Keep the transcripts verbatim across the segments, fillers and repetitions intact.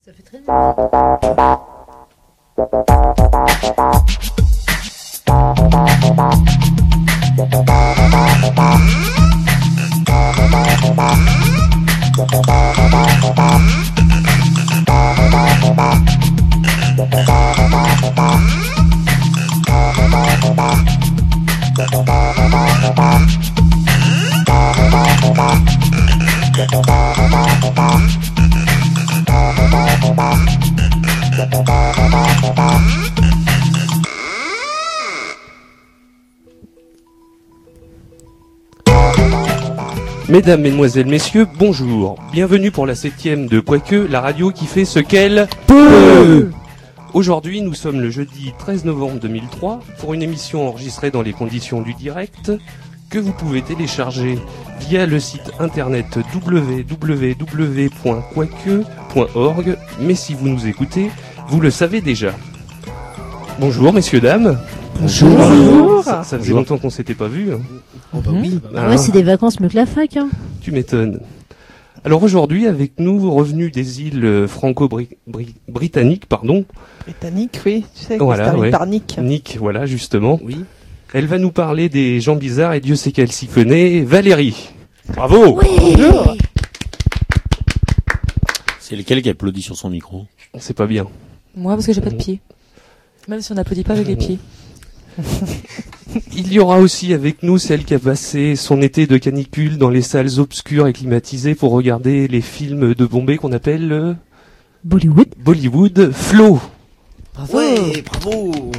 Ça fait très Mesdames, Mesdemoiselles, Messieurs, bonjour. Bienvenue pour la septième de Quoique, la radio qui fait ce qu'elle peut. Aujourd'hui, nous sommes le jeudi treize novembre deux mille trois pour une émission enregistrée dans les conditions du direct que vous pouvez télécharger via le site internet w w w point quoique point org. Mais si vous nous écoutez, vous le savez déjà. Bonjour, messieurs, dames. Bonjour. Bonjour. Ça, ça faisait longtemps qu'on s'était pas vus. Hein. Oh bah oui. Ah, ouais, c'est des vacances mieux que la fac. Hein. Tu m'étonnes. Alors aujourd'hui, avec nous, revenus des îles franco-britanniques, pardon. Britannique, oui, tu sais, voilà, ouais. par Nick. Nick, voilà, justement. Oui. Elle va nous parler des gens bizarres et Dieu sait qu'elle s'y connaît. Valérie. Bravo. Oui. Bonjour. C'est lequel qui applaudit sur son micro? C'est pas bien. Moi, parce que j'ai pas de pieds. Même si on n'applaudit pas avec les pieds. Il y aura aussi avec nous celle qui a passé son été de canicule dans les salles obscures et climatisées pour regarder les films de Bombay qu'on appelle euh, Bollywood. Bollywood. Flo. Bravo. Ouais, bravo.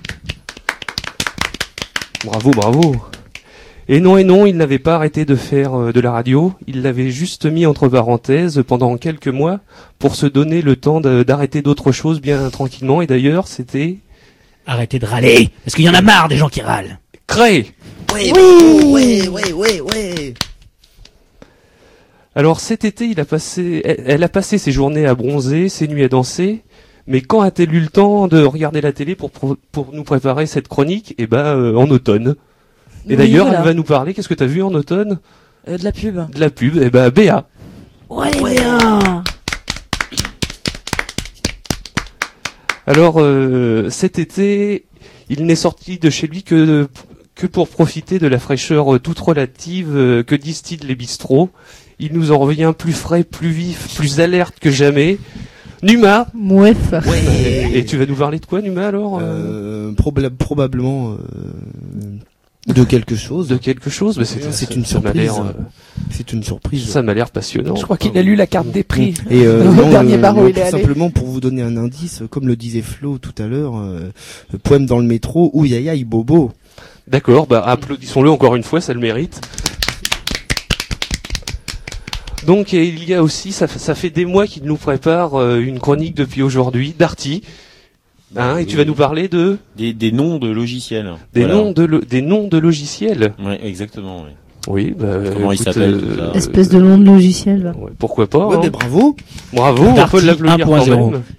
Bravo, bravo. Et non, et non, il n'avait pas arrêté de faire euh, de la radio. Il l'avait juste mis entre parenthèses pendant quelques mois pour se donner le temps de, d'arrêter d'autres choses bien tranquillement. Et d'ailleurs, c'était... Arrêtez de râler, parce qu'il y en a marre des gens qui râlent. Cré. Ouais, Oui. ouais, ouais, ouais, ouais. Alors cet été, il a passé, elle, elle a passé ses journées à bronzer, ses nuits à danser. Mais quand a-t-elle eu le temps de regarder la télé pour pour, pour nous préparer cette chronique? Eh ben, euh, en automne. Et Oui, d'ailleurs, voilà. elle va nous parler. Qu'est-ce que t'as vu en automne? Euh, de la pub. De la pub. Eh ben, Béa. Ouais, bien. Alors euh, cet été, il n'est sorti de chez lui que que pour profiter de la fraîcheur euh, toute relative euh, que distillent les bistrots. Il nous en revient plus frais, plus vif, plus alerte que jamais. Numa. Mouef. Ouais. Et tu vas nous parler de quoi, Numa, alors? Euh, probla- probablement euh, de quelque chose. De quelque chose? Mais c'est, C'est ça- une ça m'a surprise. l'air, euh, C'est une surprise. ça m'a l'air passionnant. Je crois qu'il a lu la carte des prix. Et euh, Le non, dernier euh, bar où non, il est tout allé. simplement pour vous donner un indice, comme le disait Flo tout à l'heure, euh, poème dans le métro, ouïaïaï bobo. D'accord, bah applaudissons-le encore une fois, ça le mérite. Donc et il y a aussi, ça, ça fait des mois qu'il nous prépare euh, une chronique depuis aujourd'hui, Darty. Hein, et tu vas nous parler de Des, des noms de logiciels. des Voilà. noms de lo- des noms de logiciels. Ouais, exactement, ouais. Oui, bah Comment il écoute, s'appelle, tout ça Espèce de nom de logiciel. Va. ouais, pourquoi pas. Ouais, hein. mais bravo. Bravo, on Darty peut l'applaudir un point quand zéro. même.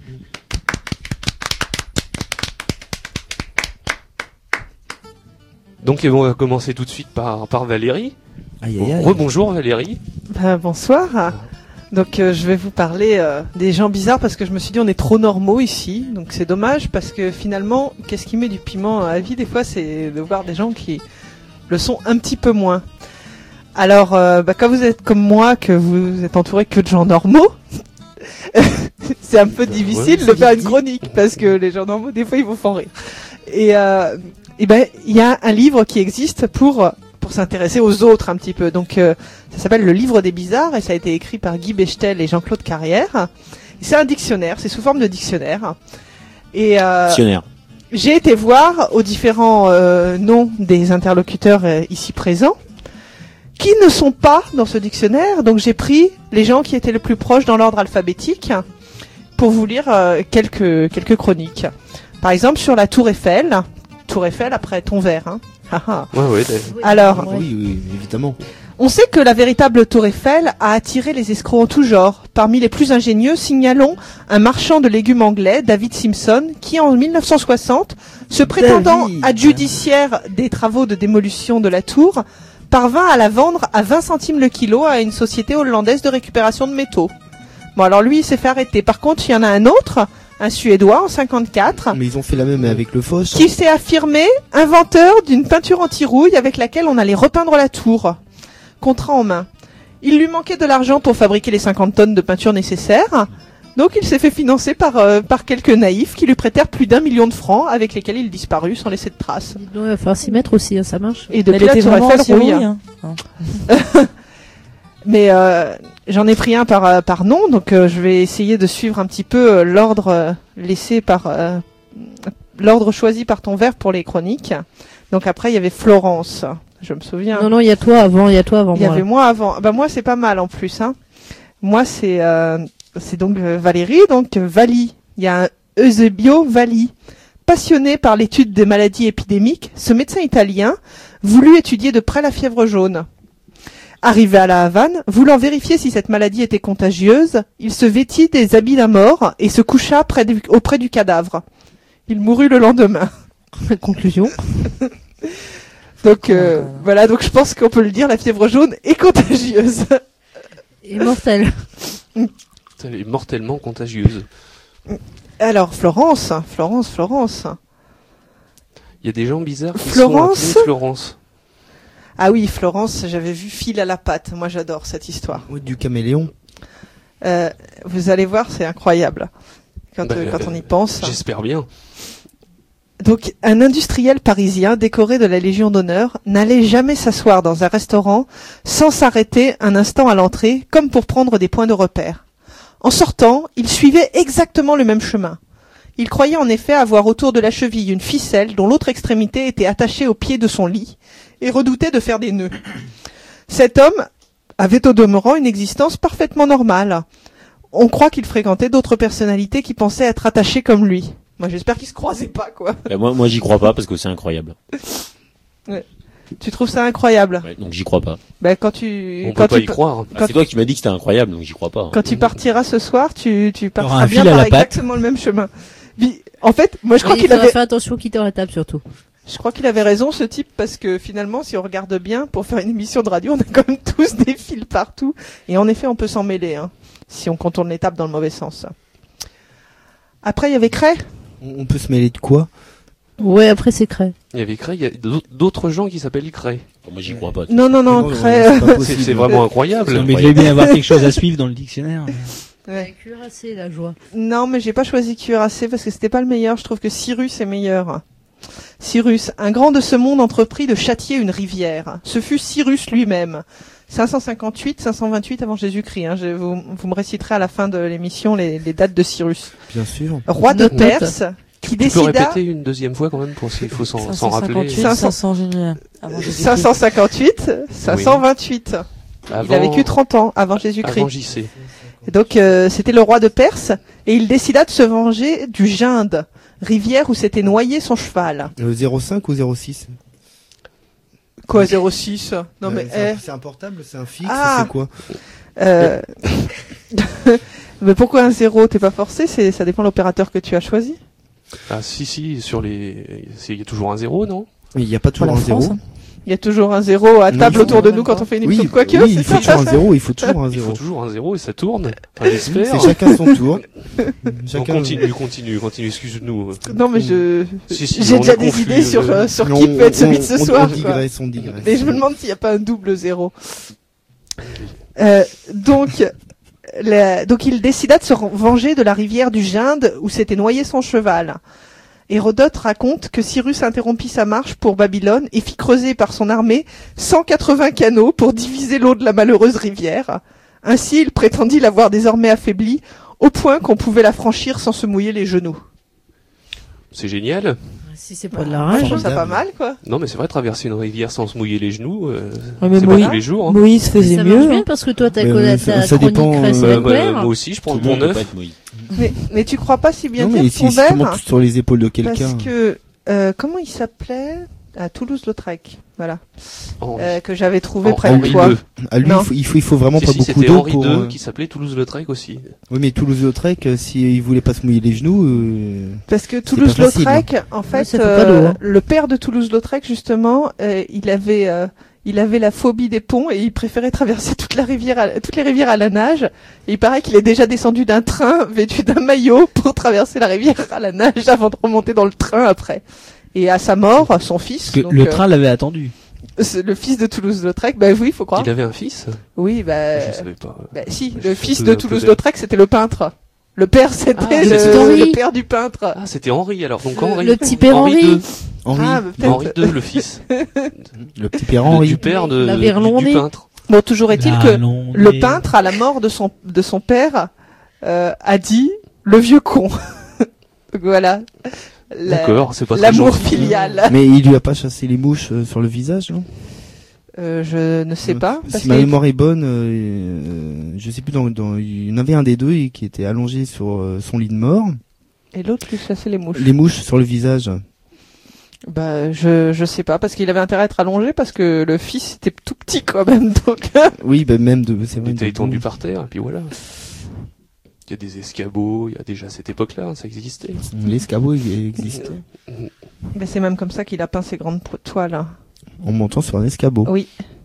Donc et bon, on va commencer tout de suite par par Valérie. Aïe, aïe, aïe. Rebonjour Valérie. Ben, bonsoir. Donc euh, je vais vous parler euh, des gens bizarres parce que je me suis dit on est trop normaux ici. Donc c'est dommage parce que finalement, qu'est-ce qui met du piment à la vie des fois, c'est de voir des gens qui le sont un petit peu moins. Alors euh, bah, quand vous êtes comme moi, que vous êtes entouré que de gens normaux, c'est un peu difficile de faire une chronique parce que les gens normaux des fois ils vous font rire. Et, euh, et ben il y a un livre qui existe pour pour s'intéresser aux autres un petit peu. Donc euh, ça s'appelle Le Livre des Bizarres et ça a été écrit par Guy Bechtel et Jean-Claude Carrière. Et c'est un dictionnaire, c'est sous forme de dictionnaire. Et euh, Dictionnaire. j'ai été voir aux différents euh, noms des interlocuteurs euh, ici présents qui ne sont pas dans ce dictionnaire. Donc j'ai pris les gens qui étaient le plus proches dans l'ordre alphabétique pour vous lire euh, quelques quelques chroniques. Par exemple sur la Tour Eiffel. Tour Eiffel après ton verre, hein. Haha. Ouais, ouais. t'as- Alors, Oui, oui, évidemment. on sait que la véritable Tour Eiffel a attiré les escrocs en tout genre. Parmi les plus ingénieux, signalons un marchand de légumes anglais, David Simpson, qui en mille neuf cent soixante, se prétendant David. adjudiciaire des travaux de démolition de la tour, parvint à la vendre à vingt centimes le kilo à une société hollandaise de récupération de métaux. Bon, alors lui, il s'est fait arrêter. Par contre, il y en a un autre, un Suédois en cinquante-quatre, Mais ils ont fait la même avec le Foss. qui s'est affirmé inventeur d'une peinture anti-rouille avec laquelle on allait repeindre la tour. Contrat en main. Il lui manquait de l'argent pour fabriquer les cinquante tonnes de peinture nécessaires. Donc il s'est fait financer par, euh, par quelques naïfs qui lui prêtèrent plus d'un million de francs avec lesquels il disparut sans laisser de traces. Dis donc, il va falloir s'y mettre aussi, hein, ça marche. Et Elle depuis la était Tour vraiment Eiffel aussi rouille. rouille, hein. hein. Mais euh, j'en ai pris un par, euh, par nom, donc euh, je vais essayer de suivre un petit peu euh, l'ordre euh, laissé par... Euh, l'ordre choisi par ton verre pour les chroniques. Donc après, il y avait Florence, je me souviens. Non, non, il y a toi avant, il y a toi avant Il y moi. avait là. moi avant. Bah moi, c'est pas mal en plus. Hein. Moi, c'est euh, c'est donc euh, Valérie, donc euh, Vali. Il y a un Eusebio Vali. Passionné par l'étude des maladies épidémiques, ce médecin italien voulut étudier de près la fièvre jaune. Arrivé à la Havane, voulant vérifier si cette maladie était contagieuse, il se vêtit des habits d'un mort et se coucha près du, auprès du cadavre. Il mourut le lendemain. Conclusion. Donc euh, voilà, donc je pense qu'on peut le dire, la fièvre jaune est contagieuse. Immortel. Elle est mortellement contagieuse. Alors Florence, Florence, Florence. Il y a des gens bizarres qui Florence sont appelés Florence. Ah oui, Florence, j'avais vu Fil à la patte. Moi, j'adore cette histoire. Ouais, du caméléon. Euh, vous allez voir, c'est incroyable quand, Bah, euh, quand euh, on y pense. J'espère bien. Donc, un industriel parisien décoré de la Légion d'honneur n'allait jamais s'asseoir dans un restaurant sans s'arrêter un instant à l'entrée, comme pour prendre des points de repère. En sortant, il suivait exactement le même chemin. Il croyait en effet avoir autour de la cheville une ficelle dont l'autre extrémité était attachée au pied de son lit et redoutait de faire des nœuds. Cet homme avait au demeurant une existence parfaitement normale. On croit qu'il fréquentait d'autres personnalités qui pensaient être attachées comme lui. Moi, j'espère qu'ils se croisaient pas, quoi. Bah, moi, moi, j'y crois pas parce que c'est incroyable. Tu trouves ça incroyable? Ouais, donc j'y crois pas. Ben, quand tu, On quand peut pas tu, y croire. Ah, c'est toi qui m'as dit que c'était incroyable, donc j'y crois pas. quand tu partiras ce soir, tu, tu aura partiras un bien fil à par la patte. exactement le même chemin. Puis, en fait, moi, je crois Et il qu'il faudra avait, faire attention qui te tape surtout. je crois qu'il avait raison, ce type, parce que finalement, si on regarde bien, pour faire une émission de radio, on a quand même tous des fils partout. Et en effet, on peut s'en mêler, hein, si on contourne l'étape dans le mauvais sens. Après, il y avait Cray. On on peut se mêler de quoi? Ouais, après c'est Cray. Il y avait Cray, il y a d'autres- d'autres gens qui s'appellent Cray. Moi, j'y crois pas. Non, non, non, Mais Cray. c'est pas C'est possible. c'est vraiment incroyable. Mais il devait bien avoir quelque chose à suivre dans le dictionnaire. Ouais. Cuirassé, la joie. Non, mais j'ai pas choisi Cuirassé parce que c'était pas le meilleur. Je trouve que Cyrus est meilleur. Cyrus, un grand de ce monde entreprit de châtier une rivière. Ce fut Cyrus lui-même. cinq cent cinquante-huit, cinq cent vingt-huit avant Jésus-Christ. Hein. Je, vous, vous me réciterez à la fin de l'émission les, les dates de Cyrus. Bien sûr. Roi de Note, note. Perse, qui Tu peux décida... répéter une deuxième fois quand même pour s'il faut s'en s'en rappeler. cinq cents. cinq cent génial. Avant Jésus-Christ. cinq cent cinquante-huit, cinq cent vingt-huit. Il a Avant- vécu trente ans avant Jésus-Christ. Avant J C. Et donc euh, c'était le roi de Perse et il décida de se venger du Ginde, rivière où s'était noyé son cheval. Le zéro cinq ou zéro six? Quoi, zéro six? Non Euh, mais c'est un- eh, c'est un portable, c'est un fixe, Ah. c'est quoi? euh... mais pourquoi un zéro? T'es pas forcé, c'est ça dépend de l'opérateur que tu as choisi. Ah si si, sur les, c'est- il y a toujours un zéro, non? Il n'y a pas toujours Pour la un zéro. France, hein. Il y a toujours un zéro à Non, table il faut- autour de nous quand on fait une émission Oui, de Quoique, oui, c'est il faut ça. toujours un zéro, il faut toujours un Il faut zéro. toujours un zéro et ça tourne. Enfin, j'espère. C'est chacun son tour. On Chacun. continue, continue, continue. Excuse-nous. Non mais je Si, si, j'ai on déjà est des confus, idées sur euh, euh, sur Non, qui peut être on- celui de ce on- soir. On quoi. digresse, on digresse. Mais je me demande s'il n'y a pas un double zéro. Euh, donc, la- donc il décida de se ren- venger de la rivière du Ginde où s'était noyé son cheval. Hérodote raconte que Cyrus interrompit sa marche pour Babylone et fit creuser par son armée cent quatre-vingts canaux pour diviser l'eau de la malheureuse rivière. Ainsi, il prétendit l'avoir désormais affaiblie au point qu'on pouvait la franchir sans se mouiller les genoux. C'est génial. Si c'est pas de la Je rage. trouve ça Formidable. pas mal, quoi. Non mais c'est vrai, traverser une rivière sans se mouiller les genoux, euh, Ouais, mais c'est Moïse- pas tous les jours. Hein. Moïse faisait Ça mieux. marche bien hein. parce que toi t'as Mais, collé euh, à ça- ta ça chronique dépend, Cresse euh, et Euh, bah, Vert. moi aussi, je prends Tout le le pont monde peut pas neuf. être Moïse. Mais, mais tu crois pas si bien Non, dire mais ton si, si tu verre montes sur les épaules de quelqu'un. parce que euh, comment il s'appelait à Toulouse-Lautrec, voilà, Henri. euh, que j'avais trouvé Hen- près de Henri toi. deux. À lui, Non. il faut, il faut, il faut vraiment Si, pas si, beaucoup c'était d'eau Henri pour. deux euh, qui s'appelait Toulouse-Lautrec aussi. Oui, mais Toulouse-Lautrec, euh, s'il voulait pas se mouiller les genoux, euh, Parce que pas Toulouse-Lautrec, en Ouais, fait, ça fait pas d'eau, euh, hein. le père de Toulouse-Lautrec, justement, euh, il avait, euh, il avait la phobie des ponts et il préférait traverser toute la rivière, à, toutes les rivières à la nage. Et il paraît qu'il est déjà descendu d'un train vêtu d'un maillot pour traverser la rivière à la nage avant de remonter dans le train après. Et à sa mort, son fils. Parce que donc, le euh, train l'avait attendu. c'est le fils de Toulouse-Lautrec, bah oui, faut croire. Il avait un fils Oui, bah, Je savais pas. bah si, Je le suis fils un de peu- un peu Toulouse-Lautrec, c'était le peintre. Le père, c'était Ah, le, c'est Henri. le père du peintre. Ah, c'était Henri alors. Donc Le- Henri. le petit père Henri. deux. Henri, Ah, bah, peut-être. Henri deux, le fils. le petit père Le- Henri. Du père de, La du, Verlondée. du peintre. Bon, toujours est-il Là, que non, le mais- peintre, à la mort de son, de son père, euh, a dit le vieux con. Donc voilà. La- D'accord, c'est pas très L'amour gentil. filial. Mais il lui a pas chassé les mouches euh, sur le visage, non? Euh, je ne sais pas. Parce Si ma que- mémoire est bonne, euh, euh, je sais plus, dans, dans, il y en avait un des deux et qui était allongé sur euh, son lit de mort. Et l'autre lui chassait les mouches. Les mouches sur le visage. Bah, je, je sais pas, parce qu'il avait intérêt à être allongé, parce que le fils était tout petit quand même, donc. Oui, bah même de, c'est vrai. Il était de- étendu par terre, et puis voilà. Il y a des escabeaux, il y a déjà à cette époque-là, hein, ça existait. L'escabeau il existait. Mais c'est même comme ça qu'il a peint ses grandes pro- toiles. hein. En montant sur un escabeau. Oui.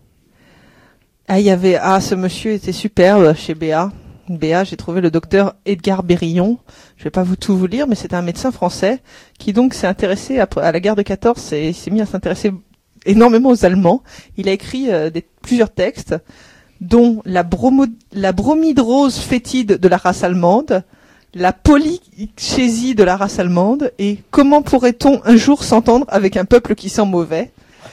Ah, il y avait, ah, ce monsieur était superbe chez Béa. Béa, j'ai trouvé le docteur Edgar Bérillon. Je vais pas vous tout vous lire, mais c'était un médecin français qui donc s'est intéressé à, à la guerre de quatorze et il s'est mis à s'intéresser énormément aux Allemands. Il a écrit euh, des, plusieurs textes, dont la, bromo, la bromidrose fétide de la race allemande, la polychésie de la race allemande et comment pourrait-on un jour s'entendre avec un peuple qui sent mauvais.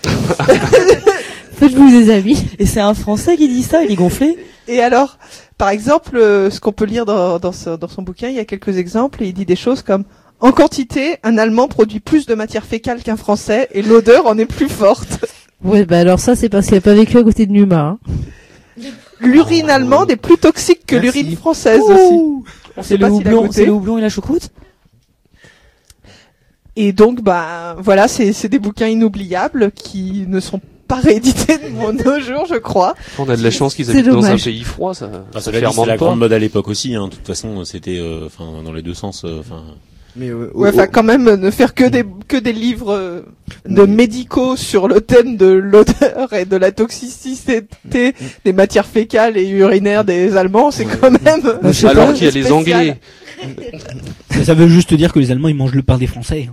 Faites-vous des amis. Et c'est un Français qui dit ça, il est gonflé. Et alors, par exemple, euh, ce qu'on peut lire dans, dans, ce- dans son bouquin, il y a quelques exemples et il dit des choses comme « En quantité, un Allemand produit plus de matière fécale qu'un Français et l'odeur en est plus forte. Ouais, bah alors ça, c'est parce qu'il a pas vécu à côté de Numa. Hein. L'urine allemande est plus toxique que Merci. l'urine française aussi. » On C'est sait le pas s'il a houblon, goûté. c'est le houblon et la choucroute. Et donc, bah, voilà, c'est c'est des bouquins inoubliables qui ne sont pas réédités de nos jours, je crois. On a de la chance qu'ils C'est habitent dans un dommage. pays froid, ça, Ah, ça cela dit, c'est fermente la pas. grande mode à l'époque aussi. Hein. De toute façon, c'était, euh, enfin, dans les deux sens. euh, Enfin, Mais euh, Ouais, au- enfin, quand même, ne faire que des, que des livres euh, de médicaux sur le thème de l'odeur et de la toxicité des matières fécales et urinaires des Allemands, c'est quand même... Bah, je sais Alors pas, qu'il y a les spécial. Anglais. Ça, ça veut juste dire que les Allemands ils mangent le pain des Français.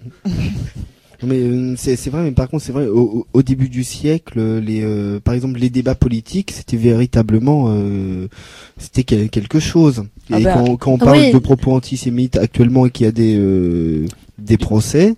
Mais euh, c'est c'est vrai, mais par contre c'est vrai. Au, au- au début du siècle, euh, les, euh, par exemple, les débats politiques, c'était véritablement, euh, c'était quel- quelque chose. Ah Et bah, quand, quand on parle oui. de propos antisémites actuellement et qu'il y a des euh, des procès,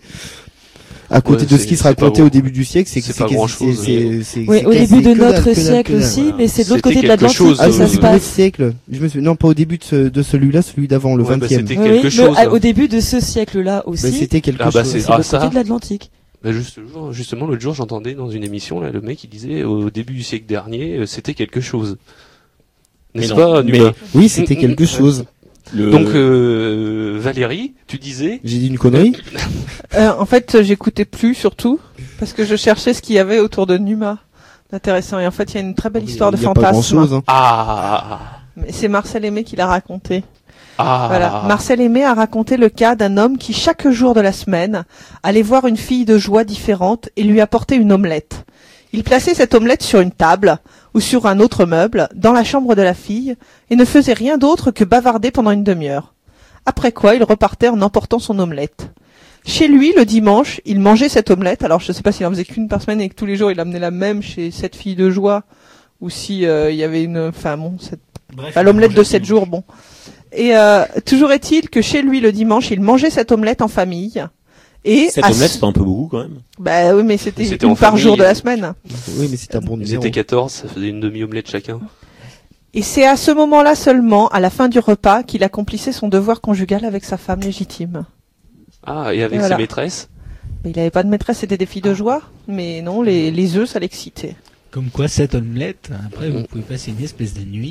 à côté Ouais, de ce c'est- qui se c'est racontait pas au gros. début du siècle, c'est que C'est c'est pas que- grand-chose. c'est- c'est- c'est- Oui, c'est au que- début c'est de que dalle, notre que dalle, siècle que dalle. aussi, voilà. mais c'est de l'autre C'était côté de quelque l'Atlantique chose, que Ah, ça je euh, me se souviens passe. du siècle. Je me souviens, non, pas au début de, ce, de celui-là, celui d'avant, le Ouais, bah, vingtième. c'était Oui, quelque oui, chose. le- à- au début de ce siècle-là Bah, aussi, c'était quelque Ah bah, chose. c'est- c'est ah, de ça. côté de l'Atlantique. Bah, juste, justement, l'autre jour, j'entendais dans une émission, là, le mec, il disait, au début du siècle dernier, euh, c'était quelque chose. N'est-ce Mais non, pas, mais- Numa Oui, c'était quelque chose. le... Donc, euh, Valérie, tu disais J'ai dit une connerie. Euh, en fait, j'écoutais plus, surtout, parce que je cherchais ce qu'il y avait autour de Numa d'intéressant. Et en fait, il y a une très belle histoire de Il y a pas grand fantasme. chose. Hein. Ah, Mais c'est Marcel Aimé qui l'a raconté. ah, Voilà. Marcel Aimé a raconté le cas d'un homme qui, chaque jour de la semaine, allait voir une fille de joie différente et lui apportait une omelette. Il plaçait cette omelette sur une table ou sur un autre meuble, dans la chambre de la fille, et ne faisait rien d'autre que bavarder pendant une demi-heure. Après quoi, il repartait en emportant son omelette. Chez lui, le dimanche, il mangeait cette omelette. Alors, je ne sais pas s'il en faisait qu'une par semaine et que tous les jours, il amenait la même chez cette fille de joie, ou si euh, il y avait une... Enfin, bon, cette... enfin, l'omelette de sept jours, bon. Et euh, toujours est-il que chez lui, le dimanche, il mangeait cette omelette en famille. Et Cette à omelette, ce- c'est pas un peu beaucoup quand même. Bah oui, mais c'était C'était une en par famille. jour de la semaine. Oui, mais c'est un bon Ils numéro. étaient quatorze, ça faisait une demi-omelette chacun. Et c'est à ce moment-là seulement, à la fin du repas, qu'il accomplissait son devoir conjugal avec sa femme légitime. Ah, et avec Et voilà. ses maîtresses Mais il avait pas de maîtresse, c'était des filles de joie. Mais non, les, les œufs, ça l'excitait. Comme quoi, cette omelette, après vous pouvez passer une espèce de nuit.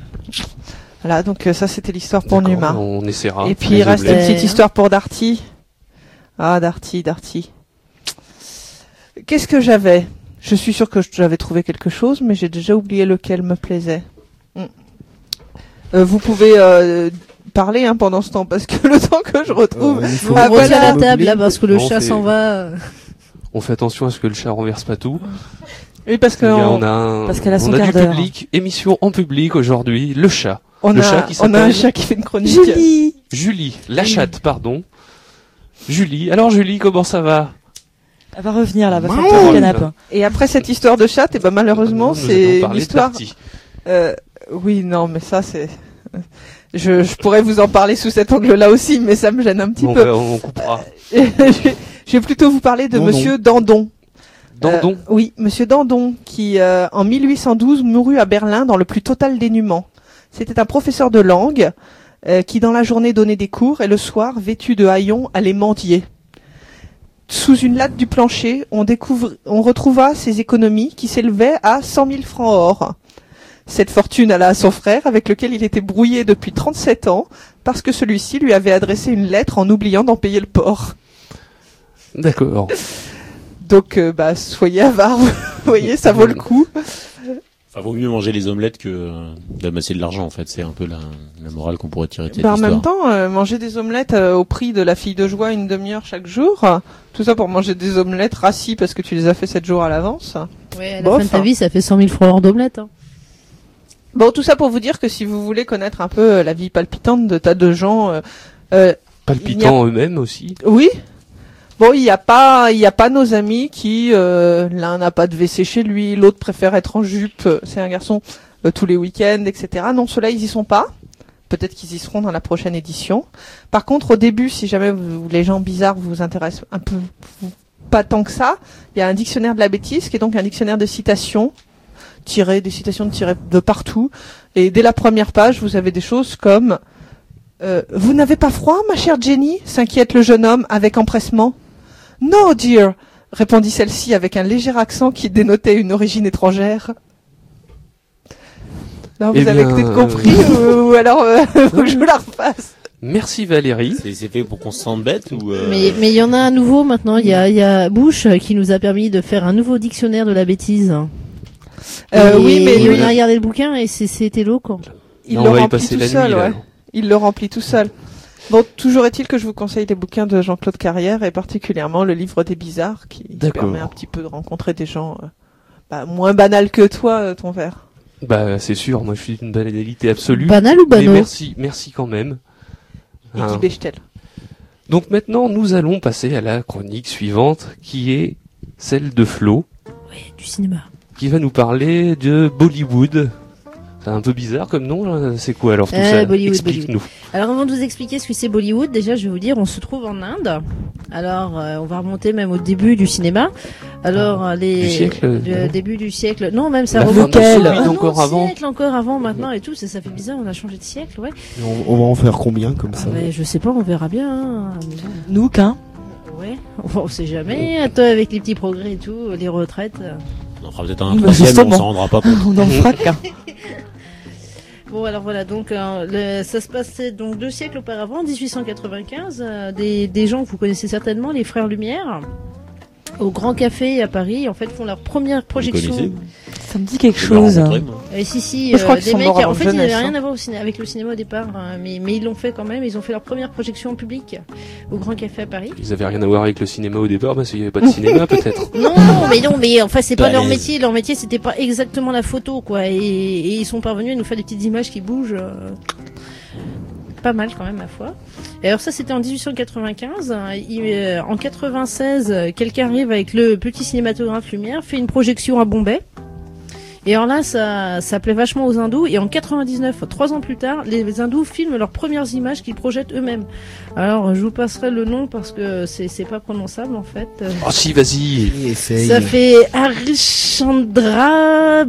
Voilà, donc euh, ça c'était l'histoire pour D'accord, Numa. on essaiera. Et puis Les il reste une omelettes. petite histoire pour Darty. Ah, Darty, Darty. Qu'est-ce que j'avais? Je suis sûr que j'avais trouvé quelque chose, mais j'ai déjà oublié lequel me plaisait. Hmm. Euh, vous pouvez euh, parler hein, pendant ce temps, parce que le temps que je retrouve... Euh, il faut- On Ah, retient voilà. la table là parce que le On chat fait- s'en va. On fait attention à ce que le chat renverse pas tout. Oui, parce que Eh bien, on, on a, un, parce qu'elle a son on a quart du d'heure. public, émission en public aujourd'hui, le chat. on le a, chat qui on a un s'appelle chat qui fait une chronique. Julie. Julie, la chatte, pardon. Julie, alors Julie, comment ça va? Elle va revenir là, elle va faire Miaou. tour du canapé. Et après cette histoire de chat, et ben malheureusement, Nous allons c'est une parler de histoire. partie. Euh, oui, non, mais ça c'est. Je, je pourrais vous en parler sous cet angle-là aussi, mais ça me gêne un petit Bon, peu. bah, on coupera. je, vais, je vais plutôt vous parler de Dandon. Monsieur Dandon. Dandon. Euh, oui, Monsieur Dandon, qui euh, en mille huit cent douze mourut à Berlin dans le plus total dénuement. C'était un professeur de langue euh, qui, dans la journée, donnait des cours et le soir, vêtu de haillons, allait mendier. Sous une latte du plancher, on, découvre, on retrouva ses économies qui s'élevaient à cent mille francs or. Cette fortune alla à son frère, avec lequel il était brouillé depuis trente-sept ans, parce que celui-ci lui avait adressé une lettre en oubliant d'en payer le port. D'accord. Donc, euh, bah, soyez avares, vous voyez, ça vaut le coup. Enfin, vaut mieux manger les omelettes que euh, d'amasser de l'argent, en fait. C'est un peu la, la morale qu'on pourrait tirer de cette Bah, en histoire. même temps, euh, manger des omelettes euh, au prix de la fille de joie une demi-heure chaque jour, euh, tout ça pour manger des omelettes rassis parce que tu les as fait sept jours à l'avance. Ouais, à la Bof, fin de ta hein. vie, ça fait cent mille francs hors d'omelette. Hein. Bon, tout ça pour vous dire que si vous voulez connaître un peu euh, la vie palpitante de tas de gens, euh, euh, Palpitants eux-mêmes aussi. oui. Bon, il n'y a pas, il y a pas nos amis qui, euh, l'un n'a pas de W C chez lui, l'autre préfère être en jupe, euh, c'est un garçon euh, tous les week-ends, et cetera. Non, ceux-là, ils y sont pas. Peut-être qu'ils y seront dans la prochaine édition. Par contre, au début, si jamais vous, les gens bizarres vous intéressent un peu, pas tant que ça, il y a un dictionnaire de la bêtise qui est donc un dictionnaire de citations, tirées, des citations tirées de partout. Et dès la première page, vous avez des choses comme euh, vous n'avez pas froid, ma chère Jenny? S'inquiète le jeune homme avec empressement. No, dear, répondit celle-ci avec un léger accent qui dénotait une origine étrangère. Non, vous Eh avez bien, peut-être compris, ou, ou alors euh, faut que je vous la refasse. Merci Valérie. C'est, c'est fait pour qu'on se sente bête ou euh... Mais mais il y en a un nouveau maintenant. Il y a il y a Bush euh, qui nous a permis de faire un nouveau dictionnaire de la bêtise. Euh, Et oui, mais on lui, a regardé le bouquin et c'est c'était loquant. il Là, le on va y remplit passer tout la seul, nuit, là. ouais. Il le remplit tout seul. Bon, toujours est-il que je vous conseille les bouquins de Jean-Claude Carrière et particulièrement le livre des bizarres qui, qui D'accord. permet un petit peu de rencontrer des gens euh, bah, moins banals que toi, euh, ton verre. Bah, c'est sûr, moi je suis d'une banalité absolue. Banal ou Mais banal? merci, merci quand même. Et Hein. Guy Bechtel. Donc maintenant, nous allons passer à la chronique suivante, qui est celle de Flo, Ouais, du cinéma. qui va nous parler de Bollywood. C'est un peu bizarre comme nom, là. C'est quoi alors tout Euh, ça? Bollywood, Explique-nous. Alors avant de vous expliquer ce que c'est Bollywood, déjà je vais vous dire, on se trouve en Inde. Alors euh, on va remonter même au début du cinéma. Alors euh, les Du siècle, le non début du siècle. Non, même ça La remonte fin de celui Ah non, d'encore avant. siècle encore avant maintenant et tout, ça, ça fait bizarre, on a changé de siècle, ouais. On, on va en faire combien comme ça? Ah, mais je sais pas, on verra bien. Hein. Mais bon, Nous, qu'un. ouais, on sait jamais. Attends, avec les petits progrès et tout, les retraites. euh. On en fera peut-être un Bah, troisième, mais on justement. s'en rendra pas compte. On en fera qu'un. Bon alors voilà, donc euh, le- ça se passait donc deux siècles auparavant, dix-huit cent quatre-vingt-quinze, euh, des, des gens que vous connaissez certainement, les Frères Lumière, au Grand Café à Paris, en fait font leur première projection. connaissez Ça me dit quelque Je l'ai chose. rencontré, moi. Et si si, Je crois euh, qu'ils des sont mecs, morts avant en fait ils jeunesse, n'avaient rien hein. à voir au ciné- avec le cinéma au départ, hein, mais mais ils l'ont fait quand même. Ils ont fait leur première projection en public au Grand Café à Paris. Ils avaient rien à voir avec le cinéma au départ, parce qu'il n'y avait pas de cinéma peut-être. Non, non, mais non, mais enfin c'est pas leur Balèze. métier. Leur métier c'était pas exactement la photo, quoi. Et, et ils sont parvenus à nous faire des petites images qui bougent. euh, Pas mal quand même, ma foi. Et alors ça, c'était en dix-huit cent quatre-vingt-quinze. Il, euh, en quatre-vingt-seize, euh, quelqu'un arrive avec le petit cinématographe Lumière, fait une projection à Bombay. Et alors là, ça, ça plaît vachement aux hindous. Et en quatre-vingt-dix-neuf, trois ans plus tard, les hindous filment leurs premières images qu'ils projettent eux-mêmes. Alors, je vous passerai le nom parce que c'est, c'est pas prononçable en fait. Euh, Oh si, vas-y. Essaye. Ça fait Harishchandra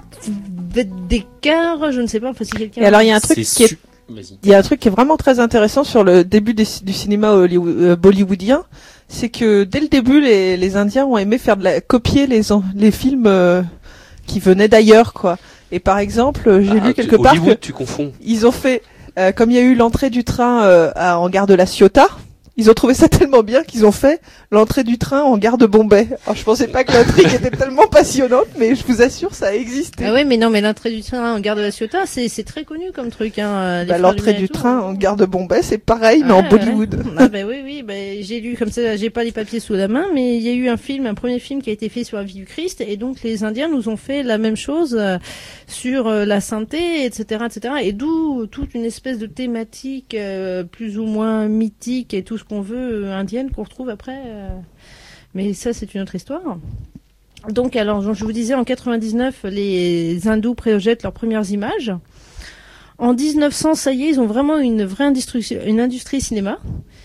Bhattekar, je ne sais pas, enfin si quelqu'un... Et alors il y a un truc C'est qui est su- Vas-y. Il y a un truc qui est vraiment très intéressant sur le début des- du cinéma hollywood- euh, bollywoodien, c'est que dès le début, les, les Indiens ont aimé faire de la, copier les, en- les films euh, qui venaient d'ailleurs, quoi. Et par exemple, euh, j'ai Ah, lu tu- quelque part que Hollywood, tu confonds. ils ont fait, euh, comme il y a eu l'entrée du train euh, à, en gare de la Ciotat, ils ont trouvé ça tellement bien qu'ils ont fait l'entrée du train en gare de Bombay. Alors je pensais pas que l'intrigue était tellement passionnante, mais je vous assure, ça a existé. Ah ouais, mais non, mais l'entrée du train en gare de la Ciotat, c'est c'est très connu comme truc. Hein, les Bah, frères l'entrée Lumière et du tout. train en gare de Bombay, c'est pareil, mais Ah, en ouais. Bollywood. Ah bah oui, oui, bah, j'ai lu comme ça, j'ai pas les papiers sous la main, mais il y a eu un film, un premier film qui a été fait sur la vie du Christ, et donc les Indiens nous ont fait la même chose euh, sur euh, la sainteté, et cetera, et cetera. Et d'où toute une espèce de thématique euh, plus ou moins mythique et tout ce qu'on veut euh, indienne qu'on retrouve après. euh. Mais ça, c'est une autre histoire. Donc, alors, je vous disais, en quatre-vingt-dix-neuf, les hindous projettent leurs premières images. En dix-neuf cents, ça y est, ils ont vraiment une vraie industrie, une industrie cinéma.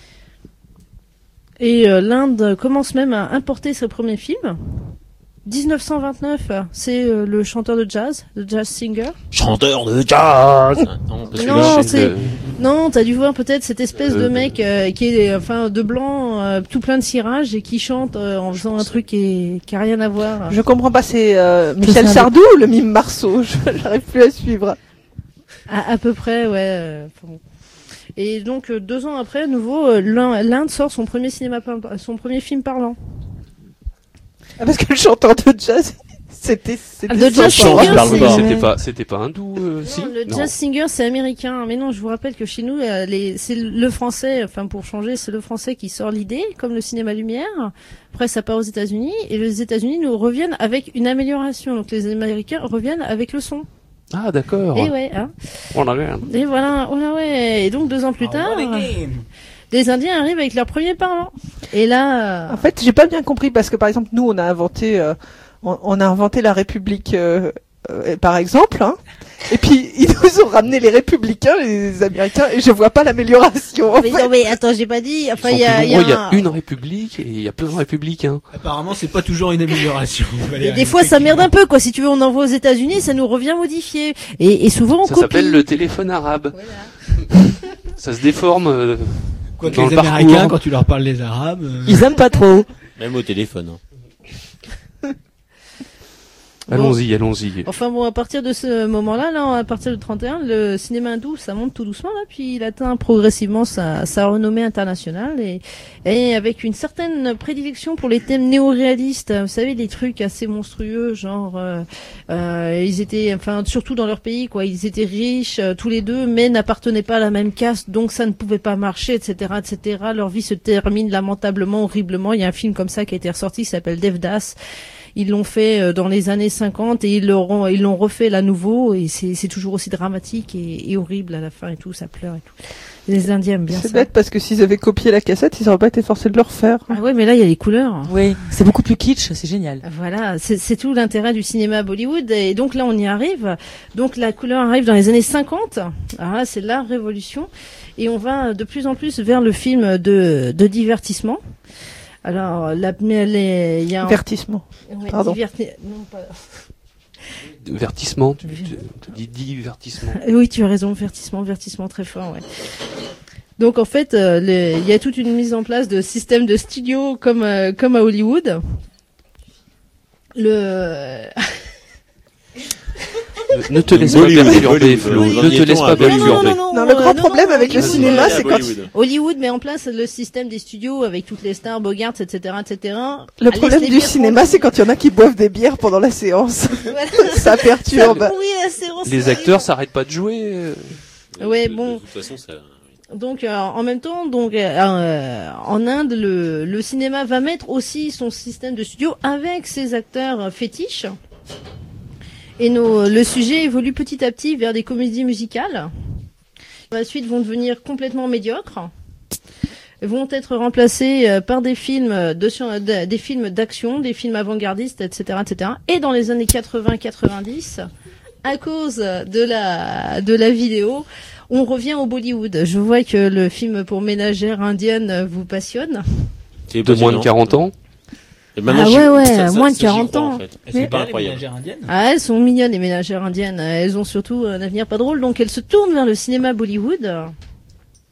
Et euh, l'Inde commence même à importer ses premiers films. dix-neuf cent vingt-neuf, c'est euh, le chanteur de jazz, le jazz singer. Chanteur de jazz. Non, parce que Non, là, c'est- le- Non, t'as dû voir peut-être cette espèce de Euh, mec euh, qui est, enfin, de blanc, euh, tout plein de cirage et qui chante euh, en faisant un truc qui, est, qui a rien à voir. Je comprends pas, c'est euh, Michel ça, Sardou ou le mime Marceau? Je- J'arrive plus à suivre. À, à peu près, ouais. euh, bon. Et donc euh, deux ans après, à nouveau, euh, l'Inde l'Inde sort son premier cinéma, par- son premier film parlant. Ah, parce que le chanteur de jazz, c'était, c'était Ah, de jazz sympa. singer, parle c'est- pas. C'était pas, c'était pas hindou, euh, Non, si. le Non. jazz singer, c'est américain. Mais non, je vous rappelle que chez nous, euh, les, c'est le français, enfin pour changer, c'est le français qui sort l'idée, comme le cinéma lumière. Après, ça part aux États-Unis, et les États-Unis nous reviennent avec une amélioration. Donc les Américains reviennent avec le son. Ah, d'accord. Et ouais, hein. On a rien. Et voilà, oh là ouais. Et donc deux ans plus tard, les Indiens arrivent avec leur premier parlant. Et là, En fait, j'ai pas bien compris parce que par exemple, nous, on a inventé, euh, on, on a inventé la République, euh, euh, par exemple, hein. Et puis ils nous ont ramené les Républicains, les Américains, et je vois pas l'amélioration. En mais fait. non, mais attends, j'ai pas dit. Enfin, Ils il sont y a, plus il y a, nombreux, il y a un- une république et il y a plein de républicains. Apparemment, c'est pas toujours une amélioration. Et des fois, ça merde un peu, quoi. Si tu veux, on envoie aux États-Unis, ça nous revient modifié. Et, et souvent, on Ça copie. s'appelle le téléphone arabe. Ça se déforme. euh, Quoique dans les le Américains, parcours. quand tu leur parles des Arabes, euh, Ils aiment pas trop. Même au téléphone. hein. Allons-y, allons-y. Enfin bon, à partir de ce moment-là, là, à partir du trente et un, le cinéma hindou, ça monte tout doucement, là, puis il atteint progressivement sa, sa renommée internationale et, et avec une certaine prédilection pour les thèmes néo-réalistes. Vous savez, des trucs assez monstrueux, genre, euh, euh, ils étaient, enfin, surtout dans leur pays, quoi, ils étaient riches, euh, tous les deux, mais n'appartenaient pas à la même caste, donc ça ne pouvait pas marcher, et cetera, et cetera. Leur vie se termine lamentablement, horriblement. Il y a un film comme ça qui a été ressorti, qui s'appelle Devdas. Ils l'ont fait euh, dans les années cinquante et ils l'auront, ils l'ont refait là nouveau et c'est, c'est toujours aussi dramatique et, et horrible à la fin et tout, ça pleure et tout. Les Indiens aiment bien C'est ça. bête parce que s'ils avaient copié la cassette, ils auraient pas été forcés de le refaire. Ah ouais, mais là il y a les couleurs. Oui, c'est beaucoup plus kitsch, c'est génial. Voilà, c'est, c'est tout l'intérêt du cinéma Bollywood et donc là on y arrive. Donc la couleur arrive dans les années cinquante. Alors là c'est la révolution et on va de plus en plus vers le film de, de divertissement. Alors, la, les, il y a un, Divertissement. ouais, Pardon. diverti- non, pas, Divertissement, tu, tu, tu dis divertissement. oui, tu as raison, vertissement, vertissement très fort, ouais. Donc en fait, euh, les- il y a toute une mise en place de systèmes de studio comme euh, comme à Hollywood. Le Ne, ne te laisse Bollywood, pas perturber, Bollywood, Flo. nous en Ne te étions laisse à pas Bollywood. perturber. Non, le grand euh, problème avec le Hollywood- cinéma, Bollywood. c'est quand Bollywood. Hollywood met en place le système des studios avec toutes les stars, Bogart, et cetera, et cetera. le Laisse problème les du bières cinéma, c'est quand il y en a qui boivent des bières pendant la séance. Voilà. Ça perturbe. Ça pourrit la séance. Les acteurs s'arrêtent pas de jouer. euh. Ouais, De- bon. De toute façon, ça. Donc euh, en même temps, donc euh, euh, en Inde, le, le cinéma va mettre aussi son système de studio avec ses acteurs euh, fétiches. Et nos, le sujet évolue petit à petit vers des comédies musicales. Par la suite, vont devenir complètement médiocres. Vont être remplacés euh, par des films de, sur- de- des films d'action, des films avant-gardistes, et cetera, et cetera. Et dans les années quatre-vingts quatre-vingt-dix, à cause de la de la vidéo, on revient au Bollywood. Je vois que le film pour ménagères indiennes vous passionne. C'est De moins de passionnant. quarante ans. Et maintenant, Ah j'y- ouais, ouais, ça- ça- moins de ça, j'y quarante crois, ans. en fait. elles C'est sont pas bien, les incroyable. ménagères indiennes. Ah, elles sont mignonnes les ménagères indiennes. Elles ont surtout un avenir pas drôle, donc elles se tournent vers le cinéma Bollywood.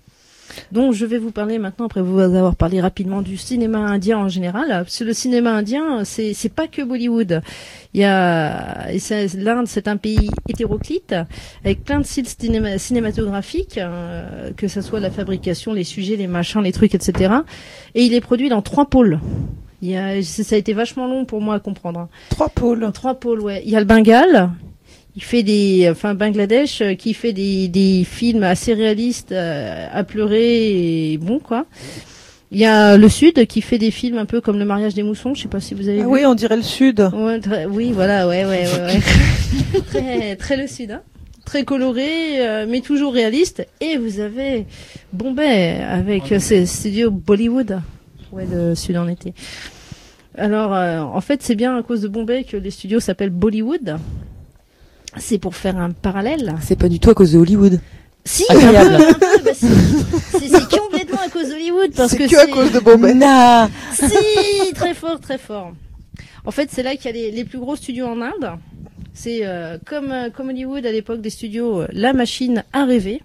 Donc je vais vous parler maintenant, après vous avoir parlé rapidement du cinéma indien en général. Parce que le cinéma indien, c'est c'est pas que Bollywood. Il y a et c'est- l'Inde, c'est un pays hétéroclite avec plein de styles cinéma- cinématographiques, euh, que ça soit la fabrication, les sujets, les machins, les trucs, et cetera. Et il est produit dans trois pôles. Il y a, ça a été vachement long pour moi à comprendre. hein. Trois pôles. Trois pôles, ouais. Il y a le Bengale. Il fait des, enfin Bangladesh, euh, qui fait des des films assez réalistes, euh, à pleurer et bon quoi. Il y a le Sud qui fait des films un peu comme Le Mariage des Moussons. Je sais pas si vous avez Ah vu. oui, on dirait le Sud. Ouais, très- oui, voilà, ouais, ouais, ouais, ouais. très, très le Sud, hein. Très coloré, euh, mais toujours réaliste. Et vous avez Bombay avec euh, ses studios Bollywood. Ouais, le Sud en été. Alors, euh, en fait, c'est bien à cause de Bombay que les studios s'appellent Bollywood. C'est pour faire un parallèle. C'est pas du tout à cause de Hollywood. Si, Incroyable. un peu, un peu, bah, c'est c'est- c'est complètement à cause d'Hollywood parce C'est que que à cause de Bombay. Nah. Si, très fort, très fort. En fait, c'est là qu'il y a les, les plus gros studios en Inde. C'est euh, comme euh, comme Hollywood à l'époque des studios, euh, la machine à rêver.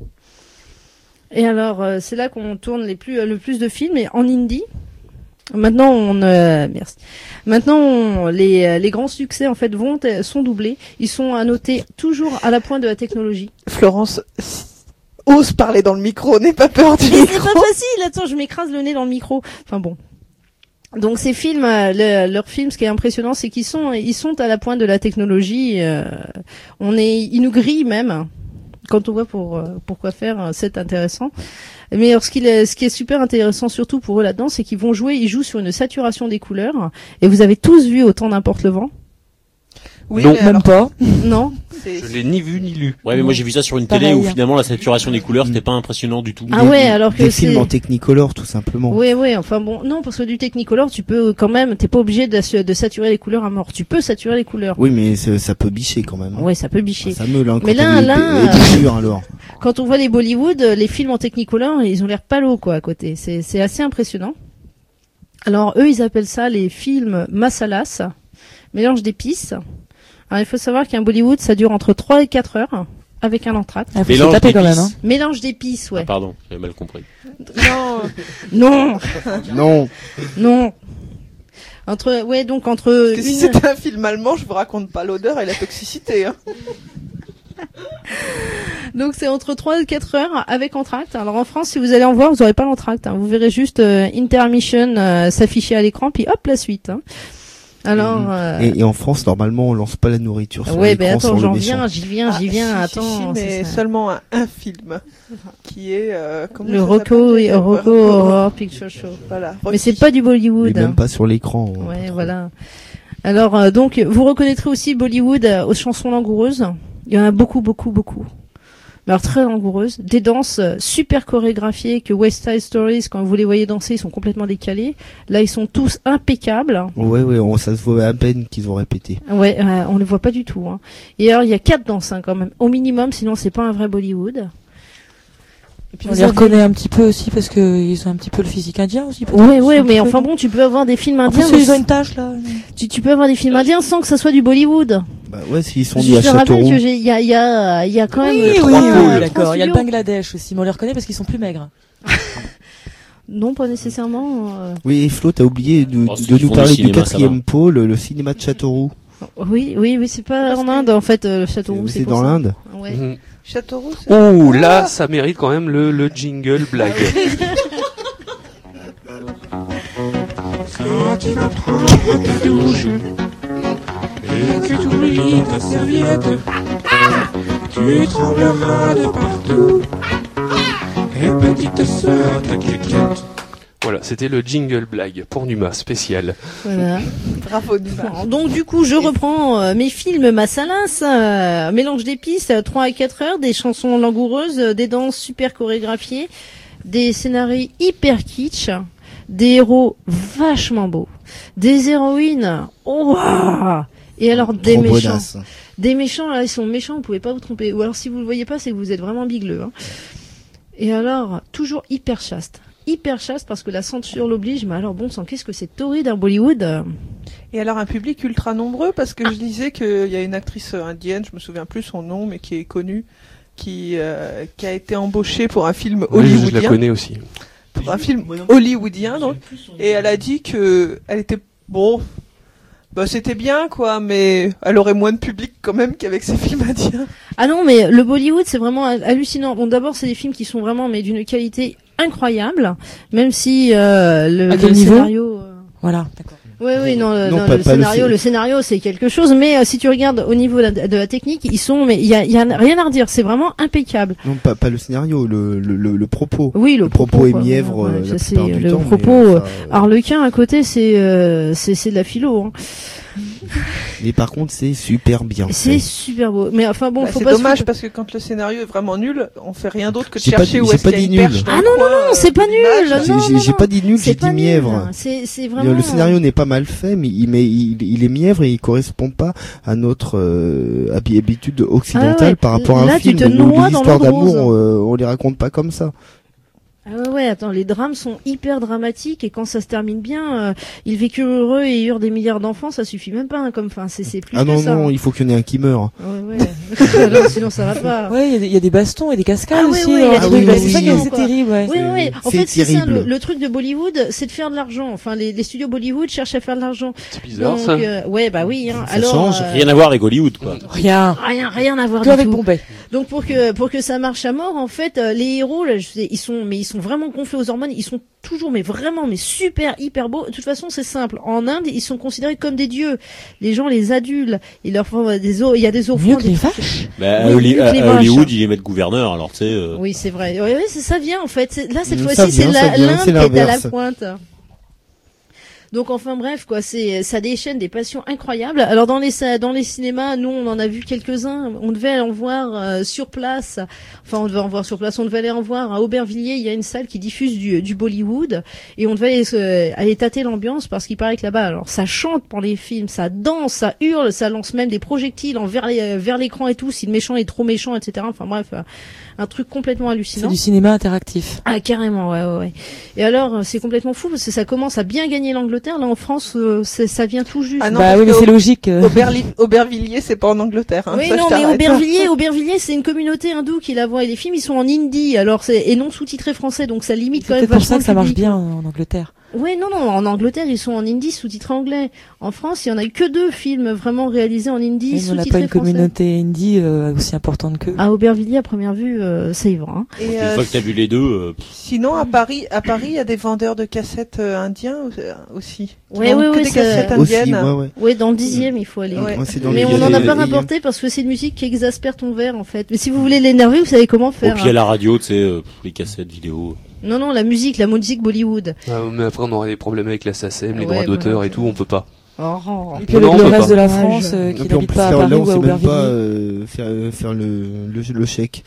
Et alors, euh, c'est là qu'on tourne les plus euh, le plus de films et en Indie. Maintenant, on euh, merci. Maintenant, on- les euh, les grands succès en fait vont euh, sont doublés. Ils sont à noter toujours à la pointe de la technologie. Florence s- ose parler dans le micro, n'aie pas peur du Mais c'est micro. pas facile. Attends, je m'écrase le nez dans le micro. Enfin bon. Donc ces films, euh, le- leurs films, ce qui est impressionnant, c'est qu'ils sont, ils sont à la pointe de la technologie. euh, on est, ils nous grillent même. Quand on voit pour euh, pourquoi faire, euh, c'est intéressant. Mais alors, ce qui est, ce qui est super intéressant surtout pour eux là-dedans, c'est qu'ils vont jouer, ils jouent sur une saturation des couleurs. Et vous avez tous vu Autant n'importe le vent? Oui, Non. mais Même alors, pas. Non? c'est- Je l'ai ni vu ni lu. Ouais, mais moi j'ai vu ça sur une Pareil. télé où finalement la saturation des couleurs c'était pas impressionnant du tout. Ah Des- ouais, alors que Des c'est. films en Technicolor, tout simplement. Oui, oui, enfin bon, non, parce que du Technicolor, tu peux quand même, t'es pas obligé de, de saturer les couleurs à mort. Tu peux saturer les couleurs. Oui, mais ça, ça peut bicher quand même. hein. Ouais, ça peut bicher. Ça meule, hein, quand Mais là- on est là, épais- épais dur, alors. Quand on voit les Bollywood, euh, les films en Technicolor, ils ont l'air palos quoi à côté. C'est c'est assez impressionnant. Alors eux, ils appellent ça les films masalas, mélange d'épices. Alors il faut savoir qu'un Bollywood, ça dure entre trois et quatre heures avec un entracte. Ah, faut se Mélange taper quand même, d'épices. hein. Mélange d'épices, Ah, ouais. pardon, j'avais mal compris. Non, Non, Non. non. Entre ouais, donc entre parce que si une c'était un film allemand, je vous raconte pas l'odeur et la toxicité. Hein. donc c'est entre trois et quatre heures avec entracte. Alors en France, si vous allez en voir, vous aurez pas l'entracte, hein. Vous verrez juste euh, intermission euh, s'afficher à l'écran puis hop la suite, hein. Alors euh, Et, et en France, normalement, on lance pas la nourriture sur ouais, l'écran ben sur attends, le j'en méchant. viens, j'y viens, j'y Ah, viens. si, si, attends, si, c'est mais ça. seulement un, un film qui est euh, comment Le ça Rocco s'appelle, et euh, Rocco Horror Picture Show. Voilà. Mais c'est pas du Et Bollywood. même hein. pas sur l'écran. hein, Ouais, pas trop. voilà. Alors euh, donc vous reconnaîtrez aussi Bollywood euh, aux chansons langoureuses. Il y en a beaucoup, beaucoup, beaucoup. Mais alors très langoureuses, des danses euh, super chorégraphiées que West Side Stories, quand vous les voyez danser, ils sont complètement décalés. Là, ils sont tous impeccables. Ouais, ouais, on, ça se voit à peine qu'ils ont répété. Ouais, euh, on les voit pas du tout. Hein. Et alors il y a quatre danses hein, quand même, au minimum, sinon c'est pas un vrai Bollywood. Et puis On vous les avez- reconnaît un petit peu aussi parce que ils ont un petit peu le physique indien aussi. peut-être. Ouais, Ils ouais, sont un mais petit peu- enfin bon, tu peux avoir des films En indiens. plus, mais ils ont une tâche là. tu, tu peux avoir des films indiens sans que ça soit du Bollywood. Bah ouais, s'ils sont Je nés à te rappelle Châteauroux. que j'ai, il y a, il y a, il y a quand même Oui, trois, oui, trois oui, d'accord. Il y a le studios. Bangladesh aussi, mais on les reconnaît parce qu'ils sont plus maigres. Non, pas nécessairement. euh, Oui, et Flo, t'as oublié de, Oh, c'est de qu'ils nous font parler du du cinéma, ça quatrième va. pôle, le cinéma de Châteauroux. Oui, oui, oui, c'est pas en Inde en fait, euh, le Châteauroux. C'est pour dans ça. l'Inde. Ouais. Mhm. Châteauroux. c'est- Oh, là, ça mérite quand même le, le jingle blague. Quand tu vas prendre ta douche et que tu oublies ta serviette, tu trembleras de partout. Et petite sœur, ta cliquette. Voilà, c'était le jingle blague pour Numa spécial. Voilà. Bravo Numa. Bon, donc du coup, je reprends euh, mes films masalas, euh, mélange d'épices, euh, trois à quatre heures, des chansons langoureuses, euh, des danses super chorégraphiées, des scénarios hyper kitsch, des héros vachement beaux, des héroïnes, ouah, et alors des Trop méchants. bonasse. Des méchants, là, ils sont méchants, vous pouvez pas vous tromper. Ou alors, si vous le voyez pas, c'est que vous êtes vraiment bigleux. Hein. Et alors, toujours hyper chaste. Hyper chaste parce que la censure l'oblige. Mais alors, bon sang, qu'est-ce que c'est torride un Bollywood? Et alors un public ultra nombreux parce que je disais qu'il y a une actrice indienne, je me souviens plus son nom, mais qui est connue, qui euh, qui a été embauchée pour un film Oui, je la hollywoodien, connais aussi. pour un film hollywoodien donc, et elle a dit que elle était bon, bah c'était bien quoi, mais elle aurait moins de public quand même qu'avec ses films indiens. Ah non, mais le Bollywood, c'est vraiment hallucinant. Bon, d'abord, c'est des films qui sont vraiment mais d'une qualité incroyable, même si euh, le, À quel le niveau scénario. euh, Voilà, d'accord. Oui, oui, non, Non, non, pas- le pas le scénario, film. le scénario, c'est quelque chose. Mais euh, si tu regardes au niveau de la, de la technique, ils sont, mais il y a, il y a rien à redire. C'est vraiment impeccable. Non, pas, pas le scénario, le, le, le, le propos. Oui, le, Le propos est quoi. mièvre Ouais, euh, ça, la c'est plupart du le temps. mais, propos. euh, euh, ça, euh, Harlequin à côté, c'est, euh, c'est, c'est de la philo. Hein. Mais par contre, c'est super bien. C'est fait. super beau. Mais enfin bon, Bah, faut c'est pas se dommage foutre- parce que quand le scénario est vraiment nul, on fait rien d'autre que de J'ai pas chercher dit- où j'ai est-ce pas qu'il y a dit une nul. perche dans Ah le non, coin, non, euh, c'est pas de l'image. nul. J'ai- Non, j'ai- non, j'ai non. pas dit nul, C'est j'ai pas dit nul. mièvre. C'est, c'est Le- vraiment. Le scénario n'est pas mal fait, mais il, mais il, il est mièvre et il correspond pas à notre euh, habi- habitude occidentale Ah ouais. par rapport à Là, un tu film te où noies les dans histoires l'eau de rose. d'amour, euh, on les raconte pas comme ça. Ah ouais, ouais, attends, les drames sont hyper dramatiques et quand ça se termine bien, euh, ils vécurent heureux et eurent des milliards d'enfants, ça suffit même pas hein, comme fin, c'est, c'est plus Ah que non, ça. non, hein. il faut qu'il y en ait un qui meurt. Ouais, ouais. Non, sinon ça va pas. Ouais, il y a des- il y, a des bastons et des cascades Ah oui, aussi. oui, dans il y a le des truc. trucs C'est ça qui est hallucinants, assez quoi. terrible, ouais. Oui, oui, oui. En c'est fait, c'est ça, terrible. le, le truc de Bollywood, c'est de faire de l'argent. Enfin, les, les studios Bollywood cherchent à faire de l'argent. C'est bizarre, Donc, ça. euh, ouais, bah oui, hein. Ça Alors, change. euh, Rien à voir avec Hollywood, quoi. Rien. rien, rien à voir Que du avec tout. Bombay. Donc pour que pour que ça marche à mort, en fait, euh, les héros, là, je sais, ils sont mais ils sont vraiment gonflés aux hormones. Ils sont toujours mais vraiment mais super hyper beaux. De toute façon, c'est simple. En Inde, ils sont considérés comme des dieux. Les gens les adulent. Ils leur font des o- il y a des Mieux offrandes. que les vaches. Bah, Oui, à, Holly- mieux que à- les à vaches. Hollywood, ils les mettent gouverneurs, alors tu sais. euh, Oui, c'est vrai. Oui, oui, c'est ça vient en fait. C'est- Là, cette Mm, fois-ci, ça c'est vient, ça la- vient, l'Inde c'est qui est à la l'inverse. pointe. Donc enfin bref quoi, c'est ça déchaîne des passions incroyables. Alors dans les dans les cinémas, nous on en a vu quelques-uns. On devait en voir euh, sur place. Enfin on devait en voir sur place. On devait aller en voir à Aubervilliers. Il y a une salle qui diffuse du, du Bollywood et on devait aller, euh, aller tâter l'ambiance parce qu'il paraît que là-bas, alors ça chante pour les films, ça danse, ça hurle, ça lance même des projectiles en vers les, vers l'écran et tout. Si le méchant est trop méchant, et cetera. Enfin bref, euh, un truc complètement hallucinant. C'est du cinéma interactif. Ah carrément, ouais, ouais, ouais. Et alors, euh, c'est complètement fou parce que ça commence à bien gagner l'Angleterre. Là, en France, euh, c'est- ça vient tout juste. Ah non, Bah parce oui, mais que c'est logique. euh. Auberli- Aubervilliers, c'est pas en Angleterre. Hein, oui, ça, non, je mais t'arrête. Aubervilliers, Aubervilliers, c'est une communauté hindoue qui la voit et les films, ils sont en hindi, alors c'est et non sous-titrés français, donc ça limite C'est quand même peut-être pour vachement ça que ça le marche public. bien en Angleterre. Oui, non, non, en Angleterre, ils sont en hindi sous-titrés anglais. En France, il y en a eu que deux films vraiment réalisés en hindi Et on n'a pas sous-titrés une français. communauté indie euh, aussi importante qu'eux. À Aubervilliers, à première vue, euh, ça y va. Hein. Et, Une euh, fois que t'as vu les deux, euh, pff, sinon, à Paris, à Paris, il y a des vendeurs de cassettes euh, indiens euh, aussi. qui Ouais, vendent ouais, que ouais, des ça- cassettes Aussi, indiennes. ouais, ouais. Oui, dans le dixième, il faut aller. Ouais. Moi, c'est dans Mais les- on n'en a les- pas les- rapporté parce que c'est une musique qui exaspère ton verre en fait. Mais si vous voulez l'énerver, vous savez comment au faire. pied à hein. la radio, tu sais, euh, pff, les cassettes vidéo. Non, non, la musique, la musique Bollywood. Ah, mais après, on aurait des problèmes avec la S A C M, les Ouais, droits d'auteur voilà. et tout, on peut pas. Oh, oh. Et puis Non, avec on le peut reste pas. de la Ouais, France je- euh, Et qui puis on n'habite peut pas à faire, Paris là, on ou à sait même Aubervilliers. pas euh, faire, euh, faire le, le, le chèque.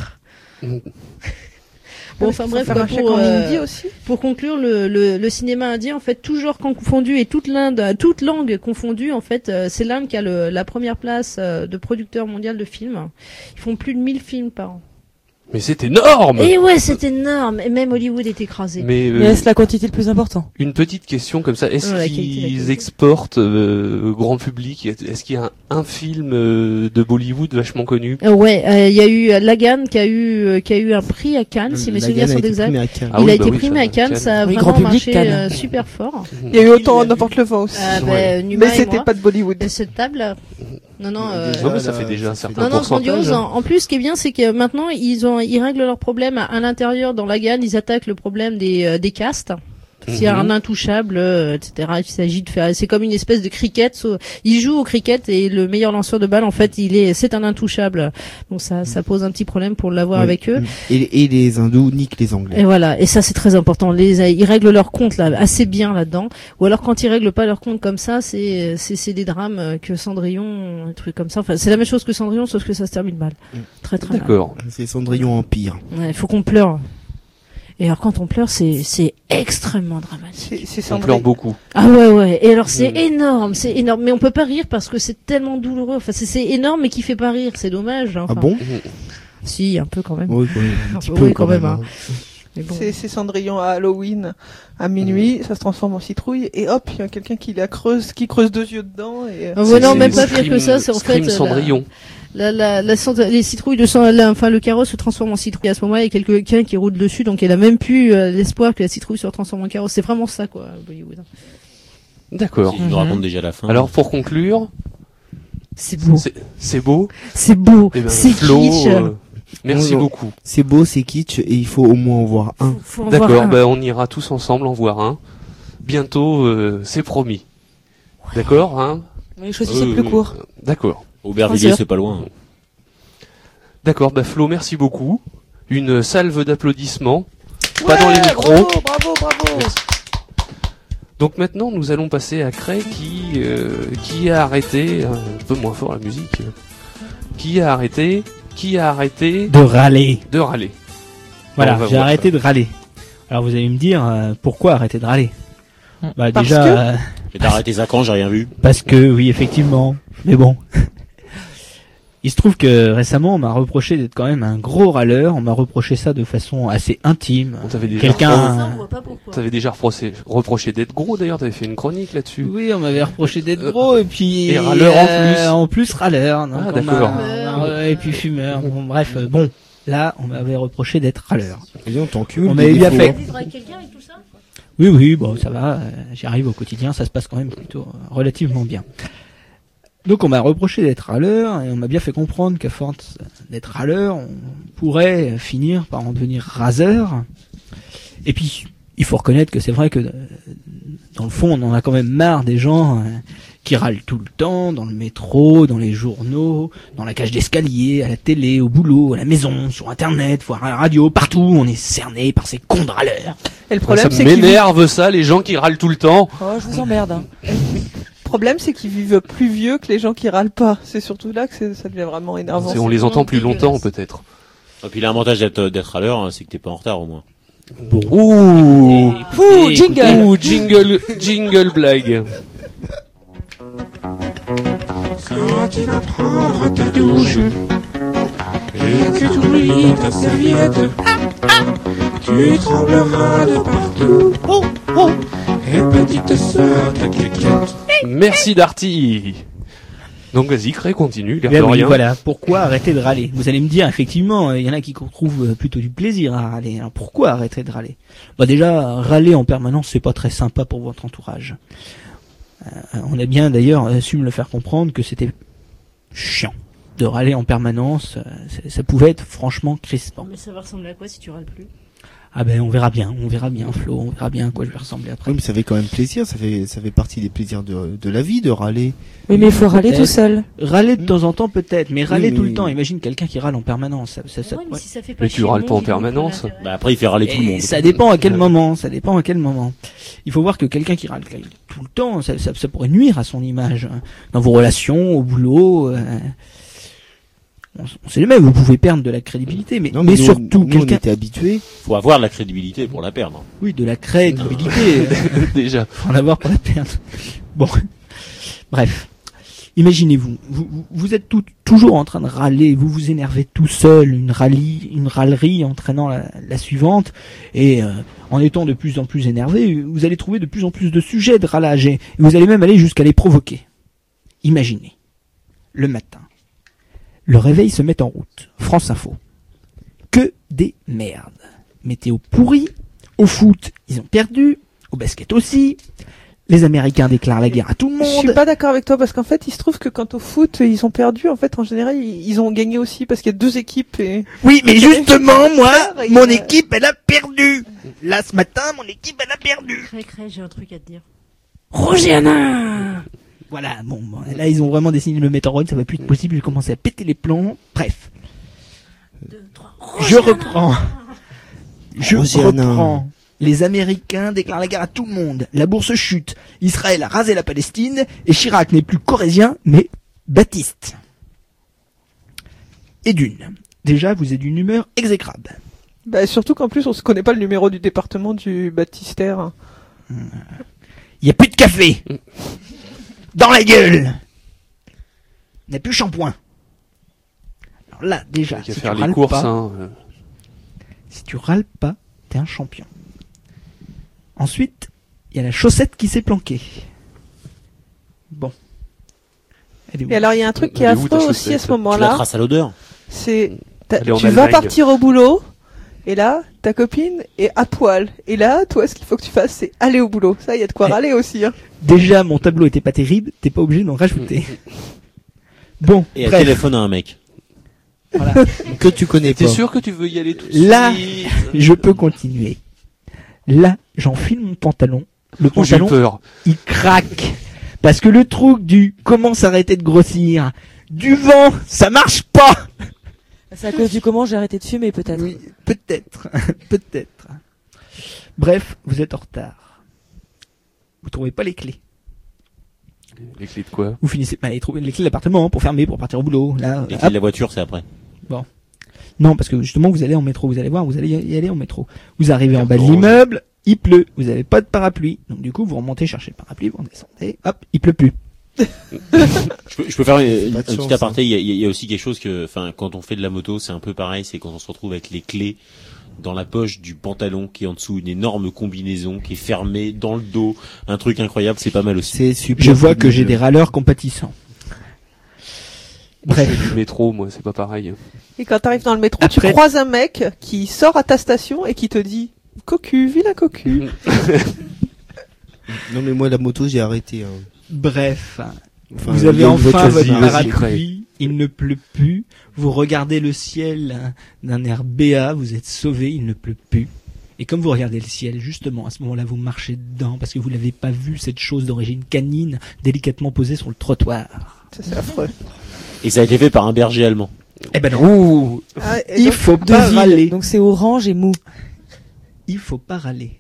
Bon, enfin bref, ça quoi, marchait pour, en euh, hindi aussi. pour conclure, le, le, le cinéma indien, en fait, tout genre confondu et toute l'Inde, toute langue confondue, en fait, euh, c'est l'Inde qui a le, la première place euh, de producteur mondial de films. Ils font plus de mille films par an. Mais c'est énorme! Et ouais, c'est énorme. Et même Hollywood est écrasé. Mais, euh, Mais est-ce la quantité le plus important? une petite question comme ça, est-ce Ouais, la qualité, la qu'ils qualité. exportent euh, au grand public? Est-ce qu'il y a un, un film euh, de Bollywood vachement connu? Euh, ouais, euh, il y a eu euh, Lagan qui a eu euh, qui a eu un prix à Cannes, si mes La souvenirs Gaine a sont été exacts. primée à Cannes. Ah Il oui, a bah été oui, primé ça, à Cannes, Cannes. ça a Oui, vraiment grand public, marché Cannes. euh, super fort. Il y a eu autant n'importe le vent aussi. Ah, Ouais. bah, Numa Mais et c'était moi. pas de Bollywood. Et cette table. Non, non. euh, Non, mais ça là, fait déjà un ça fait certain Non, non, pourcentage. grandiose. En, en plus, ce qui est bien, c'est que maintenant, ils ont, ils règlent leurs problèmes à, à l'intérieur. Dans la gamme, ils attaquent le problème des, euh, des castes. S'il y a Mhm. un intouchable, euh, et cetera. Il s'agit de faire, c'est comme une espèce de cricket. So- il joue au cricket et le meilleur lanceur de balle, en fait, il est, c'est un intouchable. Donc ça, ça pose un petit problème pour l'avoir Ouais. avec eux. Et, et les hindous niquent les anglais. Et voilà, et ça c'est très important. Les, ils règlent leur compte là assez bien là-dedans. Ou alors quand ils règlent pas leur compte comme ça, c'est c'est c'est des drames euh, que Cendrillon, un truc comme ça. Enfin, c'est la même chose que Cendrillon, sauf que ça se termine mal, Mm. très très mal. D'accord. C'est Cendrillon Empire. Ouais, il faut qu'on pleure. Et alors quand on pleure, c'est c'est extrêmement dramatique. C'est c'est On Cendrillon. pleure beaucoup. Ah ouais ouais. Et alors c'est Mm. énorme, c'est énorme. Mais on peut pas rire parce que c'est tellement douloureux. Enfin c'est c'est énorme mais qui fait pas rire. C'est dommage. hein. Ah Enfin, bon? Si, un peu quand même. Oui, oui, un petit Oui, peu quand même, hein. Mais bon. C'est, c'est Cendrillon à Halloween, à minuit, ça se transforme en citrouille, et hop, il y a quelqu'un qui la creuse, qui creuse deux yeux dedans, et... Ah ouais, non, C'est même pas Scream- pire que ça, c'est en Scream fait... euh, Cendrillon. La, la, la, cend- les citrouilles de sang, la- enfin, le carrosse se transforme en citrouille. À ce moment-là, il y a quelqu'un qui roule dessus, donc elle a même plus euh, l'espoir que la citrouille se transforme en carrosse. C'est vraiment ça, quoi, Bollywood. D'accord. Si je nous raconte déjà la fin. Alors pour conclure, C'est beau. c'est c'est beau. C'est beau. Eh ben, C'est Flo, kitsch. euh, merci Bonjour. beaucoup. C'est beau, c'est kitsch, et il faut au moins en voir un. Faut- faut en voir D'accord, un. ben on ira tous ensemble en voir un. Bientôt, euh, c'est promis. D'accord, hein Oui, choisissez Euh, plus court. D'accord. Aubervilliers, Trois c'est pas loin. D'accord, bah Flo, merci beaucoup. Une salve d'applaudissements. Pas dans les micros. Bravo, bravo, bravo. Merci. Donc maintenant, nous allons passer à Cray qui euh, qui a arrêté un peu moins fort la musique. Qui a arrêté Qui a arrêté De râler. de râler. On Voilà, va j'ai voir arrêté de râler. Alors vous allez me dire, euh, pourquoi arrêter de râler Bah Parce déjà, que euh, J'ai arrêté ça quand, j'ai rien vu. parce que oui, effectivement. Mais bon. Il se trouve que récemment, on m'a reproché d'être quand même un gros râleur. On m'a reproché ça de façon assez intime. On t'avait déjà Quelqu'un- repro- Ça, on voit pas pourquoi. t'avais déjà reproché, reproché d'être gros d'ailleurs. T'avais fait une chronique là-dessus. Oui, on m'avait reproché d'être Euh, gros et puis et râleur en euh, plus. en plus râleur. Donc Ah, on m'a- d'accord. on m'a- ouais, et puis fumeur. Bon, bref, euh, bon, là, on m'avait reproché d'être râleur. Et on t'encule. On des m'avait bien défauts, fait. hein. Vivre avec quelqu'un et tout ça. Oui, oui, bon, ça va. euh, J'y arrive au quotidien. Ça se passe quand même plutôt euh, relativement bien. Donc on m'a reproché d'être râleur et on m'a bien fait comprendre qu'à force d'être râleur, on pourrait finir par en devenir raseur. Et puis, il faut reconnaître que c'est vrai que euh, dans le fond, on en a quand même marre des gens euh, qui râlent tout le temps, dans le métro, dans les journaux, dans la cage d'escalier, à la télé, au boulot, à la maison, sur Internet, voire à la radio, partout. On est cerné par ces cons de râleurs. Et le Ça problème, c'est qu'ils vivent... m'énerve ça, les gens qui râlent tout le temps. Oh, je vous emmerde. Hein. le problème, c'est qu'ils vivent plus vieux que les gens qui râlent pas. C'est surtout là que c'est- ça devient vraiment énervant. C'est- on les entend plus longtemps peut-être. Et puis l'avantage d'être d'être à l'heure, hein, c'est que t'es pas en retard au moins. Ouh, Ouh, jingle. Ouh, jingle, jingle blague. Quand tu vas prendre ta douche et que tu oublies ta serviette, tu trembleras de partout. Et petite sœur, ta cliquette. Merci Darty. Donc vas-y, Cré, continue, l'air de Bien oui, rien. voilà. Pourquoi arrêter de râler? Vous allez me dire, effectivement, il y en a qui trouvent euh, plutôt du plaisir à râler. Alors pourquoi arrêter de râler? Bah déjà, râler en permanence, c'est pas très sympa pour votre entourage. Euh, on a bien d'ailleurs euh, su me le faire comprendre que c'était chiant de râler en permanence. euh, ça- ça pouvait être franchement crispant. Mais ça va ressembler à quoi si tu râles plus? Ah ben on verra bien, on verra bien Flo, on verra bien à quoi je vais ressembler après. Oui, mais ça fait quand même plaisir, ça fait, ça fait partie des plaisirs de, de la vie de râler. Oui, mais il faut râler Peut-être. tout seul. Râler de temps en temps peut-être, mais râler Oui, tout mais- le temps. Imagine quelqu'un qui râle en permanence. Ça, ça, ça- Ouais, mais ouais. si ça fait pas Mais tu chier le râles monde, pas en ils ont permanence. plus l'intérêt. Bah après il fait râler tout le Et monde. ça dépend à quel Ouais. moment, ça dépend à quel moment. Il faut voir que quelqu'un qui râle tout le temps, ça, ça, ça pourrait nuire à son image. hein. Dans vos relations, au boulot, euh, on, on sait même, vous pouvez perdre de la crédibilité, mais, Non, mais, mais nous, surtout nous, on quelqu'un, était habitués. Faut avoir de la crédibilité pour la perdre. oui, de la crédibilité, euh, Déjà. faut en avoir pour la perdre. Bon, bref. Imaginez-vous, vous, vous, vous êtes tout- toujours en train de râler, vous vous énervez tout seul, une râlerie, une râlerie entraînant la, la suivante, et euh, en étant de plus en plus énervé, vous allez trouver de plus en plus de sujets de râlage, et vous allez même aller jusqu'à les provoquer. Imaginez, le matin, le réveil se met en route, France Info. Que des merdes. Météo pourrie, au foot, ils ont perdu, au basket aussi, les Américains déclarent la guerre à tout le Je suis monde. pas d'accord avec toi parce qu'en fait, il se trouve que quant au foot, ils ont perdu. En fait, en général, ils ils ont gagné aussi parce qu'il y a deux équipes et Oui, mais justement, moi, Il mon a- équipe, elle a perdu. Là, ce matin, mon équipe, elle a perdu. Cré, cré, j'ai un truc à te dire. Roger Hanin. Voilà, bon, bon, là, ils ont vraiment décidé de le mettre en route, ça va plus être possible, j'ai commencé à péter les plombs. Bref, Deux, trois. je reprends. Je Roger Hanin. reprends. Les Américains déclarent la guerre à tout le monde. La bourse chute. Israël a rasé la Palestine. Et Chirac n'est plus corésien, mais baptiste. Et d'une. Déjà, vous êtes d'une humeur exécrable. bah, surtout qu'en plus, on se connaît pas le numéro du département du baptistère. Il n'y a plus de café. Dans la gueule. Il n'y a plus de shampoing. Alors là, déjà, Il y a si qu'à faire tu les râles courses, pas, hein. euh. si tu râles pas, t'es un champion. Ensuite, il y a la chaussette qui s'est planquée. Bon. Elle est où ? Et alors, il y a un truc qui est Elle est où, ta affreux aussi à chaussette ce Tu la moment-là. traces à l'odeur. C'est, t'as- Elle est en tu vas Allemagne. partir au boulot, et là, ta copine est à poil. Et là, toi, ce qu'il faut que tu fasses, c'est aller au boulot. Ça, il y a de quoi Eh. râler aussi, hein. Déjà, mon tableau était pas terrible, t'es pas obligé d'en rajouter. Bon, Et elle bref, téléphone à un mec. voilà. Que tu connais T'es pas. sûr que tu veux y aller tout de suite? Là, je peux continuer. Là, j'enfile mon pantalon. Le Oh, j'ai eu pantalon, peur. il craque. Parce que le truc du comment s'arrêter de grossir, du vent, ça marche pas. C'est à cause du comment j'ai arrêté de fumer, peut-être. Oui, peut-être, peut-être. Bref, vous êtes en retard. Vous trouvez pas les clés. Les clés de quoi? Vous finissez par aller trouver les clés de l'appartement pour fermer, pour partir au boulot. Là, Les hop. clés de la voiture, c'est après. Non, parce que justement, vous allez en métro, vous allez voir, vous allez y aller en métro. Vous arrivez en bas de Oh. l'immeuble, il pleut, vous avez pas de parapluie. Donc du coup, vous remontez chercher le parapluie, vous descendez, hop, il pleut plus. Je peux, je peux faire une, Pas un de chance, petit aparté. Il y a, il y a aussi quelque chose que, enfin, quand on fait de la moto, c'est un peu pareil. C'est quand on se retrouve avec les clés dans la poche du pantalon, qui est en dessous une énorme combinaison, qui est fermée dans le dos, un truc incroyable. C'est pas mal aussi. C'est super. Je vois que j'ai des râleurs compatissants. Moi, je Bref. fais du métro, moi, c'est pas pareil. Et quand t'arrives dans le métro, Après- tu croises un mec qui sort à ta station et qui te dit, cocu, vilain cocu. Non mais moi la moto j'ai arrêté. Hein. Bref. Enfin, Vous il y avez a une enfin voiture votre qui vas-y, m'arrête. vas-y. parapluie, il ne pleut plus, vous regardez le ciel hein, d'un air béat, vous êtes sauvé, il ne pleut plus. Et comme vous regardez le ciel, justement, à ce moment-là, vous marchez dedans parce que vous n'avez pas vu cette chose d'origine canine délicatement posée sur le trottoir. Ça, c'est affreux. Et ça a été fait par un berger allemand. Eh ben non, Ah, et il donc- faut De pas ville. râler. Donc c'est orange et mou. Il faut pas râler.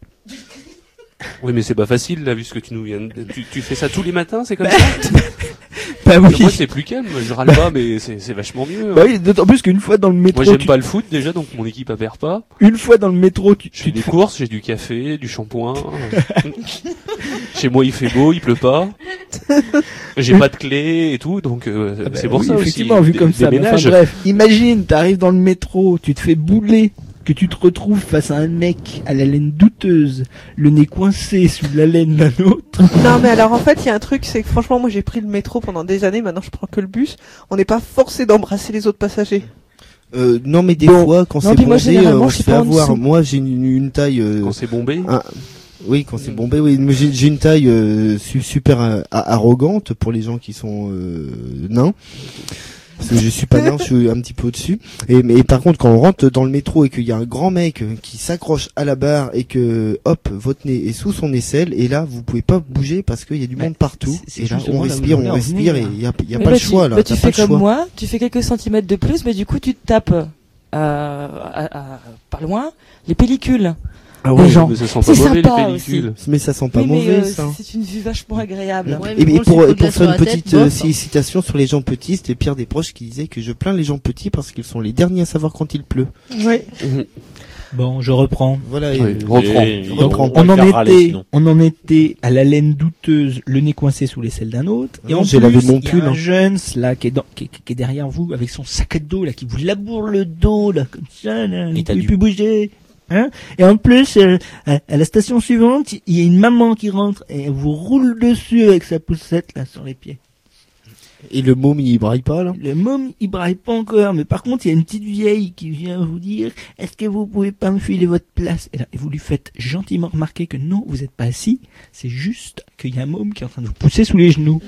Oui, mais c'est pas facile, là, vu ce que tu nous viens de... Tu, tu fais ça tous les matins, c'est comme Bah, ça? Bah oui. Moi, c'est plus calme. Je râle pas, mais c'est, c'est vachement mieux. Bah oui, d'autant plus qu'une fois dans le métro, Moi, j'aime tu- pas le foot, déjà, donc mon équipe adhère pas. une fois dans le métro, tu, Je tu fais te des fous- courses, j'ai du café, du shampoing. Chez moi, il fait beau, il pleut pas. J'ai pas de clé et tout, donc euh, Ah bah c'est pour oui, ça aussi. effectivement, vu Des- comme ça. mais enfin, déménage. bref, imagine, t'arrives dans le métro, tu te fais bouler, que tu te retrouves face à un mec à la laine douteuse, le nez coincé sous la laine d'un autre. Non, mais alors en fait, il y a un truc, c'est que franchement, moi j'ai pris le métro pendant des années, maintenant je prends que le bus. On n'est pas forcé d'embrasser les autres passagers. Euh, non mais des Bon. fois quand Non, c'est puis moi, bondé, généralement, euh, on je se suis fait pas en avoir. dessous. Moi j'ai une, une taille. euh, Quand c'est bombé. un- Oui, quand c'est bombé, oui. Mais j'ai j'ai une taille euh, su- super euh, a- arrogante pour les gens qui sont euh, nains. Parce que je suis pas nain, je suis un petit peu au-dessus. Et mais par contre, quand on rentre dans le métro et qu'il y a un grand mec euh, qui s'accroche à la barre et que hop, votre nez est sous son aisselle, et là, vous pouvez pas bouger parce qu'il y a du Bah, monde partout. c'est- c'est Et là, justement on là où respire, je voulais on en respire, et venir. il y a, il y a Mais pas bah, le tu- choix là. bah, tu T'as fais pas le comme choix. moi, tu fais quelques centimètres de plus, mais du coup tu te tapes euh, à, à- pas loin les pellicules. Ah ouais. ouais, gens. Mais ça sent C'est pas mauvais, les sympa pellicules. mais ça sent pas Oui, mais, mauvais euh, ça. c'est une vue vachement agréable. Ouais, Et, mais et bon, pour, s'il faut et pour de faire la une sur la tête, petite euh, bof. ci- citation sur les gens petits, c'était Pierre Desproges qui disait que je plains les gens petits parce qu'ils sont les derniers à savoir quand il pleut. Oui. Bon, je reprends. Voilà. et- Oui, reprends. Et- Donc, Donc, on on, va en le faire râler, était, sinon. on en était à la laine douteuse, le nez coincé sous l'aisselle d'un autre. Et Non, en j'ai plus, lavé mon il y a pull, un hein. jeune là qui est, dans, qui, est- qui est derrière vous avec son sac à dos là qui vous laboure le dos là comme ça là, Et vous t'as pouvez du- plus bouger. Hein, et en plus, euh, à, à la station suivante, il y a une maman qui rentre et elle vous roule dessus avec sa poussette là sur les pieds. Et le môme, il braille pas, là? Le môme, il braille pas encore, mais par contre, il y a une petite vieille qui vient vous dire « Est-ce que vous pouvez pas me filer votre place ?» Et là, vous lui faites gentiment remarquer que non, vous n'êtes pas assis, c'est juste qu'il y a un môme qui est en train de vous pousser sous les genoux.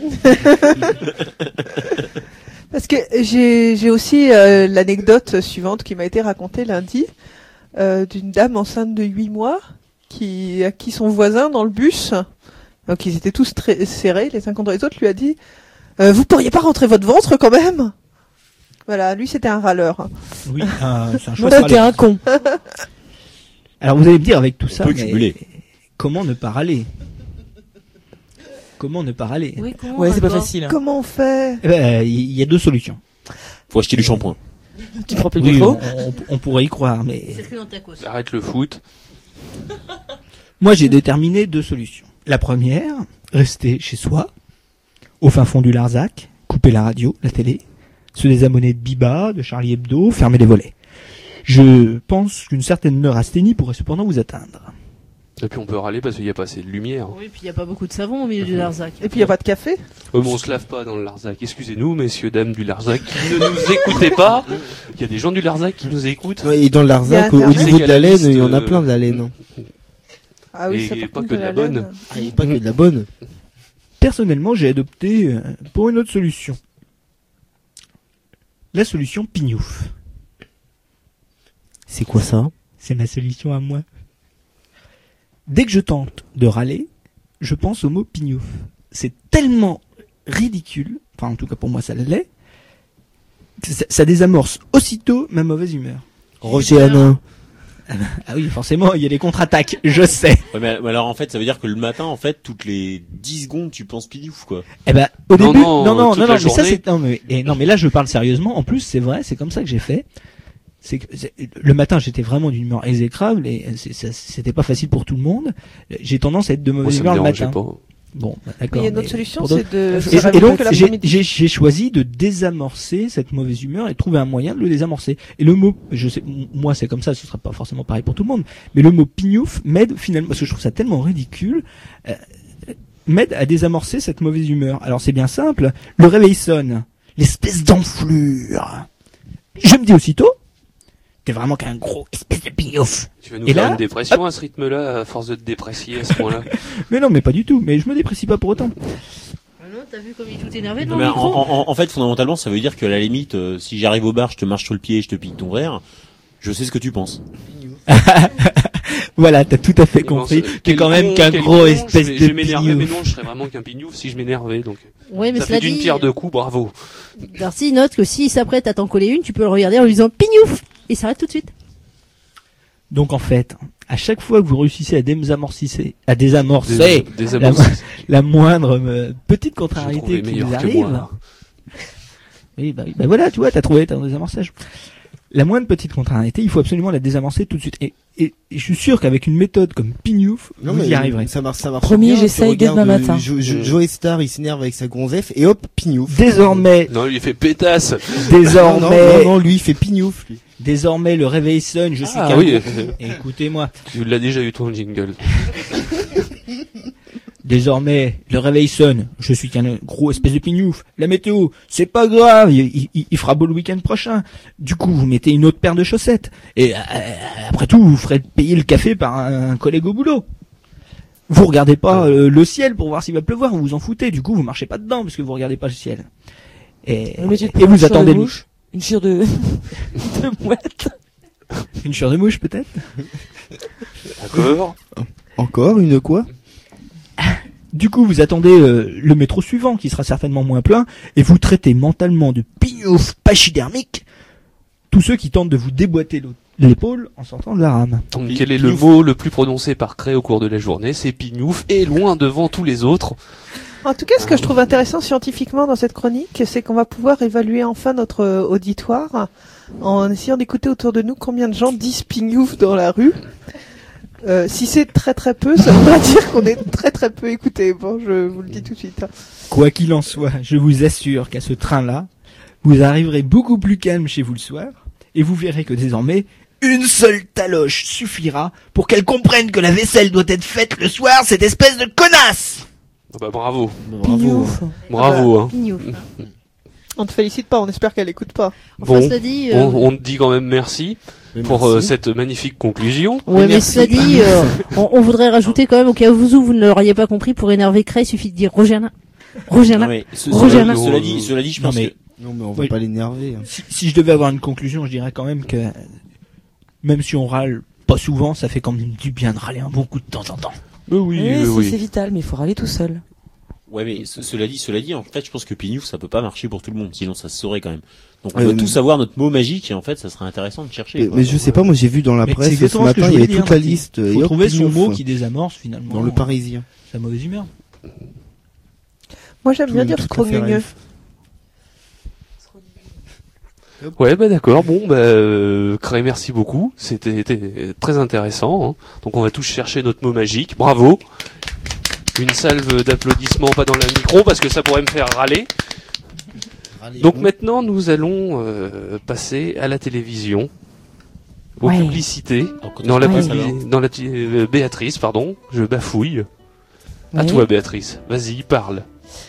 Parce que j'ai j'ai aussi euh, l'anecdote suivante qui m'a été racontée lundi euh, d'une dame enceinte de huit mois qui à qui son voisin dans le bus, donc ils étaient tous très serrés les uns contre les autres, lui a dit euh, vous pourriez pas rentrer votre ventre quand même. Voilà, lui c'était un râleur. Oui, euh, c'est un Moi, chouette c'était râleur. un con. Alors vous allez me dire avec tout ça, peut mais cumuler. comment ne pas râler Comment ne pas râler Oui, comment Ouais, c'est pas encore facile. hein. Comment on fait? Eh ben, il y a deux solutions. Faut acheter du shampoing. Tu prends plus le Oui, micro. on, on- on pourrait y croire, mais C'est écrit dans ta cause. Arrête le foot. moi j'ai déterminé deux solutions. La première, rester chez soi, au fin fond du Larzac, couper la radio, la télé, se désabonner de Biba, de Charlie Hebdo, fermer les volets. Je pense qu'une certaine neurasthénie pourrait cependant vous atteindre. Et puis on peut râler parce qu'il n'y a pas assez de lumière. Oui, puis il n'y a pas beaucoup de savon au milieu du Larzac. Et puis il n'y a pas de café. Oh, mais on se lave pas dans le Larzac. Excusez-nous, messieurs, dames du Larzac, qui ne nous écoutez pas. Il y a des gens du Larzac qui nous écoutent. Ouais, et dans le Larzac, Il y au, a au Internet. niveau de la laine, liste, il y en a euh, plein de la laine. Ah oui, Et ça, par pas contre, que de la bonne. laine. Ah, il y a pas que de la bonne. Personnellement, j'ai adopté euh, pour une autre solution. La solution Pignouf. C'est quoi ça? C'est ma solution à moi. Dès que je tente de râler, je pense au mot Pignouf. C'est tellement ridicule, enfin en tout cas pour moi ça l'est, que ça, ça désamorce aussitôt ma mauvaise humeur. Roger Hanin. Ah oui, forcément, il y a les contre-attaques, je sais. Ouais, mais, mais alors en fait, ça veut dire que le matin, en fait, toutes les dix secondes, tu penses Pignouf, quoi. Eh ben, au Non, début, non, non, non, toute non, la non, mais ça journée. c'est, non, mais, et non, mais là je parle sérieusement. En plus, c'est vrai, c'est comme ça que j'ai fait. C'est que c'est- le matin, j'étais vraiment d'une humeur exécrable et c'est- ça- c'était pas facile pour tout le monde. J'ai tendance à être de Moi, mauvaise ça me humeur le dérangeait matin. pas. Bon, bah, Mais d'accord. il y a une autre mais solution, pour d'autres- c'est de Et, se et réveiller donc, que j'ai, l'après-midi. j'ai, j'ai choisi de désamorcer cette mauvaise humeur et de trouver un moyen de le désamorcer. Et le mot, je sais, m- moi c'est comme ça, ce sera pas forcément pareil pour tout le monde, mais le mot pignouf m'aide finalement, parce que je trouve ça tellement ridicule, euh, m'aide à désamorcer cette mauvaise humeur. Alors c'est bien simple, le réveil sonne, l'espèce d'enflure. Je me dis aussitôt, t'es vraiment qu'un gros espèce de pignouf. Tu vas nous Et faire là, une dépression à ce rythme-là, à force de te déprécier à ce point-là. Mais non, mais pas du tout, mais je me déprécie pas pour autant. Ah non, t'as vu comme il est tout énervé Non, dans mais le en, micro en, en fait, fondamentalement, ça veut dire que à la limite, euh, si j'arrive au bar, je te marche sur le pied et je te pique ton verre, je sais ce que tu penses. Voilà, t'as tout à fait Et bon, compris. c'est- T'es quel quand même con, qu'un quel gros con, espèce je vais- de Je m'énervais, mais pignouf. non, je serais vraiment qu'un pignouf si je m'énervais, donc. Ouais, mais Ça cela fait d'une dit, pierre deux coups, bravo. Darcy note que s'il s'apprête à t'en coller une, tu peux le regarder en lui disant pignouf et il s'arrête tout de suite. Donc en fait, à chaque fois que vous réussissez à désamorcer, à désamorcer Des, des la, amorces. la moindre euh, petite Je contrariété trouvais qui meilleur vous que arrive, moi, là. oui, bah, oui, bah voilà, tu vois, t'as trouvé ton désamorçage. La moindre petite contrariété, il faut absolument la désamorcer tout de suite. Et, et, et je suis sûr qu'avec une méthode comme Pignouf, Non, vous mais y arriverez. ça marche, ça marche Promis, bien. j'essaye Tu dès demain regardes, matin. euh, Jo- Jo- Joey Star, il s'énerve avec sa gonzef et hop, pignouf. Désormais, Non, il fait pétasse. Non, non, désormais, non, non, lui, il fait pignouf, lui. désormais, le réveil sonne, je suis Ah qu'un oui, gros- Écoutez-moi. tu l'as déjà eu ton jingle. Désormais, le réveil sonne. Je suis qu'un gros espèce de pignouf. La météo, c'est pas grave. Il, il- il fera beau le week-end prochain. Du coup, vous mettez une autre paire de chaussettes. Et euh, après tout, vous ferez payer le café par un, un collègue au boulot. Vous regardez pas euh, le ciel pour voir s'il va pleuvoir. Vous vous en foutez. Du coup, vous marchez pas dedans parce que vous regardez pas le ciel. Et, Mais tu te et prends une vous chure de attendez le- mouche, une chure de, de mouette. une chure de mouche peut-être. D'accord. Encore une quoi? Du coup, vous attendez euh, le métro suivant, qui sera certainement moins plein, et vous traitez mentalement de pignouf pachydermique tous ceux qui tentent de vous déboîter l'au- l'épaule en sortant de la rame. Donc, quel est le mot le plus prononcé par Cré au cours de la journée? C'est pignouf, et loin devant tous les autres. En tout cas, ce que je trouve intéressant scientifiquement dans cette chronique, c'est qu'on va pouvoir évaluer enfin notre euh, auditoire en essayant d'écouter autour de nous combien de gens disent pignouf dans la rue. Euh, si c'est très très peu, ça voudra dire qu'on est très très peu écouté. Bon, je vous le dis tout de suite. hein. Quoi qu'il en soit, je vous assure qu'à ce train-là, vous arriverez beaucoup plus calme chez vous le soir, et vous verrez que désormais, une seule taloche suffira pour qu'elle comprenne que la vaisselle doit être faite le soir, cette espèce de connasse! Ah bah bravo. Bravo. Pignouf. Bravo, hein. Pignouf. On te félicite pas, on espère qu'elle écoute pas. Enfin, Bon, cela dit, on, euh, on te dit quand même merci pour euh, cette magnifique conclusion. ouais, mais merci. cela dit, euh, on, on voudrait rajouter quand même, au cas où vous, vous ne l'auriez pas compris, pour énerver Cray, il suffit de dire Rogerna. Rogerna. Non, mais ce- Roger cela, Hanin. cela dit, cela dit, je Non, pense mais- que Non, mais on va Oui. pas l'énerver. hein. Si, si je devais avoir une conclusion, je dirais quand même que, même si on râle pas souvent, ça fait quand même du bien de râler un bon coup de temps en temps. Euh, oui, Oui, euh, c'est- oui. c'est vital, mais il faut râler tout seul. ouais, mais ce- cela dit, cela dit, en fait, je pense que Pignouf, ça peut pas marcher pour tout le monde, sinon ça se saurait quand même. Donc on Ouais, doit mais- tous avoir notre mot magique et en fait, ça serait intéressant de chercher. Mais, quoi. mais je sais pas, moi j'ai vu dans la Mais c'est presse ce exactement ce que matin, je il y avait voulais toute dire, la Marty. liste. Faut et hop, trouver son pignouf, mot qui désamorce finalement dans le Parisien. sa mauvaise humeur. Moi, j'aime bien Tout- dire tout à fait scrogneux. Ralph. Ouais, bah d'accord. Bon, bah, euh, Cray, merci beaucoup. C'était c'était très intéressant. Hein. Donc on va tous chercher notre mot magique. Bravo. Une salve d'applaudissements, pas dans le micro, parce que ça pourrait me faire râler. Donc maintenant, nous allons euh, passer à la télévision. aux Ouais. publicités. Alors, quand Dans on la, passe, publi- alors dans la euh, Béatrice, pardon, je bafouille. À Oui. toi, Béatrice. Vas-y, parle.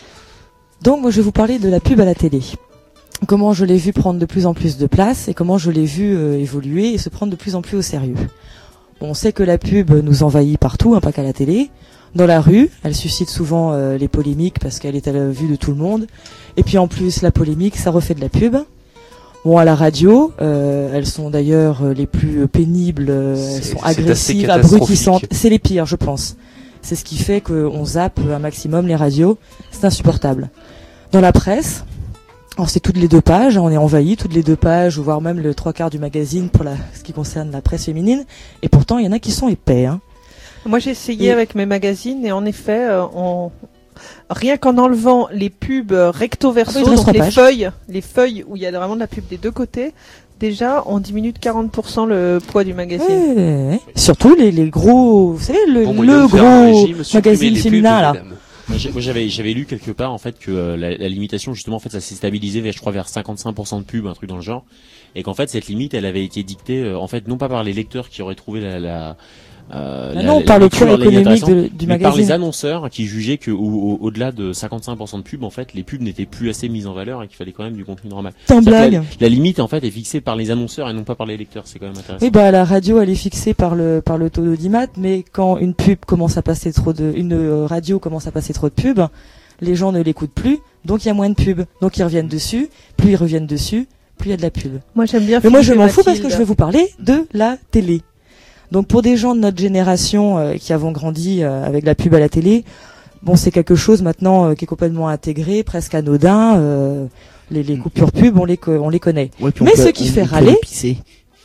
Donc moi je vais vous parler de la pub à la télé. Comment je l'ai vu prendre de plus en plus de place et comment je l'ai vu euh, évoluer et se prendre de plus en plus au sérieux. Bon, on sait que la pub nous envahit partout, hein, pas qu'à la télé. Dans la rue, elle suscite souvent euh, les polémiques parce qu'elle est à la vue de tout le monde. Et puis en plus, la polémique, ça refait de la pub. Bon, à la radio, euh, elles sont d'ailleurs euh, les plus pénibles, euh, elles C'est- sont c'est assez agressives, catastrophique. abrutissantes. C'est les pires, je pense. C'est ce qui fait qu'on zappe un maximum les radios. C'est insupportable. Dans la presse, alors c'est toutes les deux pages, hein, on est envahi, toutes les deux pages, voire même le trois quarts du magazine pour la, ce qui concerne la presse féminine. Et pourtant, il y en a qui sont épais. Hein. Moi, j'ai essayé Et- avec mes magazines et en effet, euh, on... rien qu'en enlevant les pubs euh, recto verso, Ah oui, il reste donc trois les pages. feuilles, les feuilles où il y a vraiment de la pub des deux côtés, déjà on diminue de quarante pour cent le poids du magazine. Ouais, ouais, ouais. Surtout les, les gros, vous savez, le, Bon moyen le de faire un gros régime, supprimer magazine les pubs, féminin là. mesdames. Moi, j'ai- moi, j'avais j'avais lu quelque part en fait que euh, la, la limitation justement en fait ça s'est stabilisé vers je crois vers cinquante-cinq pour cent de pub, un truc dans le genre, et qu'en fait cette limite elle avait été dictée euh, en fait non pas par les lecteurs qui auraient trouvé la, la euh, Ah la- non, la par le lecture, poids la ligne économique intéressante, de- du mais par les magazine. annonceurs qui jugeaient que au- au- au-delà de cinquante-cinq pour cent de pub en fait les pubs n'étaient plus assez mises en valeur et qu'il fallait quand même du contenu normal. T'en C'est-à-dire que blague. La, la limite en fait est fixée par les annonceurs et non pas par les lecteurs, c'est quand même intéressant. Oui, bah la radio, elle est fixée par le par le taux d'audimat, mais quand une pub commence à passer trop de, une euh, radio commence à passer trop de pubs, les gens ne l'écoutent plus, donc il y a moins de pubs, donc ils reviennent dessus, plus ils reviennent dessus, plus il y a de la pub. Moi, j'aime bien. Mais moi je Philippe et m'en fous parce que Mathilde. je vais vous parler de la télé. Donc pour des gens de notre génération euh, qui avons grandi euh, avec la pub à la télé, bon c'est quelque chose maintenant euh, qui est complètement intégré, presque anodin. euh, les, les coupures pub, on les co- on les connaît. Ouais, puis on Mais peut- ce qui on fait peut râler- les pisser.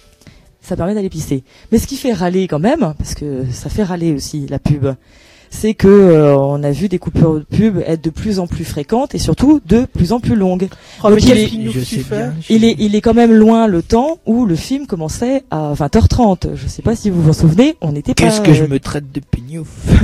Ça permet d'aller pisser. Mais ce qui fait râler quand même, parce que ça fait râler aussi la pub, c'est que euh, on a vu des coupures de pub être de plus en plus fréquentes et surtout de plus en plus longues. Oh, mais Donc, quel il est- film Je tu sais fais bien. Il est, il est quand même loin le temps où le film commençait à vingt heures trente. Je sais pas si vous vous en souvenez, on n'était pas... Qu'est-ce que je euh, me traite de pignouf.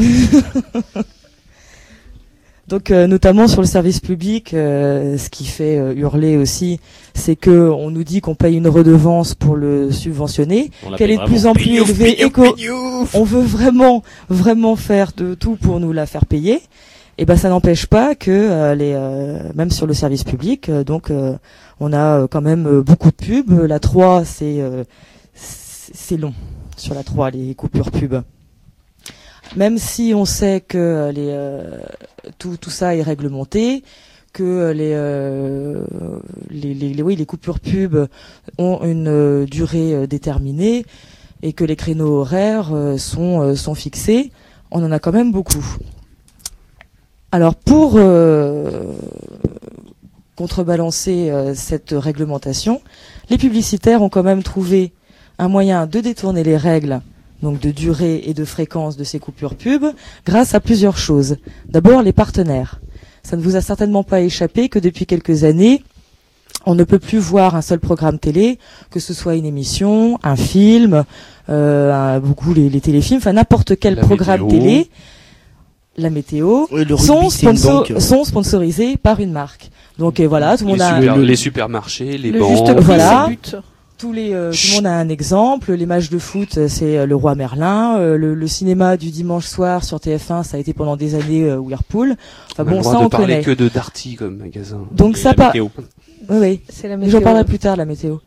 Donc euh, notamment sur le service public, euh, ce qui fait euh, hurler aussi, c'est que on nous dit qu'on paye une redevance pour le subventionner, On la qu'elle paye est de plus vraiment. en plus Pignouf, élevée et pignouf, qu'on pignouf. on veut vraiment, vraiment faire de tout pour nous la faire payer. Et ben ça n'empêche pas que euh, les, euh, même sur le service public, euh, donc euh, on a euh, quand même euh, beaucoup de pubs. La trois, c'est euh, c'est c'est long sur la trois, les coupures pub. Même si on sait que euh, les euh, tout tout ça est réglementé, que euh, les, euh, les, les, les oui les coupures pub ont une euh, durée euh, déterminée et que les créneaux horaires euh, sont euh, sont fixés, on en a quand même beaucoup. Alors pour euh, contrebalancer euh, cette réglementation, les publicitaires ont quand même trouvé un moyen de détourner les règles, donc de durée et de fréquence de ces coupures pub, grâce à plusieurs choses. D'abord, les partenaires. Ça ne vous a certainement pas échappé que depuis quelques années, on ne peut plus voir un seul programme télé, que ce soit une émission, un film, euh, un- beaucoup les, les téléfilms, enfin n'importe quel La programme météo. télé, la météo, Ouais, le sont, rugby, c'est une sponsor- banque. sont sponsorisés par une marque. Donc euh, voilà, tout le Les, monde a super- le- les supermarchés, les Le banques. juste prix, Voilà. c'est le but. tous les euh, tout Chut. le monde a un exemple. Les matchs de foot, euh, c'est euh, le Roi Merlin. Euh, le, le cinéma du dimanche soir sur T F un, ça a été pendant des années euh, Whirlpool. Enfin On a le bon, droit ça de on parler connaît. que de Darty comme magasin. Donc Et ça la par... météo. Oui, oui. C'est la Mais météo. j'en parlerai plus tard, la météo.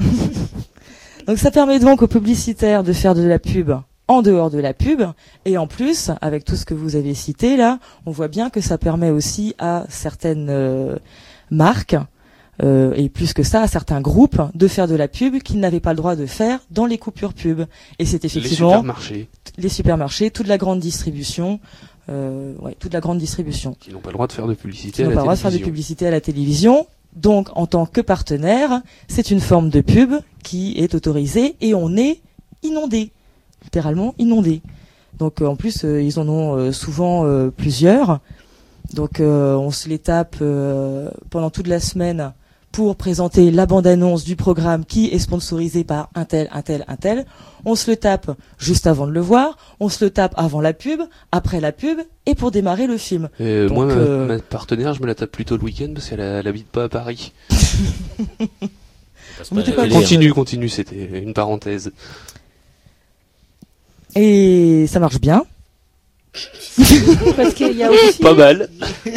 Donc ça permet donc aux publicitaires de faire de la pub en dehors de la pub. Et en plus, avec tout ce que vous avez cité là, on voit bien que ça permet aussi à certaines euh, marques, euh, et plus que ça, à certains groupes, de faire de la pub qu'ils n'avaient pas le droit de faire dans les coupures pub. Et c'est Les effectivement supermarchés les supermarchés, toute la grande distribution, euh, ouais, toute la grande distribution. qui n'ont pas le droit de faire de publicité Qui à n'ont la pas le droit de faire de télévision. publicité à la télévision. Donc, en tant que partenaire, c'est une forme de pub qui est autorisée et on est inondé, littéralement inondé. Donc, euh, en plus, euh, ils en ont euh, souvent euh, plusieurs. Donc, euh, on se les tape euh, pendant toute la semaine pour présenter la bande-annonce du programme qui est sponsorisé par un tel, un tel, un tel. On se le tape juste avant de le voir, on se le tape avant la pub, après la pub et pour démarrer le film. Euh, Donc, moi, ma, euh, ma partenaire, je me la tape plutôt le week-end parce qu'elle a- elle habite pas à Paris. On n'était pas Continue, continue, c'était une parenthèse. Et ça marche bien. Parce qu'il y a aussi... Pas mal.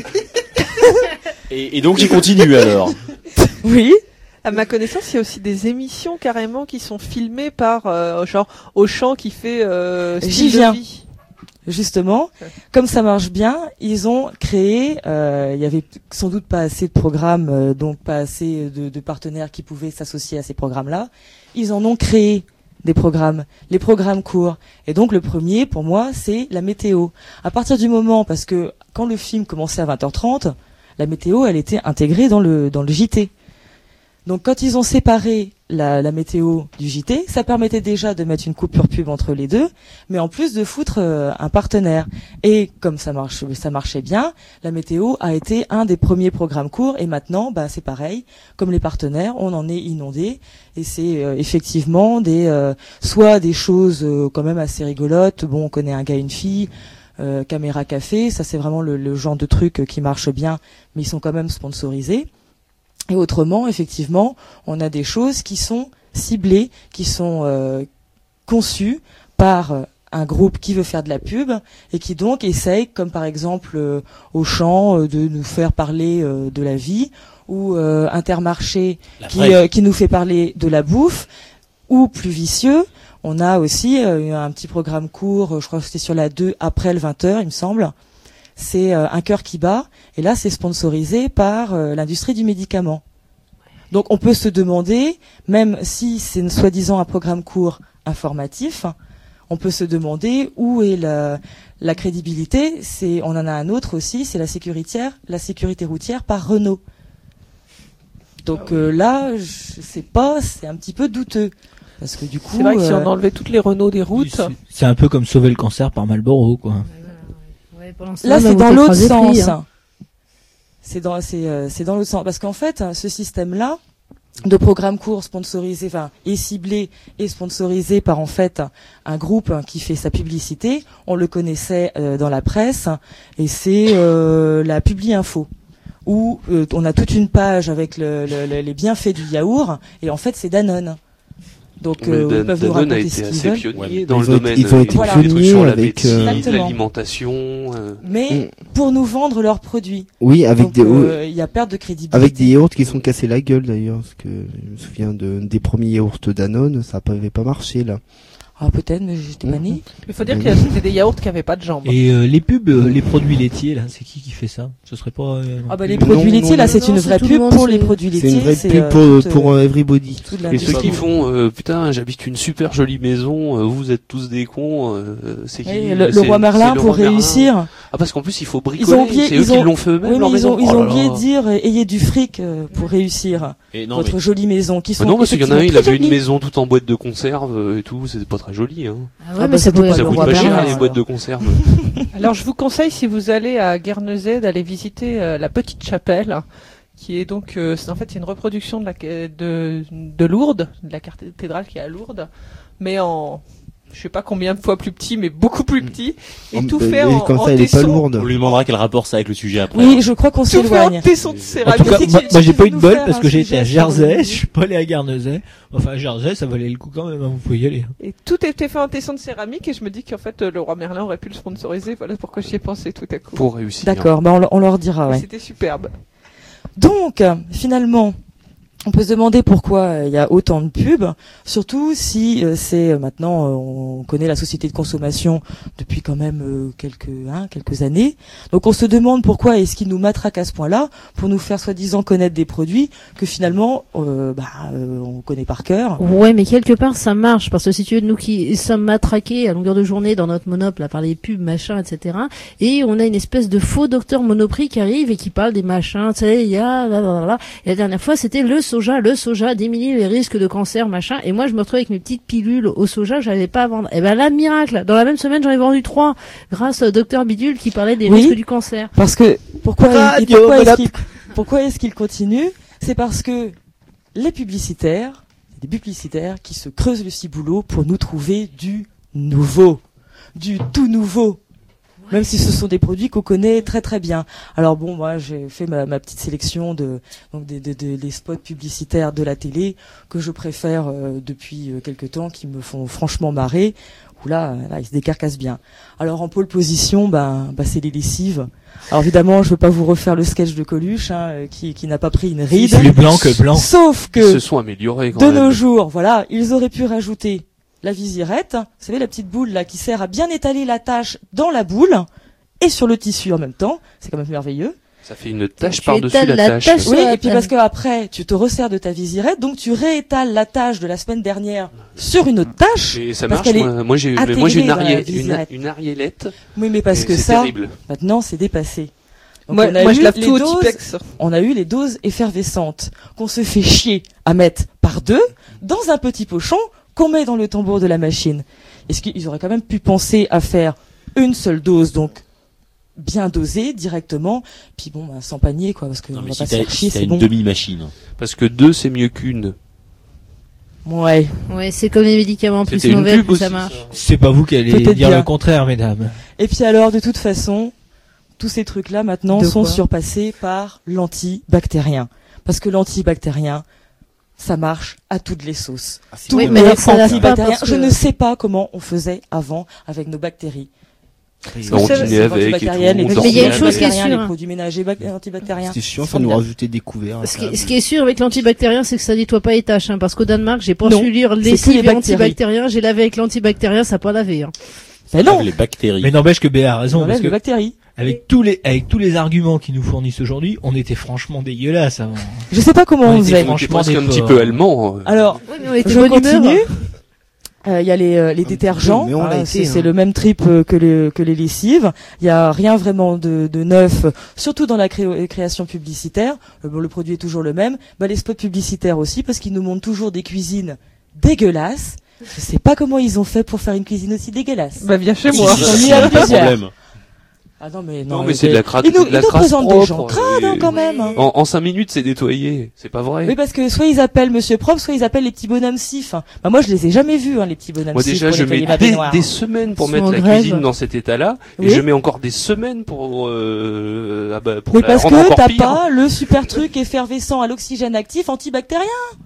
Et, et donc j'y continue alors. Oui. À ma connaissance, il y a aussi des émissions carrément qui sont filmées par euh, genre Auchan qui fait euh, J'y style viens. de vie. Justement, comme ça marche bien, ils ont créé, euh, il y avait sans doute pas assez de programmes, euh, donc pas assez de, de partenaires qui pouvaient s'associer à ces programmes-là. Ils en ont créé des programmes, les programmes courts. Et donc le premier, pour moi, c'est la météo. À partir du moment, parce que quand le film commençait à vingt heures trente, la météo, elle était intégrée dans le dans le J T. Donc quand ils ont séparé la, la météo du J T, ça permettait déjà de mettre une coupure pub entre les deux, mais en plus de foutre euh, un partenaire. Et comme ça marche, ça marchait bien, la météo a été un des premiers programmes courts. Et maintenant, bah c'est pareil. Comme les partenaires, on en est inondé. Et c'est euh, effectivement des euh, soit des choses euh, quand même assez rigolotes. Bon, on connaît un gars, une fille. Euh, Caméra Café, ça c'est vraiment le, le genre de truc qui marche bien, mais ils sont quand même sponsorisés. Et autrement, effectivement, on a des choses qui sont ciblées, qui sont euh, conçues par euh, un groupe qui veut faire de la pub et qui donc essaye, comme par exemple euh, Auchan, euh, de nous faire parler euh, de la vie, ou euh, Intermarché La qui, vraie. euh, qui nous fait parler de la bouffe, ou plus vicieux, on a aussi euh, un petit programme court, je crois que c'était sur la deux, après le vingt heures, il me semble. C'est euh, Un cœur qui bat, et là c'est sponsorisé par euh, l'industrie du médicament. Donc on peut se demander, même si c'est une- soi-disant un programme court informatif, on peut se demander où est la, la crédibilité. C'est, on en a un autre aussi, c'est la sécurité, la sécurité routière par Renault. Donc euh, là, je sais pas, c'est un petit peu douteux. Parce que du coup, C'est vrai que si euh, on enlevait toutes les Renault des routes, C'est- C'est un peu comme sauver le cancer par Marlboro, quoi. Ouais, pendant ce là, temps, c'est on dans vous l'autre écrase les prix, sens. hein. C'est dans, c'est, euh, c'est dans l'autre sens. Parce qu'en fait, ce système-là, de programmes courts sponsorisés, enfin, et ciblés et sponsorisés par, en fait, un groupe qui fait sa publicité, on le connaissait euh, dans la presse, et c'est euh, la Publi Info, où euh, on a toute une page avec le, le- le- les bienfaits du yaourt, et en fait, c'est Danone. Donc, euh, Dan- ils peuvent nous Danone a raconter été ce qu'ils assez veulent. pionnier Ouais. dans Ils le ont domaine. été- ils ont été font des pionniers trucs sur la avec, médecine, euh, Exactement. l'alimentation. euh. Mais pour nous vendre leurs produits. Oui, avec Donc, des euh, il y a perte de crédibilité. avec des yaourts qui sont cassés la gueule d'ailleurs, parce que je me souviens de des premiers yaourts Danone, ça n'avait pas marché là. Ah, peut-être, mais j'étais pas née. il faut dire qu'il y a c'était des yaourts qui avaient pas de jambes. Et euh, les pubs, euh, les produits laitiers, là, c'est qui qui fait ça? Ce serait pas... euh, non Ah bah plus- les produits Non, laitiers non, là non, c'est non, une c'est vraie tout le pub monde, pour les c'est- produits C'est laitiers. une vraie c'est, pub euh, pour toute, pour euh, euh, everybody. toute Et l'industrie. ceux qui font, euh, putain, j'habite une super jolie maison, euh, vous êtes tous des cons, euh, c'est qui? Oui, le, le C'est- roi Merlin c'est le pour roi Merlin. réussir. Ah, parce qu'en plus, il faut Ils ont bricoler. oublié, C'est eux ils qui ont, l'ont fait eux-mêmes, oui, leur mais ils maison. ont, ils Oh ont là oublié là. de dire euh, ayez du fric euh, pour réussir Et non, votre mais jolie maison qui Bah sont non, parce qu'il y en a un, il effectivement avait très une jolies. maison toute en boîte de conserve euh, et tout, c'est pas très joli, hein. Ah ouais, Ah mais bah, ça c'était doit pas Ça le coûte roi pas cher, Merlin, les alors. boîtes de conserve. Alors je vous conseille, si vous allez à Guernesey, d'aller visiter euh, la petite chapelle, qui est donc, euh, c'est- en fait, c'est une reproduction de la de, de Lourdes, de la cathédrale qui est à Lourdes, mais en, je sais pas combien de fois plus petit, mais beaucoup plus petit, et Oh, tout mais- fait mais en, comme en ça, elle est pas tesson. lourde. on lui demandera quel rapport ça a avec le sujet après. Oui, je crois qu'on Tout fait en s'éloigne. tesson de En céramique. tout cas, si moi, tu- moi, si j'ai tu pas veux eu de nous bol faire parce un que j'ai été à sujet sur Jersey, le- je suis pas allé à Guernesey. Enfin, à Jersey, ça valait le coup quand même, hein, vous pouvez y aller. Et tout était fait en tesson de céramique, et je me dis qu'en fait, euh, le roi Merlin aurait pu le sponsoriser. Voilà pourquoi j'y ai pensé tout à coup. Pour réussir. D'accord, bah on, le- on leur dira. Et Ouais. C'était superbe. Donc, euh, finalement, on peut se demander pourquoi euh, il y a autant de pubs, surtout si euh, c'est euh, maintenant, euh, on connaît la société de consommation depuis quand même euh, quelques hein, quelques années. Donc on se demande pourquoi est-ce qu'ils nous matraquent à ce point-là pour nous faire soi-disant connaître des produits que finalement, euh, bah, euh, on connaît par cœur. Ouais, mais quelque part ça marche parce que si tu veux, nous qui sommes matraqués à longueur de journée dans notre monop là par les pubs, machin, et cetera. Et on a une espèce de faux docteur Monoprix qui arrive et qui parle des machins, tu sais, il y a là, là, là, là. Et la dernière fois c'était le soja, le soja diminue les risques de cancer, machin. Et moi je me retrouvais avec mes petites pilules au soja, j'avais pas à vendre. Et ben là miracle, dans la même semaine j'en ai vendu trois grâce au docteur Bidule qui parlait des Oui. risques du cancer. Parce que pourquoi, Radio pourquoi est-ce Monop. qu'il pourquoi est-ce qu'il continue? C'est parce que les publicitaires, des publicitaires qui se creusent le ciboulot pour nous trouver du nouveau, du tout nouveau. Même si ce sont des produits qu'on connaît très très bien. Alors bon, moi j'ai fait ma, ma petite sélection de donc des, des, des, des spots publicitaires de la télé que je préfère euh, depuis euh, quelque temps, qui me font franchement marrer. Où là, là, ils se décarcassent bien. Alors en pole position, ben, bah, c'est les lessives. Alors évidemment, je veux pas vous refaire le sketch de Coluche, hein, euh, qui, qui n'a pas pris une ride. Plus blanc que blanc. Sauf Ils que se sont améliorés quand de même. nos jours, voilà, ils auraient pu rajouter la visirette. Vous savez, la petite boule là qui sert à bien étaler la tâche dans la boule et sur le tissu en même temps. C'est quand même merveilleux. Ça fait une tache Tu par-dessus étales la la tâche. tâche. Oui, Ça, et puis ça- parce que après, tu te resserres de ta visirette, donc tu réétales la tâche de la semaine dernière sur une autre tâche. Et ça Parce marche. qu'elle Moi, moi, j'ai, mais moi j'ai une, intégrée dans la arié- une, visirette. une ariélette. Oui, mais parce et que c'est ça, terrible. maintenant, c'est dépassé. Donc, Moi, on a moi eu je lave les tout au doses- Tipex. On a eu les doses effervescentes qu'on se fait chier à mettre par deux dans un petit pochon qu'on met dans le tambour de la machine. Est-ce qu'ils auraient quand même pu penser à faire une seule dose, donc bien dosée directement, puis bon, bah, sans panier, quoi, parce que Non, on mais va si pas se t'as faire chier, si t'as c'est une bon. demi-machine. Parce que deux c'est mieux qu'une. Ouais. Ouais, c'est comme les médicaments, plus C'était une mauvais, pub plus aussi. ça marche. C'est pas vous qui allez Peut-être dire bien. le contraire, mesdames. Et puis alors, de toute façon, tous ces trucs-là maintenant De sont quoi surpassés par l'antibactérien. Parce que l'antibactérien, ça marche à toutes les sauces. Tout Oui, est mais ça lave pas antibactérien. parce que- Je ne sais pas comment on faisait avant avec nos bactéries. On savez, dînait Les avec et tout. antibactériennes, les on Mais produits il y a une dormait chose qui est avec. antibactériens, sûre, les hein. produits ménagers bac- antibactériens. C'est chiant, ça nous Formidable. rajouter des couverts. Ce qui, ce qui est sûr avec l'antibactérien, c'est que ça nettoie pas les taches, hein, parce qu'au Danemark, j'ai pas Non, su lire c'est que les lessive et bactéries. antibactérien, j'ai lavé avec l'antibactérien, ça a pas lavé, hein. Mais non, Avec les bactéries. Mais n'empêche que Béa a on raison, parce enlève les que bactéries. avec tous les, avec tous les arguments qu'ils nous fournissent aujourd'hui, on était franchement dégueulasse avant. Je sais pas comment On on était faisait. On était franchement presque des un petit porcs. peu allemand. euh. Alors, Ouais, mais on était je bonne humeur. continue. Il y a les, euh, les détergents, mais on l'a hein, été, c'est hein. c'est le même trip euh, que les, que les lessives. Il y a rien vraiment de, de neuf, surtout dans la cré- création publicitaire. Euh, bon, le produit est toujours le même. Bah, les spots publicitaires aussi, parce qu'ils nous montrent toujours des cuisines dégueulasses. Je sais pas comment ils ont fait pour faire une cuisine aussi dégueulasse. Bah viens chez Ils moi. se sont mis à C'est pas le plusieurs. problème. Ah non mais Non, non, mais ils- c'est de la craque. ils nous, de la ils nous crasse présentent des gens propre, crades hein, et- quand même. hein. En, en cinq minutes, c'est nettoyé. C'est pas vrai. Oui, parce que soit ils appellent Monsieur Propre, soit ils appellent les petits bonhommes sif. Bah moi je les ai jamais vus, hein, les petits bonhommes Moi sif. déjà, pour je mets nettoyer ma des, baignoire. des semaines pour Ils mettre sont la en grève. cuisine dans cet état-là, et Oui. je mets encore des semaines pour euh, ah bah, pour Mais la parce rendre que encore t'as pire. pas le super truc effervescent à l'oxygène actif antibactérien.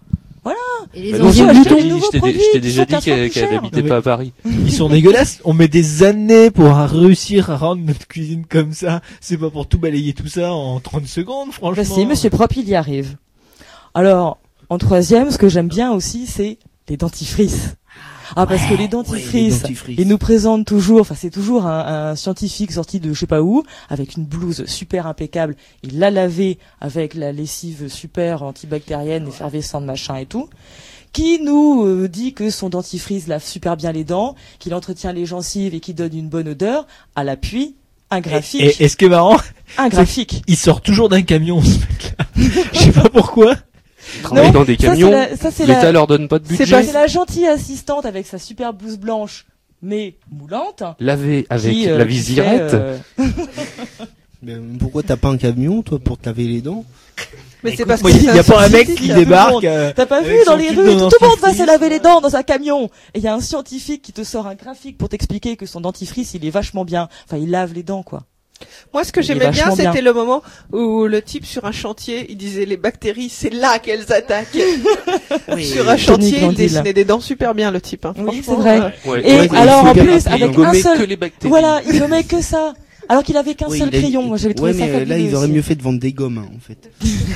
Et les Bah Ils non, ont je acheté t'ai des dit- nouveaux je t'ai- produits je t'ai qui déjà sont dit quinze fois qu'elle plus qu'elle chers. habitait Non, pas à Paris. Ils sont dégueulasses. On met des années pour réussir à rendre notre cuisine comme ça. C'est pas pour tout balayer tout ça en trente secondes, franchement. Bah si, Monsieur Propre, il y arrive. Alors, en troisième, ce que j'aime bien aussi, c'est les dentifrices. Ah, parce que les dentifrices, ils nous présentent toujours, enfin c'est toujours un, un scientifique sorti de je sais pas où, avec une blouse super impeccable. Il l'a lavé avec la lessive super antibactérienne, effervescente, machin et tout. Qui nous euh, dit que son dentifrice lave super bien les dents, qu'il entretient les gencives et qu'il donne une bonne odeur. À l'appui, un graphique. Et, et ce qui est marrant, un graphique. il sort toujours d'un camion, ce mec-là. Je sais pas pourquoi. Ils travaillent dans des ça, c'est camions. la- ça, c'est L'État la- leur donne pas de C'est budget. pas- c'est la gentille assistante avec sa super blouse blanche, mais moulante. Laver avec qui, euh, la qui visirette. fait, euh, Mais pourquoi t'as pas un camion, toi, pour te laver les dents? Mais c'est Écoute, parce moi, que il y c'est a un pas un mec scientifique, qui hein. débarque. euh, T'as pas vu avec dans son les truc rues, de tout, tout le monde va se dentifrice. laver les dents dans un camion. Et il y a un scientifique qui te sort un graphique pour t'expliquer que son dentifrice, il est vachement bien. Enfin, il lave les dents, quoi. Moi, ce que Il est j'aimais bien, vachement bien. c'était le moment où le type sur un chantier, il disait les bactéries, c'est là qu'elles attaquent. Sur un chantier, il Grandil. dessinait des dents super bien, le type. Hein. Oui, Franchement, c'est vrai. euh, Ouais, Et ouais, il alors, faut en bien plus, rappeler, avec il gommait un seul- que les bactéries. Voilà, il nommait que ça. Alors qu'il avait qu'un Oui, seul il a- crayon. Moi, j'avais trouvé ouais, ça mais euh, fabuleux là, ils auraient aussi. mieux fait de vendre des gommes, hein, en fait.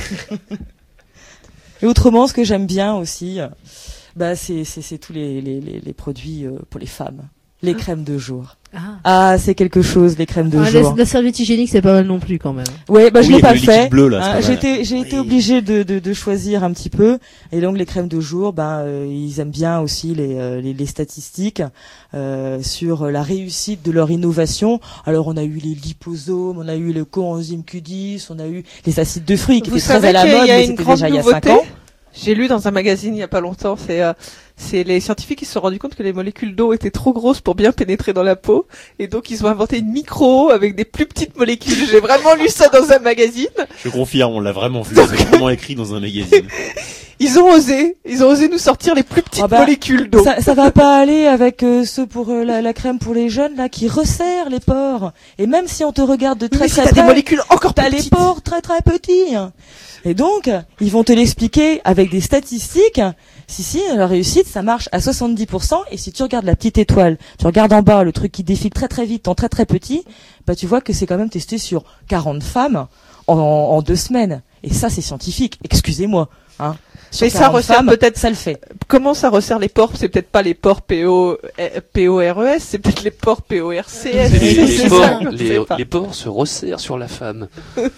Et autrement, ce que j'aime bien aussi, euh, bah, c'est, c'est, c'est tous les, les, les, les produits euh, pour les femmes. Les crèmes de jour. Ah. Ah, c'est quelque chose, les crèmes de Ah, jour. la, la serviette hygiénique, c'est pas mal non plus, quand même. Ouais, bah, je Oui, l'ai pas avec le liquide fait. bleu, là, c'est Hein, pas j'ai mal. été, j'ai été Oui. obligée de, de, de choisir un petit peu. Et donc, les crèmes de jour, ben, euh, ils aiment bien aussi les, euh, les, les statistiques euh, sur la réussite de leur innovation. Alors, on a eu les liposomes, on a eu le coenzyme Q dix, on a eu les acides de fruits qui Vous étaient très savez à la qu'il y a- mode, il y a mais une c'était grande déjà il y a nouveauté. cinq ans. J'ai lu dans un magazine il y a pas longtemps, c'est euh, c'est les scientifiques qui se sont rendus compte que les molécules d'eau étaient trop grosses pour bien pénétrer dans la peau, et donc ils ont inventé une micro avec des plus petites molécules. J'ai vraiment lu ça dans un magazine. Je confirme, on l'a vraiment vu. C'est vraiment écrit dans un magazine. Ils ont osé, ils ont osé nous sortir les plus petites Ah bah, molécules d'eau. Ça, ça va pas aller avec euh, ceux pour euh, la, la crème pour les jeunes là qui resserrent les pores. Et même si on te regarde de très Mais si très t'as des près, molécules encore t'as plus les petites. pores très très petits. Et donc, ils vont te l'expliquer avec des statistiques. Si, si, la réussite, ça marche à soixante-dix pour cent. Et si tu regardes la petite étoile, tu regardes en bas le truc qui défile très très vite en très très petit, bah tu vois que c'est quand même testé sur quarante femmes en, en deux semaines. Et ça, c'est scientifique. Excusez-moi. Hein. Sur Mais ça quarante resserre femmes, peut-être- ça le fait. Comment ça resserre les pores? C'est peut-être pas les pores P O, eh, P O R E S, c'est peut-être les pores P O R C S. Les, les, C'est porcs, ça, je sais les, pas. les porcs se resserrent sur la femme.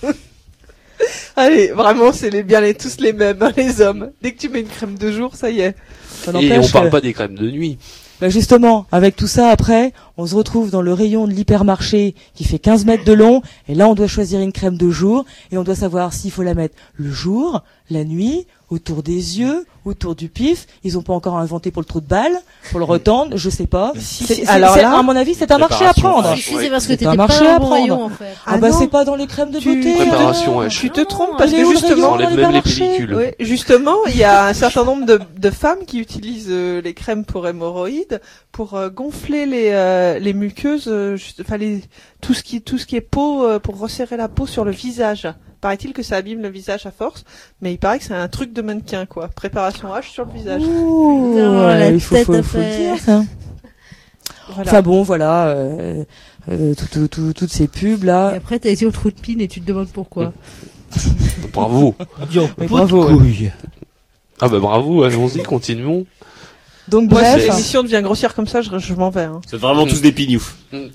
Allez, vraiment, c'est les, bien les, tous les mêmes, hein, les hommes. Dès que tu mets une crème de jour, ça y est. Ça Et n'empêche on parle que- pas des crèmes de nuit. Bah justement, avec tout ça, après, on se retrouve dans le rayon de l'hypermarché qui fait quinze mètres de long, et là, on doit choisir une crème de jour, et on doit savoir s'il faut la mettre le jour, la nuit, autour des yeux, autour du pif. Ils ont pas encore inventé pour le trou de balle, pour le retendre, je sais pas. Si, C'est- si, c'est- alors c'est- là- à mon avis, c'est un marché à Préparation prendre. H. Si, c'est parce que C'est t'étais un pas marché dans à le bon prendre. rayon, en fait. Ah, Ah bah non. c'est pas dans les crèmes de Tu- beauté. Préparation euh, H. Tu te trompes parce Il est que où le justement, rayon On enlève dans même les l'hypermarché pellicules. oui, justement, il y a un certain nombre de, de femmes qui utilisent euh, les crèmes pour hémorroïdes pour euh, gonfler les euh, les muqueuses, euh, juste- enfin les tout ce qui tout ce qui est peau euh, pour resserrer la peau sur le visage. Paraît-il que ça abîme le visage à force, mais il paraît que c'est un truc de mannequin quoi. Préparation H sur le visage. Ouh, Dans ouais, la il faut, tête faut, à faut le faire. dire, ça. Voilà. Enfin bon, voilà, euh, euh, tout- tout- tout- toutes ces pubs Et là. après, t'as été au trou de pine et tu te demandes pourquoi. Bravo. Mais bravo. Couille. Ah bah bravo, allons-y, continuons. Donc Moi, bref. si l'émission devient grossière comme ça, je, je m'en vais. Hein. C'est vraiment tous des pignoufs.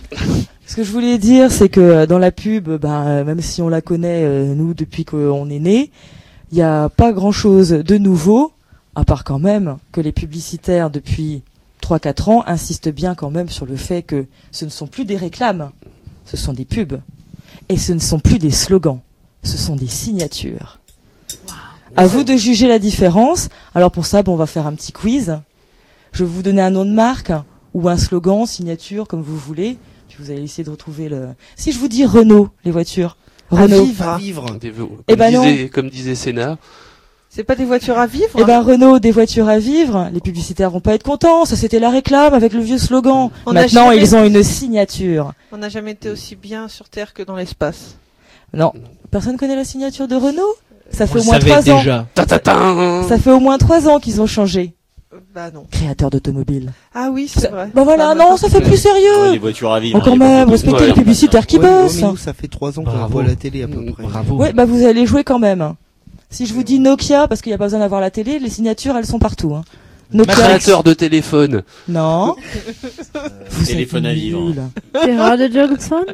Ce que je voulais dire, c'est que euh, dans la pub, ben, euh, même si on la connaît, euh, nous, depuis qu'on est né, il n'y a pas grand-chose de nouveau, à part quand même que les publicitaires, depuis trois quatre ans, insistent bien quand même sur le fait que ce ne sont plus des réclames, ce sont des pubs. Et ce ne sont plus des slogans, ce sont des signatures. À vous de juger la différence. Alors pour ça, bon, on va faire un petit quiz. Je vais vous donner un nom de marque ou un slogan, signature, comme vous voulez. Puis vous allez essayer de retrouver le... Si je vous dis Renault, les voitures. À Renault. vivre. À vivre. Des- Comme, Eh ben non. disait, comme disait Sénat, C'est pas des voitures à vivre. Eh ben Renault, des voitures à vivre. Les publicitaires vont pas être contents. Ça, c'était la réclame avec le vieux slogan. On a Maintenant, jamais- ils ont une signature. On n'a jamais été aussi bien sur Terre que dans l'espace. Non. Personne connaît la signature de Renault? Ça On fait le au moins savait trois ans. déjà. ta-ta-ta. Ça fait au moins trois ans qu'ils ont changé. Euh, Bah non. Créateur d'automobiles. Ah oui, c'est Ça- vrai. Bah voilà, Ah, non, maintenant, ça c'est fait plus Ouais, sérieux. les voitures à vivre. Oh, quand hein, il y a même, pas respectez Ouais, les ouais. publicitaires qui Ouais, ouais, bossent. mais nous, ça fait trois ans qu'on Bravo. voit la télé à peu près. Bravo. Ouais, bah vous allez jouer quand même. Si je vous dis Nokia, parce qu'il n'y a pas besoin d'avoir la télé, les signatures, elles sont partout. Hein. Nokia. Créateur de téléphone. Non. Vous Téléphone êtes à vivre. nuls. Terra de Johnson?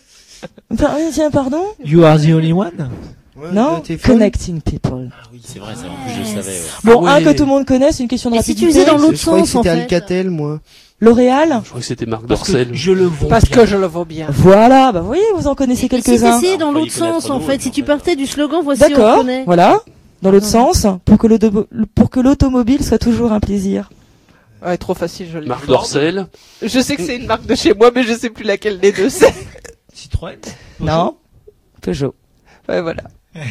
Par- euh, Tiens, pardon? You are the only one. Ouais, Non? le téléphone. Connecting people. Ah oui, c'est vrai, ça, en plus, je le savais. ouais. Bon, Ah un ouais. que tout le monde connaît, c'est une question de Et si tu rapidité. faisais dans l'autre Je croyais que sens, en c'était fait. Alcatel, moi. L'Oréal. Je crois que c'était Marc Parce que Dorcel. je le vois. Parce bien. que je le vaux bien. Voilà, bah vous voyez, vous en connaissez Et si quelques-uns. t'essayais dans Alors, l'autre faut y connaître sens, en Renault, fait, en si tu fait. partais du slogan, voici on D'accord, connaît. voilà. Dans l'autre Ah. sens, pour que l'auto- pour que l'automobile soit toujours un plaisir. Ouais, trop facile, je le Marc Dorcel. Je sais que c'est une marque de chez moi, mais je sais plus laquelle des deux c'est. Citroën. Non? Peugeot. Ouais, voilà.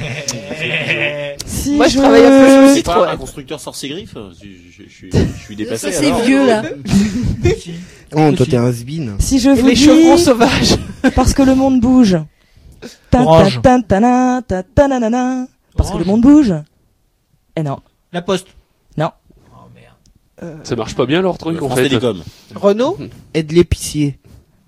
Si Moi, je travaille à Peugeot aussi. C'est pas Citroën. un constructeur sorce ses griffes. Je, je, je, suis- je suis dépassé. Ça, c'est alors. vieux, là. Oh, toi, t'es un has-been. Si je Et vous les chevrons dis, sauvages. parce que le monde bouge. Ta ta Orange. ta ta na, ta ta na na na. Parce que Orange. le monde bouge. Eh non. La Poste. Non. Oh merde. Euh, Ça marche pas bien leur truc en France fait. Télécom. Renault. Aide l'épicier.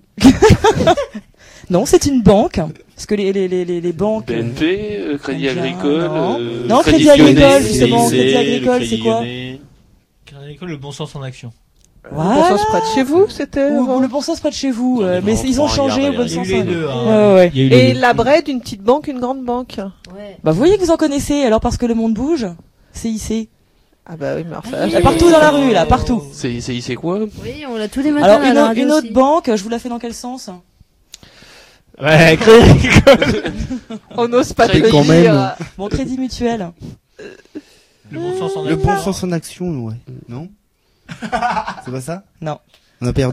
Non, c'est une banque. Parce que les, les, les, les, les banques. B N P, euh, Crédit Bien, Agricole. non. euh, Non, Crédit Lyonnais. Agricole, justement. C I C, Crédit le Agricole, Crédit c'est quoi Lyonnais. Crédit Agricole, le bon sens en action. Voilà. Bon sens près de chez vous, c'était. Ou, avant ou le bon sens près de chez vous. J'en ai euh, mais vraiment ils ont trois, changé au regarde, bon il y a sens. Il y a eu hein. les deux. hein. Ouais, ouais. Il y a eu les Et deux. la Bred, une petite banque, une grande banque. Ouais. Bah, vous voyez que vous en connaissez. Alors, parce que le monde bouge. C I C. Ah bah oui, mais enfin. Ah, j'ai- Partout dans la rue, là, partout. C'est c'est c'est quoi? Oui, on l'a tous les matins Alors, à une, la au- radio une autre aussi. banque, je vous la fais dans quel sens? Ouais, Crédit Agricole. On n'ose pas te Très le quand même. dire. Bon, crédit mutuel. Le bon sens en Le action. bon sens en action, ouais. Non? C'est pas ça? Non. On a perdu?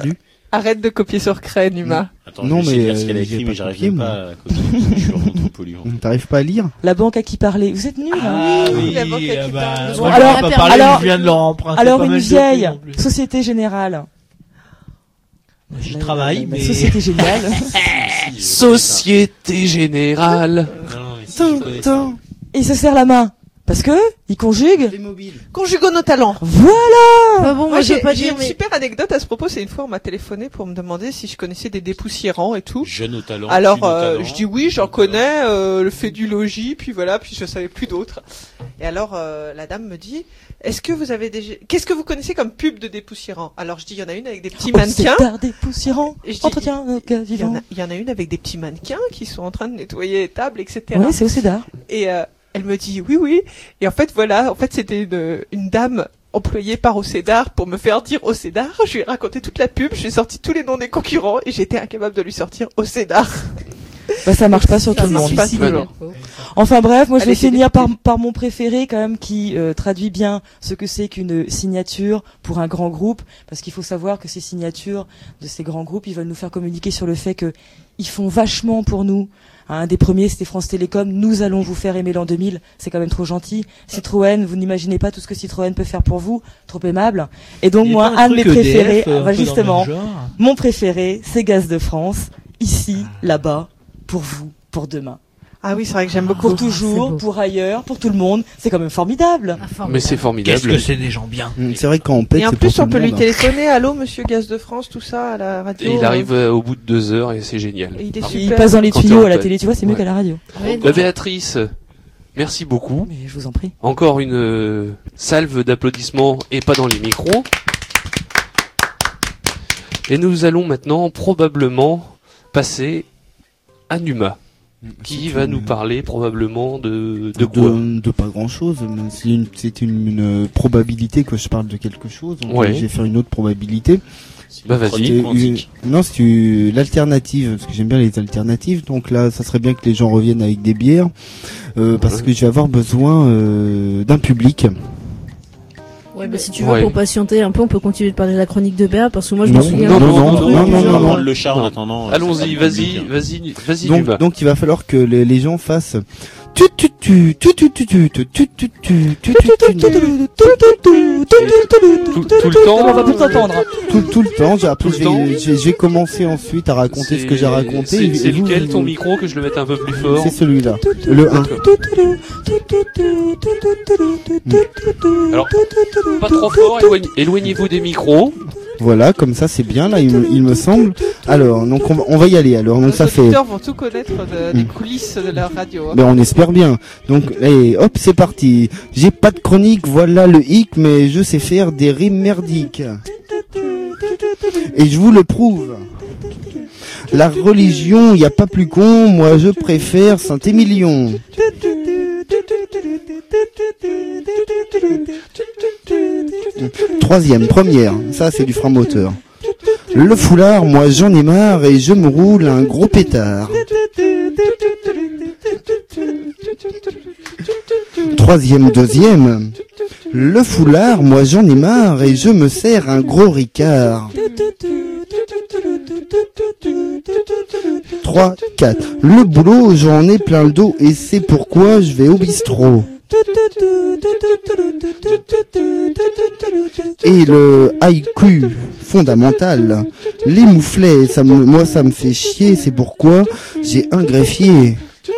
Arrête de copier sur craie, Numa. Attends, Non, je vais essayer de mais, dire ce qu'elle a euh, écrit, j'ai mais pas j'arrive copié, même moi. pas à copier, parce que je suis vraiment trop poli. hein. T'arrives pas à lire? La banque à qui parler. Vous êtes nuls. hein. Ah oui, la banque à ah qui bah, parle. moi, Alors- je vais pas parler, alors- je viens de leur emprunter Alors pas une mal de vieille plumes, en plus. Société Générale. J'y Mais- travaille, mais mais... Société Générale. Société Générale. Non, mais si, Tin, je connais. tin. Et il se serre la main. Parce que, il conjugue. Les mobiles. Conjuguons nos talents. Voilà. Bah bon, moi, Moi, je veux j'ai pas j'ai dire, une mais super anecdote à ce propos. C'est une fois, on m'a téléphoné pour me demander si je connaissais des dépoussiérants et tout. Jeune au talent. Alors, jeune au euh, talent. je dis oui, j'en connais, euh, le fait du logis, puis voilà, puis je savais plus d'autres. Et alors, euh, la dame me dit, est-ce que vous avez déjà, qu'est-ce que vous connaissez comme pub de dépoussiérant? Alors, je dis, il y en a une avec des petits Oh, mannequins. c'est tard dépoussiérant. Et je dis, Entretien euh, Il y, en vivant. a, il y en a une avec des petits mannequins qui sont en train de nettoyer les tables, et cetera. Oui, c'est au Cédar. Et euh, elle me dit oui, oui. Et en fait, voilà, en fait, c'était une, une dame employée par Océdar pour me faire dire Océdar. Je lui ai raconté toute la pub, j'ai sorti tous les noms des concurrents et j'étais incapable de lui sortir Océdar. Bah, ça marche pas sur tout Ça le marche monde. pas si, toujours. Enfin bref, moi je Elle vais était finir par, dégoûtée. par mon préféré quand même qui euh, traduit bien ce que c'est qu'une signature pour un grand groupe, parce qu'il faut savoir que ces signatures de ces grands groupes, ils veulent nous faire communiquer sur le fait que ils font vachement pour nous. Un des premiers, c'était France Télécom. Nous allons vous faire aimer l'an deux mille. C'est quand même trop gentil. Citroën, vous n'imaginez pas tout ce que Citroën peut faire pour vous. Trop aimable. Et donc Il y a moi, pas un de mes truc E D F, préférés, euh, un bah, peu dans le justement, même genre. mon préféré, c'est Gaz de France. Ici, là-bas, pour vous, pour demain. Ah oui, c'est vrai que j'aime beaucoup. Pour c'est toujours, beau. pour ailleurs, pour tout le monde. C'est quand même formidable. Ah, formidable. Mais c'est Qu'est-ce formidable. que c'est des gens bien. Mm, C'est vrai que quand on pète, Et en c'est plus, pour on tout peut le lui monde. téléphoner. Allô, Monsieur Gaz de France, tout ça à la radio. Et il euh, arrive euh, au bout de deux heures et c'est génial. et il est Il super. passe dans les Quand t'es tuyaux en à la panne. télé, tu vois, c'est mieux Ouais. qu'à la radio. Ouais, Bah, Béatrice, merci beaucoup. Mais je vous en prie. Encore une euh, salve d'applaudissements et pas dans les micros. Et nous allons maintenant probablement passer à Numa, qui va nous parler probablement de, de quoi de, de pas grand chose. C'est une, c'est une, une probabilité que je parle de quelque chose. Donc Ouais. euh, je vais faire une autre probabilité. C'est Bah, une vas-y. chronique C'était quantique. une- non, c'est une- l'alternative, parce que j'aime bien les alternatives. Donc là, ça serait bien que les gens reviennent avec des bières, euh, parce que je vais avoir besoin euh, d'un public. Ouais, bah, si tu veux, Ouais. pour patienter un peu, on peut continuer de parler de la chronique de Béa, parce que moi, je me Non, souviens. non, non, non, non, non, non, non, On non, va non. prendre le chat en Non. attendant. euh, Allons-y, c'est vas-y, pas vas-y, vas-y Donc, Numa. donc il va falloir que les, les gens fassent tu tu tu tu tu tu tu tu tu tu tu tu tu tu Tout, tout le temps On va plus t'entendre. tout tout le temps. J'ai- Après, Tout je le temps. vais, je vais- je vais commencer ensuite à raconter ce que j'ai raconté. C'est Et c'est vous, lequel vous- ton micro que je le mette un peu plus fort? C'est celui-là, le un. Alors, pas trop fort, éloigne- éloignez-vous des micros. Voilà, comme ça c'est bien là, il me, il me semble. Alors, donc on va, on va y aller. Alors, donc Nos ça fait. auditeurs vont tout connaître de- des Mm. coulisses de leur radio. hein. Ben on espère bien. Donc, allez, hop, c'est parti. J'ai pas de chronique, voilà le hic, mais je sais faire des rimes merdiques. Et je vous le prouve. La religion, y a pas plus con, moi je préfère Saint-Émilion. Troisième, première, ça c'est du frein moteur. Le foulard, moi j'en ai marre et je me roule un gros pétard. Troisième, deuxième. Le foulard, moi j'en ai marre et je me sers un gros ricard. Trois, quatre. Le boulot, j'en ai plein le dos et c'est pourquoi je vais au bistrot. Et le haïku fondamental. Les mouflets, ça me, moi ça me fait chier, c'est pourquoi j'ai un greffier.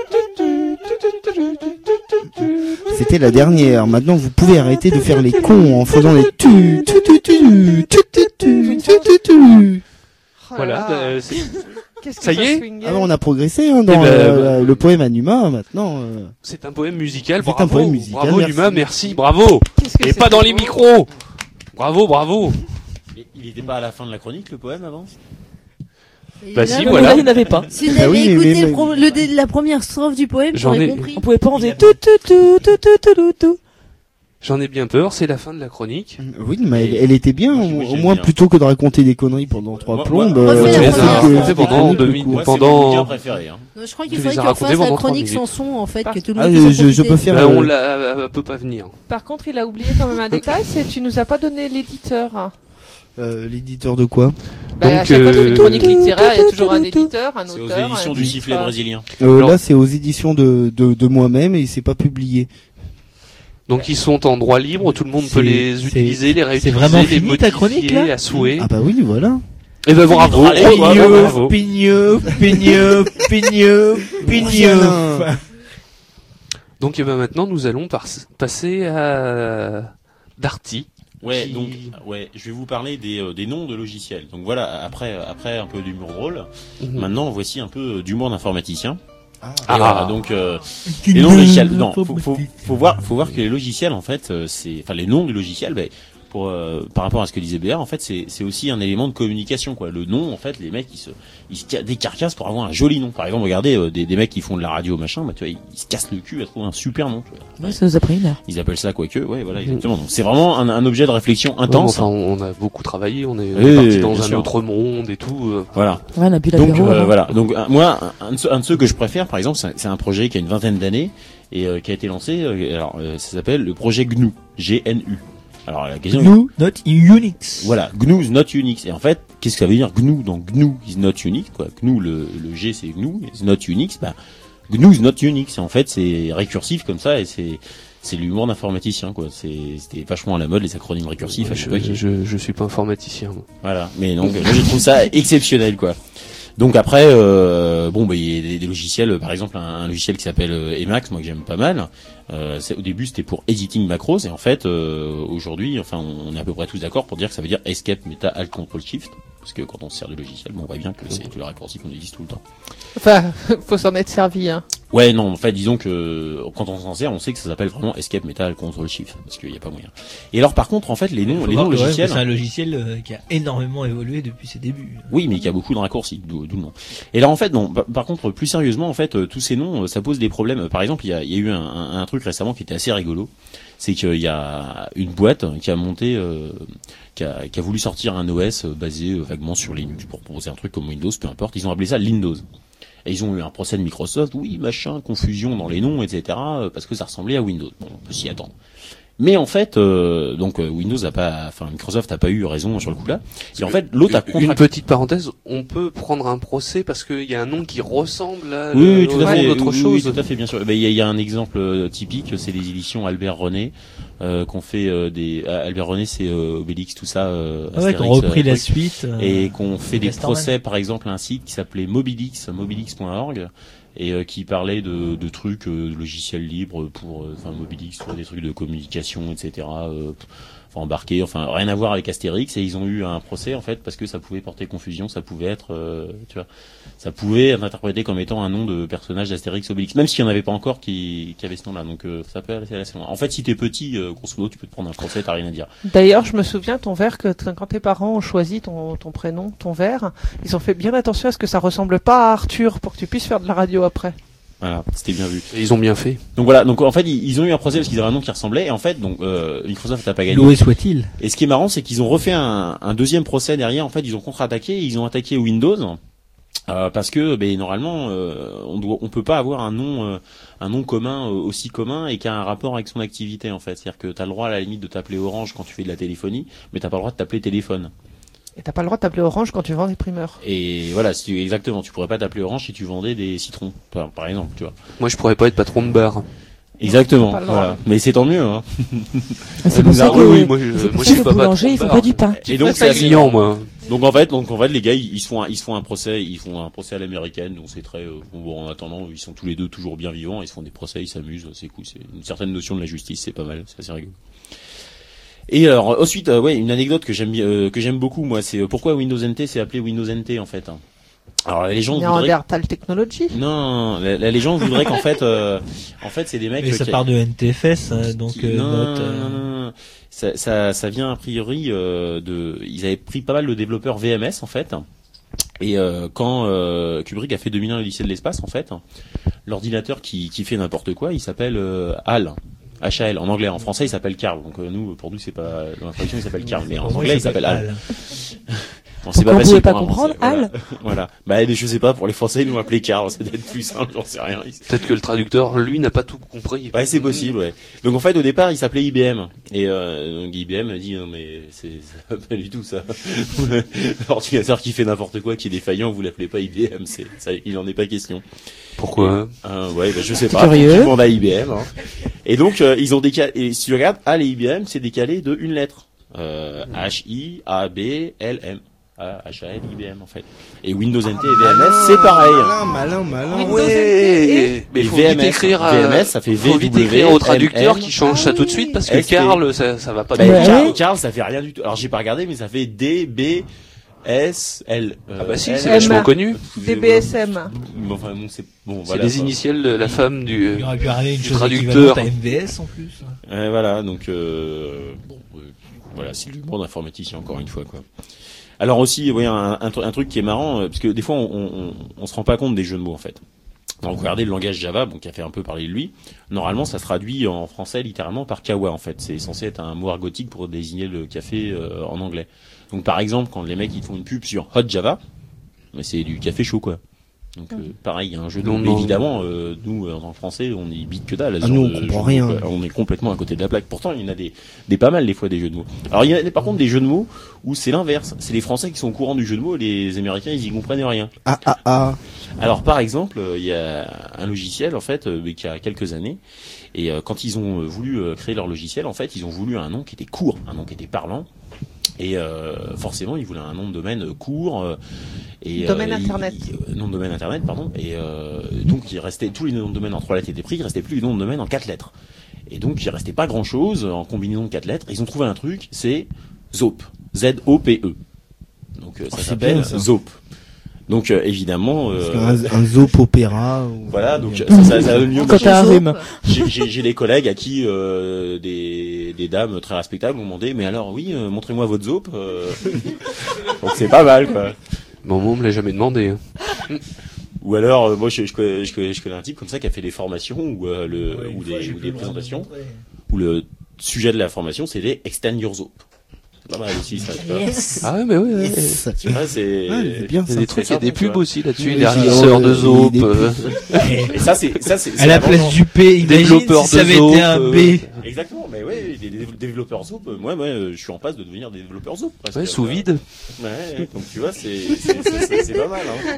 C'était la dernière. Maintenant, vous pouvez arrêter de faire les cons en faisant les tu tu tu tu tu tu tu tu tu tu. Oh là Voilà, là. bah, c'est- Qu'est-ce que ça y est swingait. Ah, on a progressé hein, dans Eh ben, euh, le poème à Numa. Maintenant, euh, c'est un poème musical. C'est un Bravo, poème musical, bravo merci. Numa, merci, bravo. Qu'est-ce que Et c'est pas dans les beau. micros. Bravo, bravo. Mais il était pas à la fin de la chronique, le poème, avant? Bah, Et si, là, voilà. Là, il n'y en avait pas. Si vous Bah avez oui, mais- écouté mais- le pro- le dé- la première strophe du poème, J'en j'aurais ai- compris. On pouvait pas en dire tout, tout, tout, tout, tout, tout, tout, tout. J'en ai bien peur, c'est la fin de la chronique. oui, mais elle, elle était bien. Moi, Au, moi, au j'aime moins, bien. plutôt que de raconter des conneries pendant trois Moi- plombes. moi- Refais euh, la tu première. sais que Refais c'était pendant chronique, deux le minutes. coup. Moi, Pendant- c'est mon bouquin préféré, hein. Non, je crois qu'il Tu faudrait les as qu'on racontés fasse la pendant trois chronique minutes. sans son, en fait, Par- que tout le Ah, monde je, puisse en je, je peux profiter. faire. Bah, on euh, la, elle peut pas venir. Par contre, il a oublié quand même un détail, c'est que tu nous as pas donné l'éditeur. Euh, l'éditeur de quoi? Bah, Donc, à chaque fois, euh, dans une chronique littéraire, il y a toujours un éditeur, un C'est aux auteur. éditions un du titre. sifflet brésilien. euh, Alors- Là, c'est aux éditions de, de, de moi-même et c'est pas publié. Donc ils sont en droit libre, tout le monde peut C'est- les c'est- utiliser, les réutiliser, c'est vraiment les fini, ta chronique, modifier là à souhait. Ah bah oui, voilà. Et ben bravo, Allez, bravo, bravo, bravo. bravo. Pigneuf, pigneuf, pigneuf, Voilà. Donc et ben maintenant nous allons par- passer à Darty. Ouais, Qui- donc ouais, je vais vous parler des, euh, des noms de logiciels. Donc voilà, après après un peu d'humour drôle. Mhm. Maintenant, voici un peu d'humour d'informaticien. Ah. Et Ah. voilà, donc euh, les noms de logiciels. Non, faut, faut, faut voir, faut voir que les logiciels, en fait, euh, c'est, enfin les noms du logiciel, ben, pour euh, par rapport à ce que disait B R, en fait, c'est c'est aussi un élément de communication, quoi. Le nom, en fait, les mecs, ils se ils se ca- décarcassent pour avoir un joli nom. Par exemple, regardez euh, des des mecs qui font de la radio, machin, bah tu vois, ils, ils se cassent le cul à trouver un super nom. Tu vois. Ouais, ça nous a pris une heure. Ils appellent ça quoi que, ouais, voilà, exactement. Donc c'est vraiment un, un objet de réflexion intense. Ouais, enfin, on a beaucoup travaillé, on est, on Oui, est parti oui, dans bien un sûr. autre monde et tout. euh. Voilà. Ouais, on a bu Donc l'apéro. euh, hein. voilà. Donc un- moi, un, un de ceux, un de ceux que je préfère, par exemple, c'est un, c'est un projet qui a une vingtaine d'années et euh, qui a été lancé. euh, alors, euh, ça s'appelle le projet G N U, G N U. Alors la question. Nous, not Unix. Voilà, G N U is not Unix. Et en fait, qu'est-ce que ça veut dire G N U? Donc G N U is not Unix, quoi. G N U, le, le G c'est G N U, is not Unix. Bah, G N U is not Unix. Et en fait, c'est récursif comme ça et c'est c'est l'humour d'informaticien, quoi. C'est c'était vachement à la mode les acronymes récursifs à je, l'époque. je, je, je suis pas informaticien. Moi. Voilà. Mais donc, moi, je trouve ça exceptionnel, quoi. Donc après, euh, bon, bah, il y a des, des logiciels, par exemple un, un logiciel qui s'appelle euh, Emacs, moi que j'aime pas mal. Euh, c'est- au début, c'était pour editing macros, et en fait, euh, aujourd'hui, enfin, on, on est à peu près tous d'accord pour dire que ça veut dire Escape, Meta, Alt, Control, Shift, parce que quand on se sert de logiciel, bon, on voit bien que c'est le raccourci qu'on utilise tout le temps. Enfin, faut s'en être servi, hein. Ouais, non, en fait, disons que quand on s'en sert, on sait que ça s'appelle vraiment Escape, Meta, Alt, Control, Shift, parce qu'il n'y a pas moyen. Et alors, par contre, en fait, les noms, Faut les voir noms que, ouais, logiciels. C'est un logiciel euh, qui a énormément évolué depuis ses débuts. Oui, mais il y a beaucoup de raccourcis, d'où d'où le nom. Et là, en fait, non. Par, par contre, plus sérieusement, en fait, euh, tous ces noms, euh, ça pose des problèmes. Par exemple, il y a, il y a eu un, un, un truc récemment qui était assez rigolo. C'est qu'il y a une boîte qui a monté, euh, qui, a, qui a voulu sortir un O S basé euh, vaguement sur Linux pour proposer un truc comme Windows, peu importe. Ils ont appelé ça Lindows. Et ils ont eu un procès de Microsoft, oui, machin, confusion dans les noms, et cetera, euh, parce que ça ressemblait à Windows. Bon, on peut s'y attendre. Mais en fait, euh, donc euh, Windows a pas, enfin Microsoft a pas eu raison sur le coup là. Et en fait, l'autre a Une contracté. petite parenthèse, on peut prendre un procès parce qu'il y a un nom qui ressemble à Oui, oui, le- tout au à nom fait. d'autre Oui, chose. oui, tout à fait, bien sûr. Ben, Il y, a- il y a un exemple euh, typique, c'est les éditions Albert René, euh, qu'on fait euh, des. ah, Albert René, c'est euh, Obélix, tout ça. Euh, Ah ouais, Astérix, qu'on repris euh, la truc. suite. euh, Et qu'on fait des Castorman. procès, par exemple, à un site qui s'appelait Mobilix, mobilix point org, et euh, qui parlait de, de trucs, euh, de logiciels libres pour, euh, enfin Mobilix, soit des trucs de communication, et cetera. Euh, enfin embarqués, enfin rien à voir avec Astérix, et ils ont eu un procès en fait parce que ça pouvait porter confusion, ça pouvait être, euh, tu vois, ça pouvait être interprété comme étant un nom de personnage d'Astérix Obélix, même s'il n'y en avait pas encore qui, qui avait ce nom-là. Donc euh, ça peut aller assez loin. En fait, si t'es petit, euh, grosso modo, tu peux te prendre un procès, t'as rien à dire. D'ailleurs, je me souviens ton verre que t- quand tes parents ont choisi ton, ton prénom, ton verre, ils ont fait bien attention à ce que ça ressemble pas à Arthur pour que tu puisses faire de la radio après. Voilà, c'était bien vu. Et ils ont bien fait. Donc voilà, donc en fait ils, ils ont eu un procès parce qu'ils avaient un nom qui ressemblait, et en fait donc euh, Microsoft n'a pas gagné. Loué soit-il. Et ce qui est marrant, c'est qu'ils ont refait un, un deuxième procès derrière. En fait, ils ont contre-attaqué, ils ont attaqué Windows euh, parce que, ben, normalement, euh, on doit, on peut pas avoir un nom, euh, un nom commun euh, aussi commun et qui a un rapport avec son activité en fait. C'est-à-dire que t'as le droit à la limite de t'appeler Orange quand tu fais de la téléphonie, mais t'as pas le droit de t'appeler téléphone. Et t'as pas le droit de t'appeler Orange quand tu vends des primeurs. Et voilà, si tu, exactement, tu pourrais pas t'appeler Orange si tu vendais des citrons, par, par exemple, tu vois. Moi, je pourrais pas être patron de bar. Exactement. pas le droit. Voilà. Mais c'est tant mieux. Hein. C'est pour nous ça a- que, oui, oui, moi, je- c'est pour moi, ça je que suis pas les boulangers, patron ils font de pas bar. du pain. Et donc fais c'est ça, assez Client, moi. Donc en fait, donc en fait, les gars, ils, ils se font, un, ils se font un procès, ils font un procès à l'américaine, donc c'est très. Euh, bon, en attendant, ils sont tous les deux toujours bien vivants, ils se font des procès, ils s'amusent, c'est cool, c'est une certaine notion de la justice, c'est pas mal, c'est assez rigolo. Et alors ensuite, euh, ouais, une anecdote que j'aime, bien- euh, que j'aime beaucoup, moi, c'est euh, pourquoi Windows N T s'est appelé Windows N T en fait. Hein. Alors la légende voudrait. Néandertal Technology. Non, la, la légende voudrait qu'en fait, euh, en fait, c'est des mecs. Mais ça qui- part de N T F S, euh, donc qui- euh, non, notre, euh, non, non, non. Ça, ça, ça vient a priori euh, de. Ils avaient pris pas mal de développeurs V M S en fait. Et euh, quand euh, Kubrick a fait deux mille un l'Odyssée de l'espace en fait, l'ordinateur qui, qui fait n'importe quoi, il s'appelle euh, HAL. H A L en anglais, en français il s'appelle Carl. Donc euh, nous, pour nous c'est pas dans la traduction il s'appelle Carl, mais en pour moi, anglais il s'appelle HAL. Al. On sait Pourquoi vous facile pouvez pas pour un comprendre, Français, Al? Voilà. Voilà. Bah, je sais pas, pour les Français, ils nous appelaient Carl, c'est peut-être plus simple, j'en sais rien. Peut-être que le traducteur, lui, n'a pas tout compris. Ouais, c'est possible, ouais. Donc, en fait, au départ, il s'appelait I B M. Et, euh, donc, I B M a dit, non, mais c'est, c'est pas du tout ça. L'ordinateur qui fait n'importe quoi, qui est défaillant, vous l'appelez pas I B M, c'est, ça, il en est pas question. Pourquoi? Euh, ouais, bah, je sais pas. Curieux. Tout le monde a I B M, hein. Et donc, euh, ils ont décalé, et si tu regardes, Al et I B M, c'est décalé de une lettre. Euh, H I A B L M. H A L I B M en fait. Et Windows N T et V M S c'est pareil. Malin, malin, malin. Ouais. Mais Et faut V M S, vite écrire à, V M S, ça fait faut V vite W écrire au traducteur M N. qui change ça tout de suite parce que S P. Carl, ça, ça va pas Bah, bien. Ouais. Carl, Carl, ça fait rien du tout. Alors j'ai pas regardé mais ça fait D B S L. Euh, Ah bah si, L, c'est M. vachement connu. D B S M. Bon, enfin bon, c'est bon C'est voilà. les quoi. initiales de la femme du. Il aurait pu arriver une du chose traducteur. équivalente à M V S en plus. Euh, voilà, donc euh, bon euh, voilà, c'est l'humour d'informaticien encore une fois quoi. Alors aussi, oui, un, un, un truc qui est marrant, euh, parce que des fois on, on, on se rend pas compte des jeux de mots en fait. Donc regardez le langage Java, bon, qui a fait un peu parler de lui. Normalement, ça se traduit en français littéralement par kawa en fait. C'est censé être un mot argotique pour désigner le café euh, en anglais. Donc par exemple, quand les mecs ils font une pub sur Hot Java, mais c'est du café chaud quoi. Donc euh, pareil, il y a un jeu de mots. Non, Mais non. évidemment, euh, nous en tant que Français, on y bite que dalle. Ah, ce nous, genre on de comprend jeux de mots, rien. quoi. On est complètement à côté de la plaque. Pourtant, il y en a des, des pas mal des fois des jeux de mots. Alors il y en a par contre des jeux de mots où c'est l'inverse. C'est les Français qui sont au courant du jeu de mots, et les Américains ils y comprennent rien. Ah, ah, ah. Alors par exemple, euh, il y a un logiciel en fait euh, qui a quelques années et euh, quand ils ont euh, voulu euh, créer leur logiciel, en fait, ils ont voulu un nom qui était court, un nom qui était parlant. Et euh, forcément, ils voulaient un nom de domaine euh, court euh, et Domaine euh, internet. il- il- nom de domaine internet, pardon. Et euh, donc il restait tous les noms de domaine en trois lettres étaient pris, il restait plus les noms de domaine en quatre lettres. Et donc il restait pas grand chose en combinaison de quatre lettres. Ils ont trouvé un truc, c'est Zope, Z O P E. Donc euh, ça Oh, c'est s'appelle bien, ça. Zope. Donc euh, évidemment, euh, Un, un soap opéra. Ou... voilà, donc ça, ça, ça donne lieu. Quand t'as un rhume. J'ai, j'ai, j'ai des collègues à qui euh, des, des dames très respectables m'ont demandé, mais alors oui, euh, montrez-moi votre zope. Euh... Donc c'est pas mal quoi. Bon, moi, on me l'a jamais demandé. hein. Ou alors, euh, moi je, je, connais, je, connais, je connais un type comme ça qui a fait des formations ou euh, le ou des, ou des présentations où le sujet de la formation c'était extend your zope. C'est pas mal aussi ça. Tu vois, Yes. Ah ouais, mais ouais. ouais. Yes. tu vois, c'est. Ouais, c'est bien Il y a ça. des trucs, il y a des pubs aussi là-dessus, Oui, des oui, régisseurs oui, de oui, Zope. des euh, Et ça c'est ça c'est. À c'est la avançant. place du P, imagine Développeur si ça de avait été un Zope, B. euh, Exactement, mais ouais, des des développeurs Zope. euh, Moi, moi, euh, je suis en passe de devenir des développeurs Zope. presque. Ouais, sous vide. Ouais, donc tu vois, c'est c'est c'est- c'est- c'est pas mal. Hein.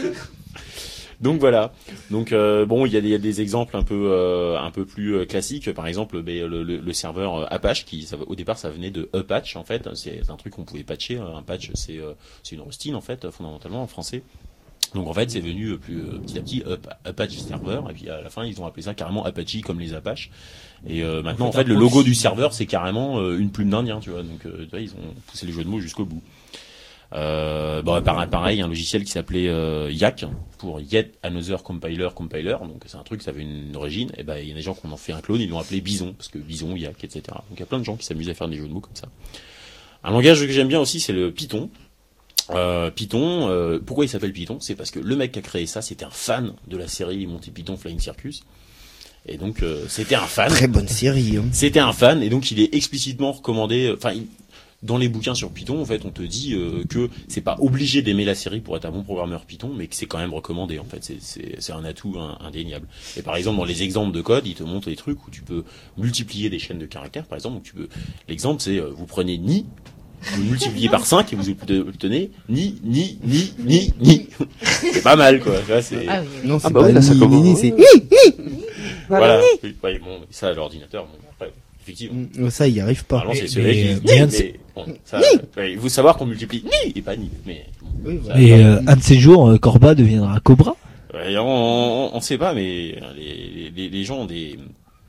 Donc voilà. Donc euh, bon, il y a, des- il y a des exemples un peu euh, un peu plus euh, classiques. Par exemple, ben, le, le, le serveur euh, Apache, qui ça, au départ ça venait de Upatch en fait. C'est un truc qu'on pouvait patcher. Un patch, c'est euh, c'est une rustine en fait, fondamentalement en français. Donc en fait, c'est venu euh, plus euh, petit à petit up, Apache serveur, et puis à la fin ils ont appelé ça carrément Apache comme les Apaches. Et euh, maintenant en fait, le logo du serveur c'est carrément euh, une plume d'Indien, tu vois. Donc euh, tu vois, ils ont poussé les jeux de mots jusqu'au bout. Euh, bon, pareil, pareil, un logiciel qui s'appelait euh, Yak pour Yet Another Compiler Compiler. Donc c'est un truc, ça avait une origine. Et ben il y a des gens qui en ont fait un clone, ils l'ont appelé Bison parce que Bison, Yak, et cetera. Donc il y a plein de gens qui s'amusent à faire des jeux de mots comme ça. Un langage que j'aime bien aussi, c'est le Python. Euh, Python, euh, pourquoi il s'appelle Python? C'est parce que le mec qui a créé ça, c'était un fan de la série Monty Python Flying Circus. Et donc euh, c'était un fan. Très bonne série. Hein. C'était un fan et donc il est explicitement recommandé. Enfin, il- dans les bouquins sur Python, en fait, on te dit euh, que c'est pas obligé d'aimer la série pour être un bon programmeur Python, mais que c'est quand même recommandé. En fait, c'est c'est c'est un atout un- indéniable. Et par exemple, dans les exemples de code, il te montre des trucs où tu peux multiplier des chaînes de caractères. Par exemple, où tu peux. L'exemple, c'est euh, vous prenez ni, vous le multipliez par cinq et vous obtenez ni ni ni ni ni. C'est pas mal, quoi. Tu vois, c'est Ah oui, oui. Non, c'est Ah bah pas oui, là, ça ni, commence. ni, ni, c'est voilà. Ouais, bon, ça, l'ordinateur, bon, après, effectivement. Mm, ça, il y arrive pas. Normalement, c'est Mais- celui mais- qui. mais un de mais, bon, ça, ouais, il faut savoir qu'on multiplie ni et pas ni. Mais Oui, voilà. Et euh, un de ces jours, euh, Corba deviendra Cobra. ouais, on, on, on sait pas, mais les, les, les gens ont des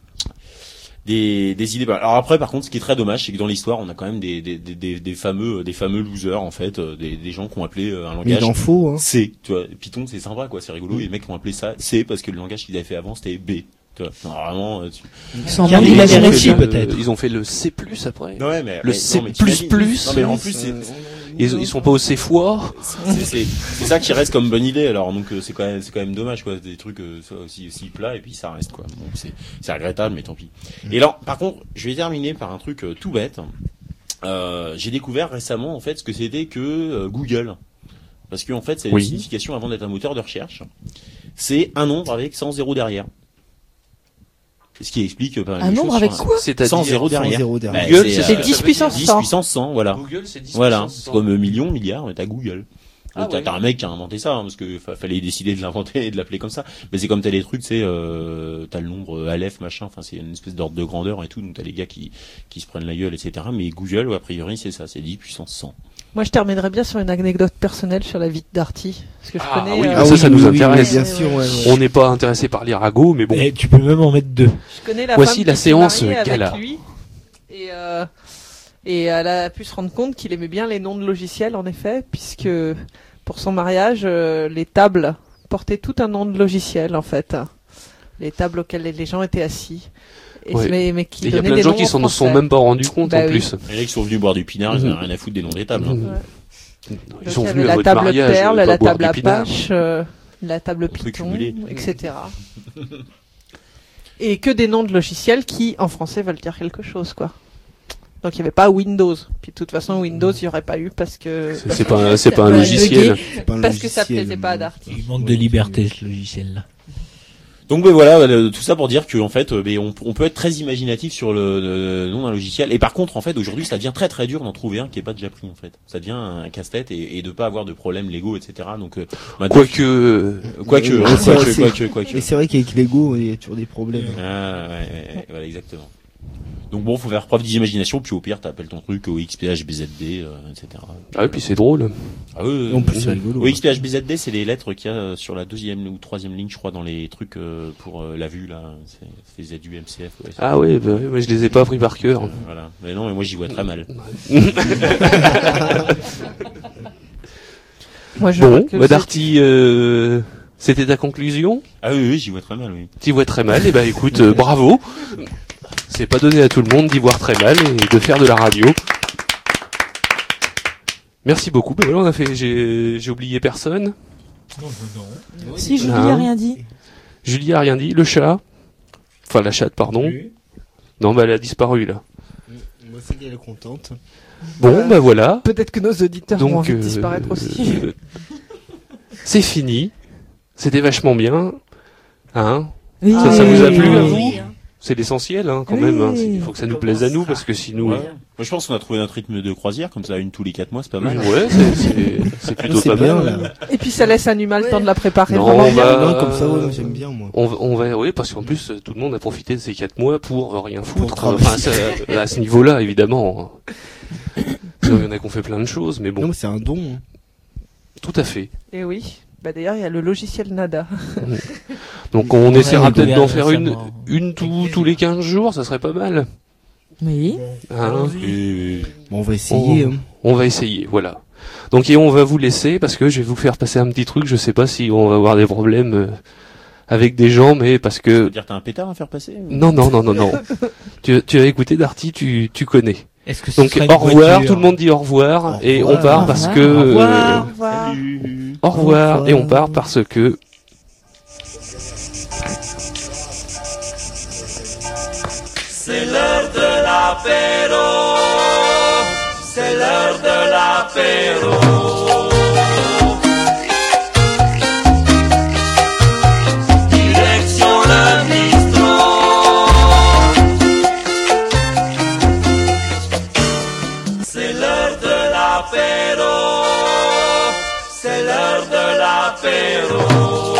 des, des idées. Alors après, par contre, ce qui est très dommage, c'est que dans l'histoire, on a quand même des, des, des, des, des fameux, des fameux losers en fait, euh, des, des gens qui ont appelé euh, un Mais langage il en faut. Hein. C. Tu vois, Python, c'est sympa, quoi, c'est rigolo. Et les mecs qui ont appelé ça C parce que le langage qu'ils avaient fait avant, c'était B. Tu vois, non, vraiment. euh, Tu... Sans Car manque il de a la vérifié, vérifie, le- peut-être. Ils ont fait le C plus après. Non, ouais, mais Le mais- C++. non, mais t'imagines- Non, mais en plus, c'est Ils, ils sont pas au C fois. c'est c'est c'est ça qui reste comme bonne idée. Alors donc euh, c'est quand même c'est quand même dommage quoi, des trucs euh, ça aussi aussi plats et puis ça reste quoi. Bon, c'est c'est regrettable mais tant pis. Et là par contre, je vais terminer par un truc euh, tout bête. euh, j'ai découvert récemment en fait ce que c'était que euh, Google. Parce que en fait, c'est Oui. une signification avant d'être un moteur de recherche. C'est un nombre avec sans zéro derrière. Ce qui explique pas mal Un de nombre choses avec sur quoi C'est-à-dire Sans zéro derrière. Sans zéro derrière. Bah, Google, c'est, c'est euh, dix puissance dix cent. puissance cent, voilà. Google, c'est dix Voilà, puissance cent. comme million, milliard, mais t'as Google. Ah t'as, ouais. t'as un mec qui a inventé ça, hein, parce que fa- fallait décider de l'inventer et de l'appeler comme ça. Mais c'est comme t'as les trucs, c'est euh, t'as le nombre euh, Aleph, machin, enfin c'est une espèce d'ordre de grandeur et tout, donc t'as les gars qui qui se prennent la gueule, et cetera. Mais Google, a priori, c'est ça, c'est dix puissance cent. Moi, je terminerais bien sur une anecdote personnelle sur la vie de Darty. Parce que je Ah connais, oui, euh, Ah, ça, ça nous intéresse. bien sûr, ouais, ouais. On n'est pas intéressé par les ragots, mais bon. Et tu peux même en mettre deux. je connais la Voici femme la qui s'est séance mariée gala. avec lui. Et, euh, et elle a pu se rendre compte qu'il aimait bien les noms de logiciels, en effet, puisque pour son mariage, euh, les tables portaient tout un nom de logiciel, en fait. Les tables auxquelles les gens étaient assis. Et Ouais. mais, mais qui Il y a donnaient plein de des gens noms qui en s'en sont français. même pas rendus compte Bah en oui. plus. Les mecs qui sont venus boire du pinard, ils Mhm. n'ont rien à foutre des noms des tables. hein. Mhm. Ouais. Ils Donc, sont il y avait venus à la votre table mariage, perle, pas la boire table du à pinard. pâche, euh, la table On peut Python, cumuler. et cetera. Et que des noms de logiciels qui, en français, veulent dire quelque chose, quoi. Donc il n'y avait pas Windows. Puis de toute façon, Windows, il n'y aurait pas eu parce que... C'est- C'est pas, un- c'est pas un Ouais, logiciel. C'est pas un Parce que ça logiciel, plaisait pas à Darty. Il manque de liberté ce logiciel-là. Donc ben voilà, euh, tout ça pour dire que en fait, euh, ben, on, on peut être très imaginatif sur le, le nom d'un logiciel. Et par contre, en fait, aujourd'hui, ça devient très très dur d'en trouver un qui est pas déjà pris en fait. Ça devient un casse-tête et, et de pas avoir de problèmes légaux, et cetera. Donc euh, maintenant- Quoique, euh, quoique, Ouais, hein, c'est- quoique, c'est- quoique, quoique. Et c'est vrai qu'avec Lego, il y a toujours des problèmes. Ah, ouais, ouais, ouais, voilà, exactement. Donc bon, faut faire preuve d'imagination, puis au pire, t'appelles ton truc au X P H B Z D, euh, et cetera. ah oui, puis c'est drôle. Ah oui, En plus, c'est rigolo. au X P H B Z D, c'est les lettres qu'il y a sur la deuxième ou troisième ligne, je crois, dans les trucs euh, pour euh, la vue là. C'est c'est Z U M C F. Ouais, c'est- Ah oui, bah, oui, moi je les ai pas appris par cœur. Voilà. Mais non, mais moi j'y vois très mal. Moi, je vois Bon, que bah c'est- Darty, euh, c'était ta conclusion. Ah oui, oui, j'y vois très mal, oui. T'y vois très mal, et bah écoute, euh, bravo. C'est pas donné à tout le monde d'y voir très mal et de faire de la radio. Merci beaucoup. Bah voilà, on a fait, j'ai, j'ai oublié personne. Si Julie Non. a rien dit. Julie a rien dit. Le chat. Enfin, la chatte, pardon. Non, bah elle a disparu là. Moi, c'est qu'elle est contente. Bon, Euh, bah voilà. Peut-être que nos auditeurs vont Donc, envie de euh, disparaître aussi. euh, c'est fini. C'était vachement bien. Hein? Oui. Ça, ça vous a plu à Oui. vous? C'est l'essentiel, hein, quand Oui. même. Hein. Il faut que ça nous plaise à nous, parce que sinon, Ouais. Moi, je pense qu'on a trouvé notre rythme de croisière, comme ça, une tous les quatre mois, c'est pas mal. ouais, c'est, c'est, c'est plutôt C'est pas bien, mal. là. Et puis ça laisse Anuma le temps de la préparer Non, vraiment on bien. va- Non, Euh, comme ça, ouais, moi, j'aime bien, moi. On, va- on va, oui, parce qu'en plus, tout le monde a profité de ces quatre mois pour rien foutre. travailler. Enfin, ça, à ce niveau-là, évidemment. Il y en a qui ont fait plein de choses, mais bon, Non, mais c'est un don. hein. tout à fait. Et oui. Bah d'ailleurs, il y a le logiciel Nada. Donc, on Ouais, essaiera il peut-être devait d'en faire une, récemment. une tous, tous les quinze jours, ça serait pas mal. Oui. Hein. Et- Bon, on va essayer. On- hein. On va essayer, voilà. Donc, et on va vous laisser, parce que je vais vous faire passer un petit truc, je sais pas si on va avoir des problèmes euh, avec des gens, mais parce Ça que... veut dire que t'as un pétard à faire passer? ou- Non, non, non, non, non. tu, tu as écouté Darty, tu, tu connais. Est-ce que ce Donc serait une au revoir, voiture tout le monde dit au revoir, Au et revoir. on part Au parce revoir. que Au revoir. euh, Au revoir. au revoir, Au et on revoir. part parce que C'est l'heure de l'apéro. C'est l'heure de l'apéro. Direction le bistrot. C'est l'heure de l'apéro. C'est l'heure de l'apéro.